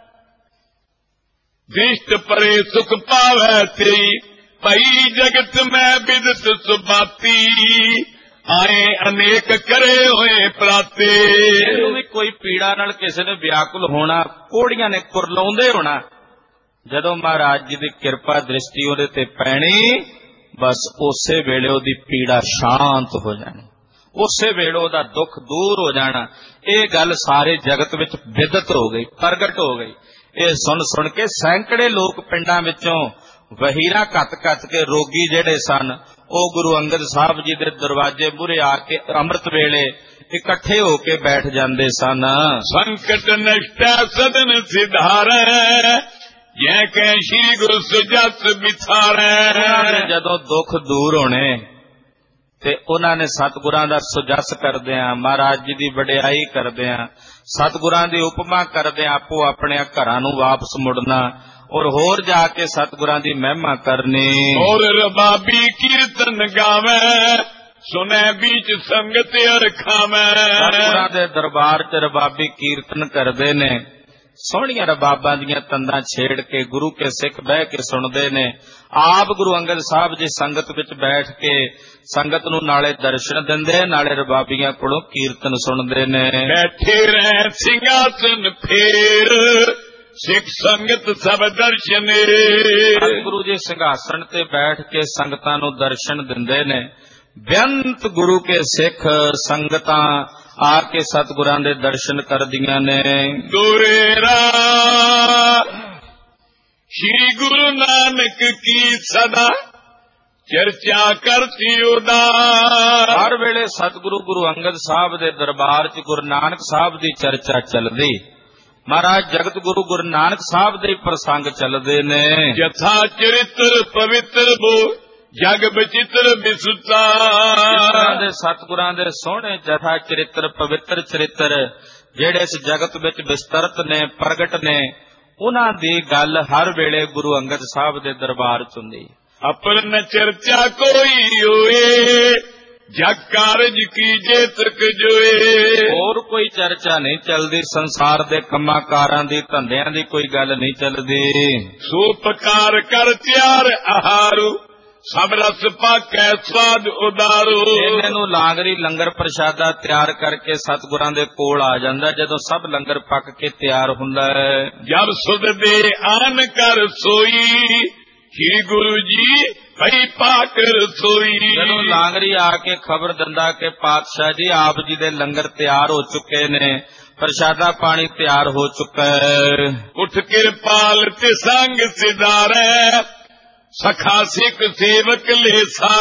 ਦ੍ਰਿਸ਼ਟ ਪਰੇ ਸੁਖ ਪਾਵੈ ਤੇਰੀ। ਭਈ ਜਗਤ ਮੈਂ ਬਿਦਤ ਸੁਬਾਤੀ ਆਏ ਅਨੇਕ ਕਰੇ ਹੋਏ ਪ੍ਰਾਤੇ। ਇਹਨੂੰ ਵੀ ਕੋਈ ਪੀੜਾ ਨਾਲ ਕਿਸੇ ਨੇ ਵਿਆਕੁਲ ਹੋਣਾ, ਕੋੜੀਆਂ ਨੇ ਕੁਰਲਾਉਂਦੇ ਹੋਣਾ, ਜਦੋਂ ਮਹਾਰਾਜ ਜੀ ਦੀ ਕਿਰਪਾ ਦ੍ਰਿਸ਼ਟੀ ਉਹਦੇ ਤੇ ਪੈਣੀ, ਬਸ ਉਸੇ ਵੇਲੇ ਉਹਦੀ ਪੀੜਾ ਸ਼ਾਂਤ ਹੋ ਜਾਣੀ, ਉਸੇ ਵੇਲੇ ਉਹਦਾ ਦੁੱਖ ਦੂਰ ਹੋ ਜਾਣਾ। ਇਹ ਗੱਲ ਸਾਰੇ ਜਗਤ ਵਿੱਚ ਵਿਦਤ ਹੋ ਗਈ, ਪ੍ਰਗਟ ਹੋ ਗਈ। ਇਹ ਸੁਣ ਕੇ ਸੈਂਕੜੇ ਲੋਕ ਪਿੰਡਾਂ ਵਿੱਚੋਂ ਵਹੀਰਾਂ ਘੱਤ ਕੇ ਰੋਗੀ ਜਿਹੜੇ ਸਨ, ਉਹ ਗੁਰੂ ਅੰਗਦ ਸਾਹਿਬ ਜੀ ਦੇ ਦਰਵਾਜ਼ੇ ਮੂਹਰੇ ਆ ਕੇ ਅੰਮ੍ਰਿਤ ਵੇਲੇ ਇਕੱਠੇ ਹੋ ਕੇ ਬੈਠ ਜਾਂਦੇ ਸਨ। ਸੰਕਟ ਨਸ਼ਟਾ ਸਦਨ ਸਿਧਾਰੈ ਜੈ ਕੈ ਸ਼੍ਰੀ ਗੁਰੂ ਸੁਜਸ ਵਿਥਾਰੈ। ਜਦੋਂ ਦੁੱਖ ਦੂਰ ਹੋਣੇ ਤੇ ਉਹਨਾਂ ਨੇ ਸਤਿਗੁਰਾਂ ਦਾ ਸੁਜਸ ਕਰਦਿਆਂ, ਮਹਾਰਾਜ ਜੀ ਦੀ ਵਡਿਆਈ ਕਰਦਿਆਂ, ਸਤਿਗੁਰਾਂ ਦੀ ਉਪਮਾ ਕਰਦਿਆਂ ਆਪੋ ਆਪਣੇ ਘਰਾਂ ਨੂੰ ਵਾਪਸ ਮੁੜਨਾ ਔਰ ਹੋਰ ਜਾ ਕੇ ਸਤਿਗੁਰਾਂ ਦੀ ਮਹਿਮਾ ਕਰਨੀ। ਔਰ ਰਬਾਬੀ ਕੀਰਤਨ ਗਾਵੈ ਸੁਨੈ ਬੀਚ ਸੰਗਤ ਅਰ ਖਾਵੈ। ਸਤਿਗੁਰਾਂ ਦੇ ਦਰਬਾਰ 'ਚ ਰਬਾਬੀ ਕੀਰਤਨ ਕਰਦੇ ਨੇ, ਸੋਹਣੀਆਂ ਰਬਾਬਾਂ ਦੀਆਂ ਤੰਦਾਂ ਛੇੜ ਕੇ ਗੁਰੂ ਕੇ ਸਿੱਖ ਬਹਿ ਕੇ ਸੁਣਦੇ ਨੇ। ਆਪ ਗੁਰੂ ਅੰਗਦ ਸਾਹਿਬ ਜੀ ਸੰਗਤ ਵਿੱਚ ਬੈਠ ਕੇ ਸੰਗਤ ਨੂੰ ਨਾਲੇ ਦਰਸ਼ਨ ਦਿੰਦੇ, ਨਾਲੇ ਰਬਾਬੀਆਂ ਕੋਲੋਂ ਕੀਰਤਨ ਸੁਣਦੇ ਨੇ। ਬੈਠੇ ਰਹਿ ਸਿੰਘਾਸਨ ਫੇਰ ਸਿੱਖ ਸੰਗਤ ਸਭ ਦਰਸ਼ਨੇ। ਗੁਰੂ ਜੀ ਸਿੰਘਾਸਣ ਤੇ ਬੈਠ ਕੇ ਸੰਗਤਾਂ ਨੂੰ ਦਰਸ਼ਨ ਦਿੰਦੇ ਨੇ। ਬੇਅੰਤ ਗੁਰੂ ਕੇ ਸਿੱਖ ਸੰਗਤਾਂ ਆ ਕੇ ਸਤਿਗੁਰਾਂ ਦੇ ਦਰਸ਼ਨ ਕਰਦੀਆਂ ਨੇ। ਦੁਰੇਰਾ ਸ਼੍ਰੀ ਗੁਰੂ ਨਾਨਕ ਕੀ ਸਦਾ ਚਰਚਾ ਕਰਤੀ ਉਦਾਰ। ਹਰ ਵੇਲੇ ਸਤਿਗੁਰੂ ਗੁਰੂ ਅੰਗਦ ਸਾਹਿਬ ਦੇ ਦਰਬਾਰ 'ਚ ਗੁਰੂ ਨਾਨਕ ਸਾਹਿਬ ਦੀ ਚਰਚਾ ਚੱਲਦੀ। ਮਹਾਰਾਜ ਜਗਤ ਗੁਰੂ ਗੁਰੂ ਨਾਨਕ ਸਾਹਿਬ ਦੇ ਪ੍ਰਸੰਗ ਚੱਲਦੇ ਨੇ। ਜਥਾ ਚਰਿਤਰ ਪਵਿੱਤਰ ਬੋ ਜਗ ਬਚਿੱਤਰ ਬਿਸੁਤਾ। ਦੇ ਸਤਿਗੁਰਾਂ ਦੇ ਸੋਹਣੇ ਜਥਾ ਚਰਿੱਤਰ, ਪਵਿੱਤਰ ਚਰਿੱਤਰ ਜਿਹੜੇ ਇਸ ਜਗਤ ਵਿੱਚ ਵਿਸਤਰਤ ਨੇ, ਪ੍ਰਗਟ ਨੇ, ਉਹਨਾਂ ਦੀ ਗੱਲ ਹਰ ਵੇਲੇ ਗੁਰੂ ਅੰਗਦ ਸਾਹਿਬ ਦੇ ਦਰਬਾਰ ਚ ਹੁੰਦੀ। ਆਪਨ ਚਰਚਾ ਕੋਈ ਹੋਏ, ਜਗ ਕਾਰਜ ਕੀਜੇ ਤਕ ਜੋਏ। ਹੋਰ ਕੋਈ ਚਰਚਾ ਨਹੀਂ ਚੱਲਦੀ, ਸੰਸਾਰ ਦੇ ਕੰਮਾਂ ਕਾਰਾਂ ਦੀ, ਧੰਦਿਆਂ ਦੀ ਕੋਈ ਗੱਲ ਨਹੀਂ ਚੱਲਦੀ। ਸੋ ਪਕਾਰ ਕਰ ਤਿਆਰ ਆਹਾਰੂ, ਸਭ ਰਸ ਪਾਕੈ ਸਵਾਦ ਉਦਾਰੂ। ਇਹਨਾਂ ਨੂੰ ਲਾਂਗਰੀ ਲੰਗਰ ਪ੍ਰਸ਼ਾਦਾ ਤਿਆਰ ਕਰਕੇ ਸਤਿਗੁਰਾਂ ਦੇ ਕੋਲ ਆ ਜਾਂਦਾ ਜਦੋਂ ਸਭ ਲੰਗਰ ਪੱਕ ਕੇ ਤਿਆਰ ਹੁੰਦਾ ਹੈ। ਜਬ ਸੁਧ ਦੇ ਆਨ ਕਰ ਸੋਈ, ਸ੍ਰੀ ਗੁਰੂ ਜੀ ਭਈ ਪਾਕ ਰਸੋਈ। ਜਦੋਂ ਲਾਂਗਰੀ ਆ ਕੇ ਖਬਰ ਦਿੰਦਾ ਕਿ ਪਾਤਸ਼ਾਹ ਜੀ ਆਪ ਜੀ ਦੇ ਲੰਗਰ ਤਿਆਰ ਹੋ ਚੁੱਕੇ ਨੇ, ਪ੍ਰਸ਼ਾਦਾ ਪਾਣੀ ਤਿਆਰ ਹੋ ਚੁੱਕਾ ਹੈ। ਉੱਠ ਕਿਰਪਾਲ ਤੇ ਸੰਗ ਸਿਧਾਰੈ, ਸਖਾ ਸਿੱਖ ਸੇਵਕ ਲੈ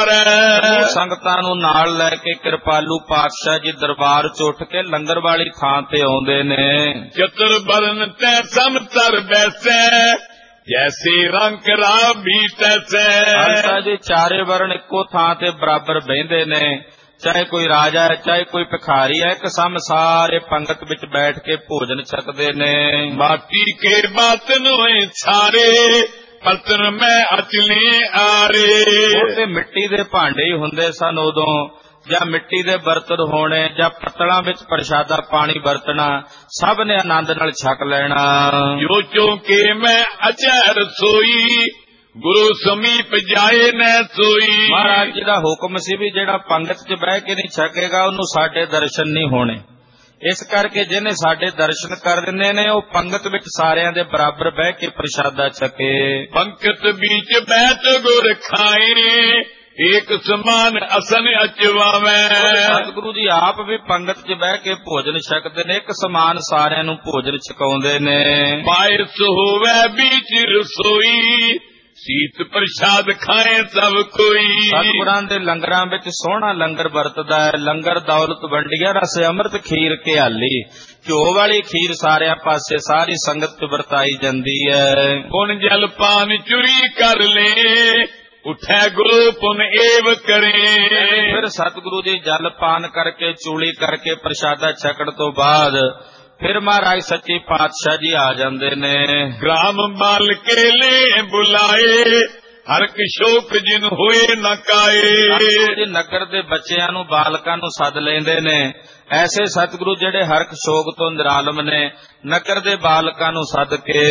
ਸਾਰੈ। ਸੰਗਤਾਂ ਨੂੰ ਨਾਲ ਲੈ ਕੇ ਕਿਰਪਾਲੂ ਪਾਤਸ਼ਾਹ ਜੀ ਦਰਬਾਰ ਚ ਉੱਠ ਕੇ ਲੰਗਰ ਵਾਲੀ ਥਾਂ ਤੇ ਆਉਂਦੇ ਨੇ। ਚਤੁਰ ਬਰਨ ਤੈ ਸਮਤਰ ਬੈਸੈ, ਜੈਸੇ ਰੰਗ ਰਾਬੀ ਤੈਸੈ। ਹਾਲਤਾ ਜੀ ਚਾਰੇ ਵਰਨ ਇੱਕੋ ਥਾਂ ਤੇ ਬਰਾਬਰ ਬਹਿੰਦੇ ਨੇ, ਚਾਹੇ ਕੋਈ ਰਾਜਾ ਹੈ, ਚਾਹੇ ਕੋਈ ਭਿਖਾਰੀ ਹੈ, ਇੱਕ ਸਮ ਸਾਰੇ ਪੰਗਤ ਵਿੱਚ ਬੈਠ ਕੇ ਭੋਜਨ ਛਕਦੇ ਨੇ। ਮਾਟੀ ਕੇ ਬਾਤਨ ਹੋਏ ਸਾਰੇ, ਬਰਤਨ ਮੈਂ ਅਚਲੇ ਆਰੇ। ਉਹ ਤੇ ਮਿੱਟੀ ਦੇ ਭਾਂਡੇ ਹੀ ਹੁੰਦੇ ਸਨ ਉਦੋਂ, ਜਾਂ ਮਿੱਟੀ ਦੇ ਬਰਤਨ ਹੋਣੇ, ਜਾਂ ਪੱਤਲਾਂ ਵਿੱਚ ਪ੍ਰਸ਼ਾਦਾ ਪਾਣੀ ਵਰਤਣਾ, ਸਭ ਨੇ ਆਨੰਦ ਨਾਲ ਛਕ ਲੈਣਾ। ਜੋ ਚੌਕੇ ਮੈਂ ਅਚਰ ਸੋਈ, ਗੁਰੂ ਸਮੀਪ ਜਾਏ ਨਾ ਸੋਈ। ਮਹਾਰਾਜ ਜੀ ਦਾ ਹੁਕਮ ਸੀ ਵੀ ਜਿਹੜਾ ਪੰਗਤ 'ਚ ਬਹਿ ਕੇ ਨਹੀਂ ਛਕੇਗਾ ਉਹਨੂੰ ਸਾਡੇ ਦਰਸ਼ਨ ਨਹੀਂ ਹੋਣੇ। ਇਸ ਕਰਕੇ ਜਿਹਨੇ ਸਾਡੇ ਦਰਸ਼ਨ ਕਰ ਦਿੰਦੇ ਨੇ ਉਹ ਪੰਗਤ ਵਿੱਚ ਸਾਰਿਆਂ ਦੇ ਬਰਾਬਰ ਬਹਿ ਕੇ ਪ੍ਰਸ਼ਾਦਾ ਛਕੇ। ਪੰਕਤ ਵਿੱਚ ਬੈਠ ਗੁਰ ਖਾਏ, ਏਕ ਸਮਾਨ ਅਸਨ ਅਚਵਾਵੇ। ਸਤਿਗੁਰੂ ਜੀ ਆਪ ਵੀ ਪੰਗਤ 'ਚ ਬਹਿ ਕੇ ਭੋਜਨ ਛਕਦੇ ਨੇ, ਇੱਕ ਸਮਾਨ ਸਾਰਿਆਂ ਨੂੰ ਭੋਜਨ ਛਕਾਉਂਦੇ ਨੇ। ਪਾਇਸ ਹੋਵੇ ਵਿੱਚ ਰਸੋਈ, ਸੀਤ ਪ੍ਰਸ਼ਾਦ ਖਾਏ ਸਭ ਕੋਈ। ਸਤਿਗੁਰਾਂ ਦੇ ਲੰਗਰਾਂ ਵਿੱਚ ਸੋਹਣਾ ਲੰਗਰ ਵਰਤਦਾ ਹੈ। ਲੰਗਰ ਦੌਲਤ ਵੰਡੀਆ, ਰਸ ਅੰਮ੍ਰਿਤ ਖੀਰ ਘਿਆਲੀ, ਘਿਓ ਵਾਲੀ ਖੀਰ ਸਾਰਿਆਂ ਪਾਸੇ ਸਾਰੀ ਸੰਗਤ 'ਚ ਵਰਤਾਈ ਜਾਂਦੀ ਹੈ। ਪੁਨ ਜਲ ਪਾਨ ਚੁਰੀ ਕਰ ਲੈ, ਉਠੈ ਗੁਰੂ ਪੁਨ ਏਵ ਕਰੇ। ਫਿਰ ਸਤਿਗੁਰੂ ਜੀ ਜਲ ਪਾਨ ਕਰਕੇ, ਚੂਲੀ ਕਰਕੇ, ਪ੍ਰਸ਼ਾਦਾ ਛਕਣ ਤੋਂ ਬਾਅਦ ਫਿਰ ਮਹਾਰਾਜ ਸੱਚੇ ਪਾਤਸ਼ਾਹ ਜੀ ਆ ਜਾਂਦੇ ਨੇ। ਗ੍ਰਾਮ ਬਾਲ ਕੇ ਲੈ ਬੁਲਾਏ, ਹਰ ਸ਼ੋਕ ਜਿਨ ਹੋਏ ਨ ਕਾਏ। ਜੀ ਨਗਰ ਦੇ ਬੱਚਿਆਂ ਨੂੰ, ਬਾਲਕਾਂ ਨੂੰ ਸੱਦ ਲੈਂਦੇ ਨੇ। ਐਸੇ ਸਤਿਗੁਰੂ ਜਿਹੜੇ ਹਰਕ ਸ਼ੋਕ ਤੋਂ ਨਿਰਾਲਮ ਨੇ, ਨਗਰ ਦੇ ਬਾਲਕਾਂ ਨੂੰ ਸੱਦ ਕੇ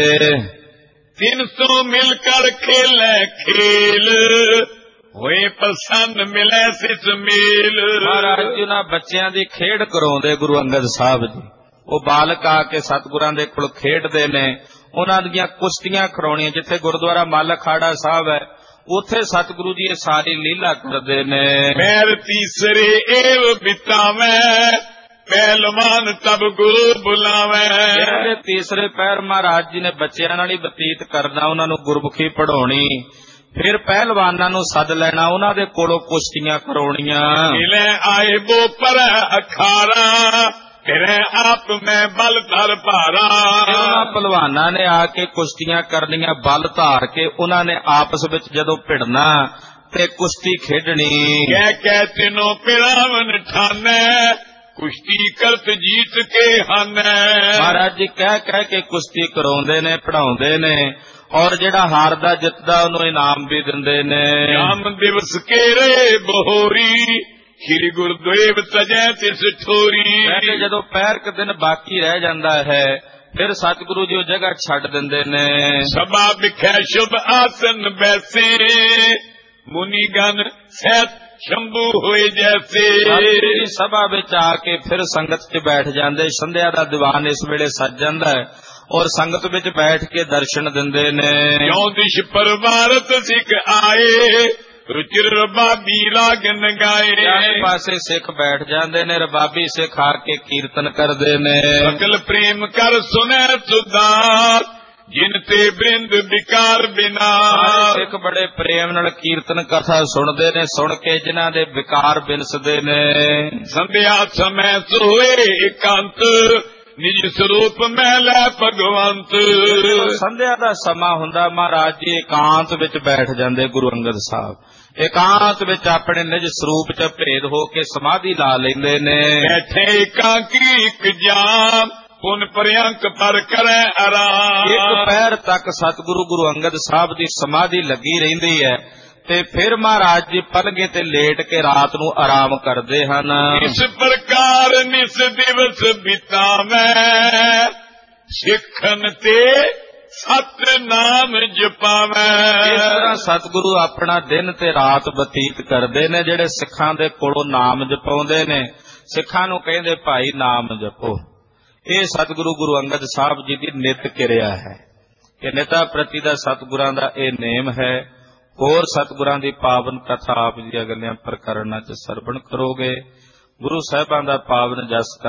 300 ਮਿਲ ਕਰ ਖੇਲੇ ਖੇਲ, ਹੋਏ ਪਸੰਦ ਮਿਲੇ ਸਿਸ ਮੇਲ। ਮਹਾਰਾਜ ਜੀ ਉਹਨਾਂ ਬੱਚਿਆਂ ਦੀ ਖੇਡ ਕਰਾਉਂਦੇ ਗੁਰੂ ਅੰਗਦ ਸਾਹਿਬ ਜੀ। ਉਹ ਬਾਲਕ ਆ ਕੇ ਸਤਿਗੁਰਾਂ ਦੇ ਕੋਲ ਖੇਡਦੇ ਨੇ, ਉਹਨਾਂ ਦੀਆਂ ਕੁਸ਼ਤੀਆਂ ਕਰਾਉਣੀਆਂ। ਜਿੱਥੇ ਗੁਰਦੁਆਰਾ ਮੱਲਖਾੜਾ ਸਾਹਿਬ ਹੈ ਉੱਥੇ ਸਤਿਗੁਰੂ ਜੀ ਇਹ ਸਾਰੀ ਲੀਲਾ ਕਰਦੇ ਨੇ। ਪੈਰ ਤੀਸਰੇ ਏਵ ਬਿਤਾਵੇਂ, ਪਹਿਲਵਾਨ ਤਬ ਗੁਰੂ ਬੁਲਾਵੇ। ਇਹਦੇ ਤੀਸਰੇ ਪੈਰ ਮਹਾਰਾਜ ਜੀ ਨੇ ਬੱਚਿਆਂ ਨਾਲ ਹੀ ਬਤੀਤ ਕਰਨਾ, ਉਹਨਾਂ ਨੂੰ ਗੁਰਮੁਖੀ ਪੜਾਉਣੀ। ਫਿਰ ਪਹਿਲਵਾਨਾਂ ਨੂੰ ਸੱਦ ਲੈਣਾ, ਉਹਨਾਂ ਦੇ ਕੋਲੋਂ ਕੁਸ਼ਤੀਆਂ ਕਰਾਉਣੀਆਂ। ਮਿਲੇ ਆਏ ਬੋ ਪਰ ਅਖਾਰਾ, ਤੇਰੇ ਆਪ ਮੈਂ ਬਲ ਧਰ ਭਾਰਾ। ਉਹਨਾਂ ਪਹਿਲਵਾਨਾਂ ਨੇ ਆ ਕੇ ਕੁਸ਼ਤੀਆਂ ਕਰਨੀਆਂ, ਬਲ ਧਾਰ ਕੇ ਉਹਨਾਂ ਨੇ ਆਪਸ ਵਿੱਚ ਜਦੋਂ ਭਿੜਨਾ ਤੇ ਕੁਸ਼ਤੀ ਖੇਡਣੀ। ਕਹਿ ਤਿਨੋ ਪਿਰਾਵਨ ਠਾਨੈ, ਕੁਸ਼ਤੀ ਕਰਤ ਜੀਤ ਕੇ ਹਨ। ਮਹਾਰਾਜ ਜੀ ਕਹਿ ਕੇ ਕੁਸ਼ਤੀ ਕਰਾਉਂਦੇ ਨੇ, ਪੜਾਉਂਦੇ ਨੇ, ਔਰ ਜਿਹੜਾ ਹਾਰਦਾ ਜਿੱਤਦਾ ਉਹਨੂੰ ਇਨਾਮ ਵੀ ਦਿੰਦੇ ਨੇ। ਸ਼ਾਮ ਦਿਵਸ ਕੇਰੇ ਬਹੋਰੀ, ਸ਼੍ਰੀ ਗੁਰਦੇਵ ਤਜੈ ਤਿਸ ਠੋਰੀ। ਜਦੋਂ ਪੈਰ ਕ ਦਿਨ ਬਾਕੀ ਰਹਿ ਜਾਂਦਾ ਹੈ ਫਿਰ ਸਤਿਗੁਰੂ ਜੀ ਉਹ ਜਗ੍ਹਾ ਛੱਡ ਦਿੰਦੇ ਨੇ। ਸਭਾ ਵਿਖੇ ਸ਼ੁਭ ਆਸਨ ਬੈਸੇ, ਮੁਨੀ ਗਨ ਸਹਿਤ ਸ਼ੰਭੂ ਹੋਏ ਜੈਸੇ। ਸਭਾ ਵਿੱਚ ਆ ਕੇ ਫਿਰ ਸੰਗਤ 'ਚ ਬੈਠ ਜਾਂਦੇ। ਸੰਧਿਆ ਦਾ ਦੀਵਾਨ ਇਸ ਵੇਲੇ ਸੱਜ ਜਾਂਦਾ ਹੈ ਔਰ ਸੰਗਤ ਵਿੱਚ ਬੈਠ ਕੇ ਦਰਸ਼ਨ ਦਿੰਦੇ ਨੇ। ਕਿਉਂ ਦਿਸ਼ ਪਰਵਾਰਤ ਸਿੱਖ ਆਏ, ਰੁਚਿਰ ਰਬਾਬੀ ਰਾਗਨ ਗਾਏ। ਚਾਰੇ ਪਾਸੇ ਸਿੱਖ ਬੈਠ ਜਾਂਦੇ ਨੇ, ਰਬਾਬੀ ਸਿੱਖ ਆ ਕੇ ਕੀਰਤਨ ਕਰਦੇ ਨੇ। ਅਕਲ ਪ੍ਰੇਮ ਕਰ ਸੁਨੈ ਸੁਦਾਰ, ਜਿਨ ਤੇ ਬ੍ਰਿੰਦ ਵਿਕਾਰ ਬਿਨਾ। ਸਿੱਖ ਬੜੇ ਪ੍ਰੇਮ ਨਾਲ ਕੀਰਤਨ ਕਥਾ ਸੁਣਦੇ ਨੇ, ਸੁਣ ਕੇ ਜਿਨ੍ਹਾਂ ਦੇ ਵਿਕਾਰ ਬਿਨਸਦੇ ਨੇ। ਸੰਧਿਆ ਸਮੈ ਸੋਏ ਇਕੰਤ, ਨਿਜ ਸਰੂਪ ਮੈਂ ਲੈ ਭਗਵੰਤ। ਸੰਧਿਆ ਦਾ ਸਮਾਂ ਹੁੰਦਾ, ਮਹਾਰਾਜ ਜੀ ਇਕਾਂਤ ਵਿੱਚ ਬੈਠ ਜਾਂਦੇ ਗੁਰੂ ਅੰਗਦ ਸਾਹਿਬ। ਇਕਾਂਤ ਵਿੱਚ ਆਪਣੇ ਨਿਜ ਸਰੂਪ ਚ ਭੇਦ ਹੋ ਕੇ ਸਮਾਧੀ ਲਾ ਲੈਂਦੇ ਨੇ। ਬੈਠੇ ਇਕਾਂਕੀ ਇੱਕ ਜਾਮ, ਪੁਨ ਪ੍ਰਿਅੰਕ ਪਰ ਕਰੈ ਆਰਾਮ। ਇੱਕ ਪੈਰ ਤੱਕ ਸਤਿਗੁਰੂ ਗੁਰੂ ਅੰਗਦ ਸਾਹਿਬ ਦੀ ਸਮਾਧੀ ਲੱਗੀ ਰਹਿੰਦੀ ਹੈ ਤੇ ਫਿਰ ਮਹਾਰਾਜ ਜੀ ਪਲੰਘੇ ਤੇ ਲੇਟ ਕੇ ਰਾਤ ਨੂੰ ਆਰਾਮ ਕਰਦੇ ਹਨ। ਇਸ ਪ੍ਰਕਾਰ ਨਿਸ ਦਿਵਸ ਬਿਤਾਵੈ, ਸਿੱਖਨ ਤੇ ਸਤ ਨਾਮ ਜਪਾਵੈ। ਇਸ ਤਰ੍ਹਾਂ ਸਤਿਗੁਰੂ ਆਪਣਾ ਦਿਨ ਤੇ ਰਾਤ ਬਤੀਤ ਕਰਦੇ ਨੇ। ਜਿਹੜੇ ਸਿੱਖਾਂ ਦੇ ਕੋਲੋਂ ਨਾਮ ਜਪਾਉਂਦੇ ਨੇ, ਸਿੱਖਾਂ ਨੂੰ ਕਹਿੰਦੇ ਭਾਈ ਨਾਮ ਜਪੋ। ਇਹ ਸਤਿਗੁਰੂ ਗੁਰੂ ਅੰਗਦ ਸਾਹਿਬ ਜੀ ਦੀ ਨਿਤ ਕਿਰਿਆ ਹੈ ਕਿ ਨਿਤਾ ਪ੍ਰਤੀ ਦਾ ਸਤਿਗੁਰਾਂ ਦਾ ਇਹ ਨੇਮ ਹੈ। ਹੋਰ ਸਤਿਗੁਰਾਂ ਦੀ ਪਾਵਨ ਕਥਾ ਆਪ ਜੀ ਅਗਲਿਆਂ ਪ੍ਰਕਰਣਾਂ ਚ ਸਰਵਣ ਕਰੋਗੇ। ਗੁਰੂ ਸਾਹਿਬਾਂ ਦਾ ਪਾਵਨ ਜਸ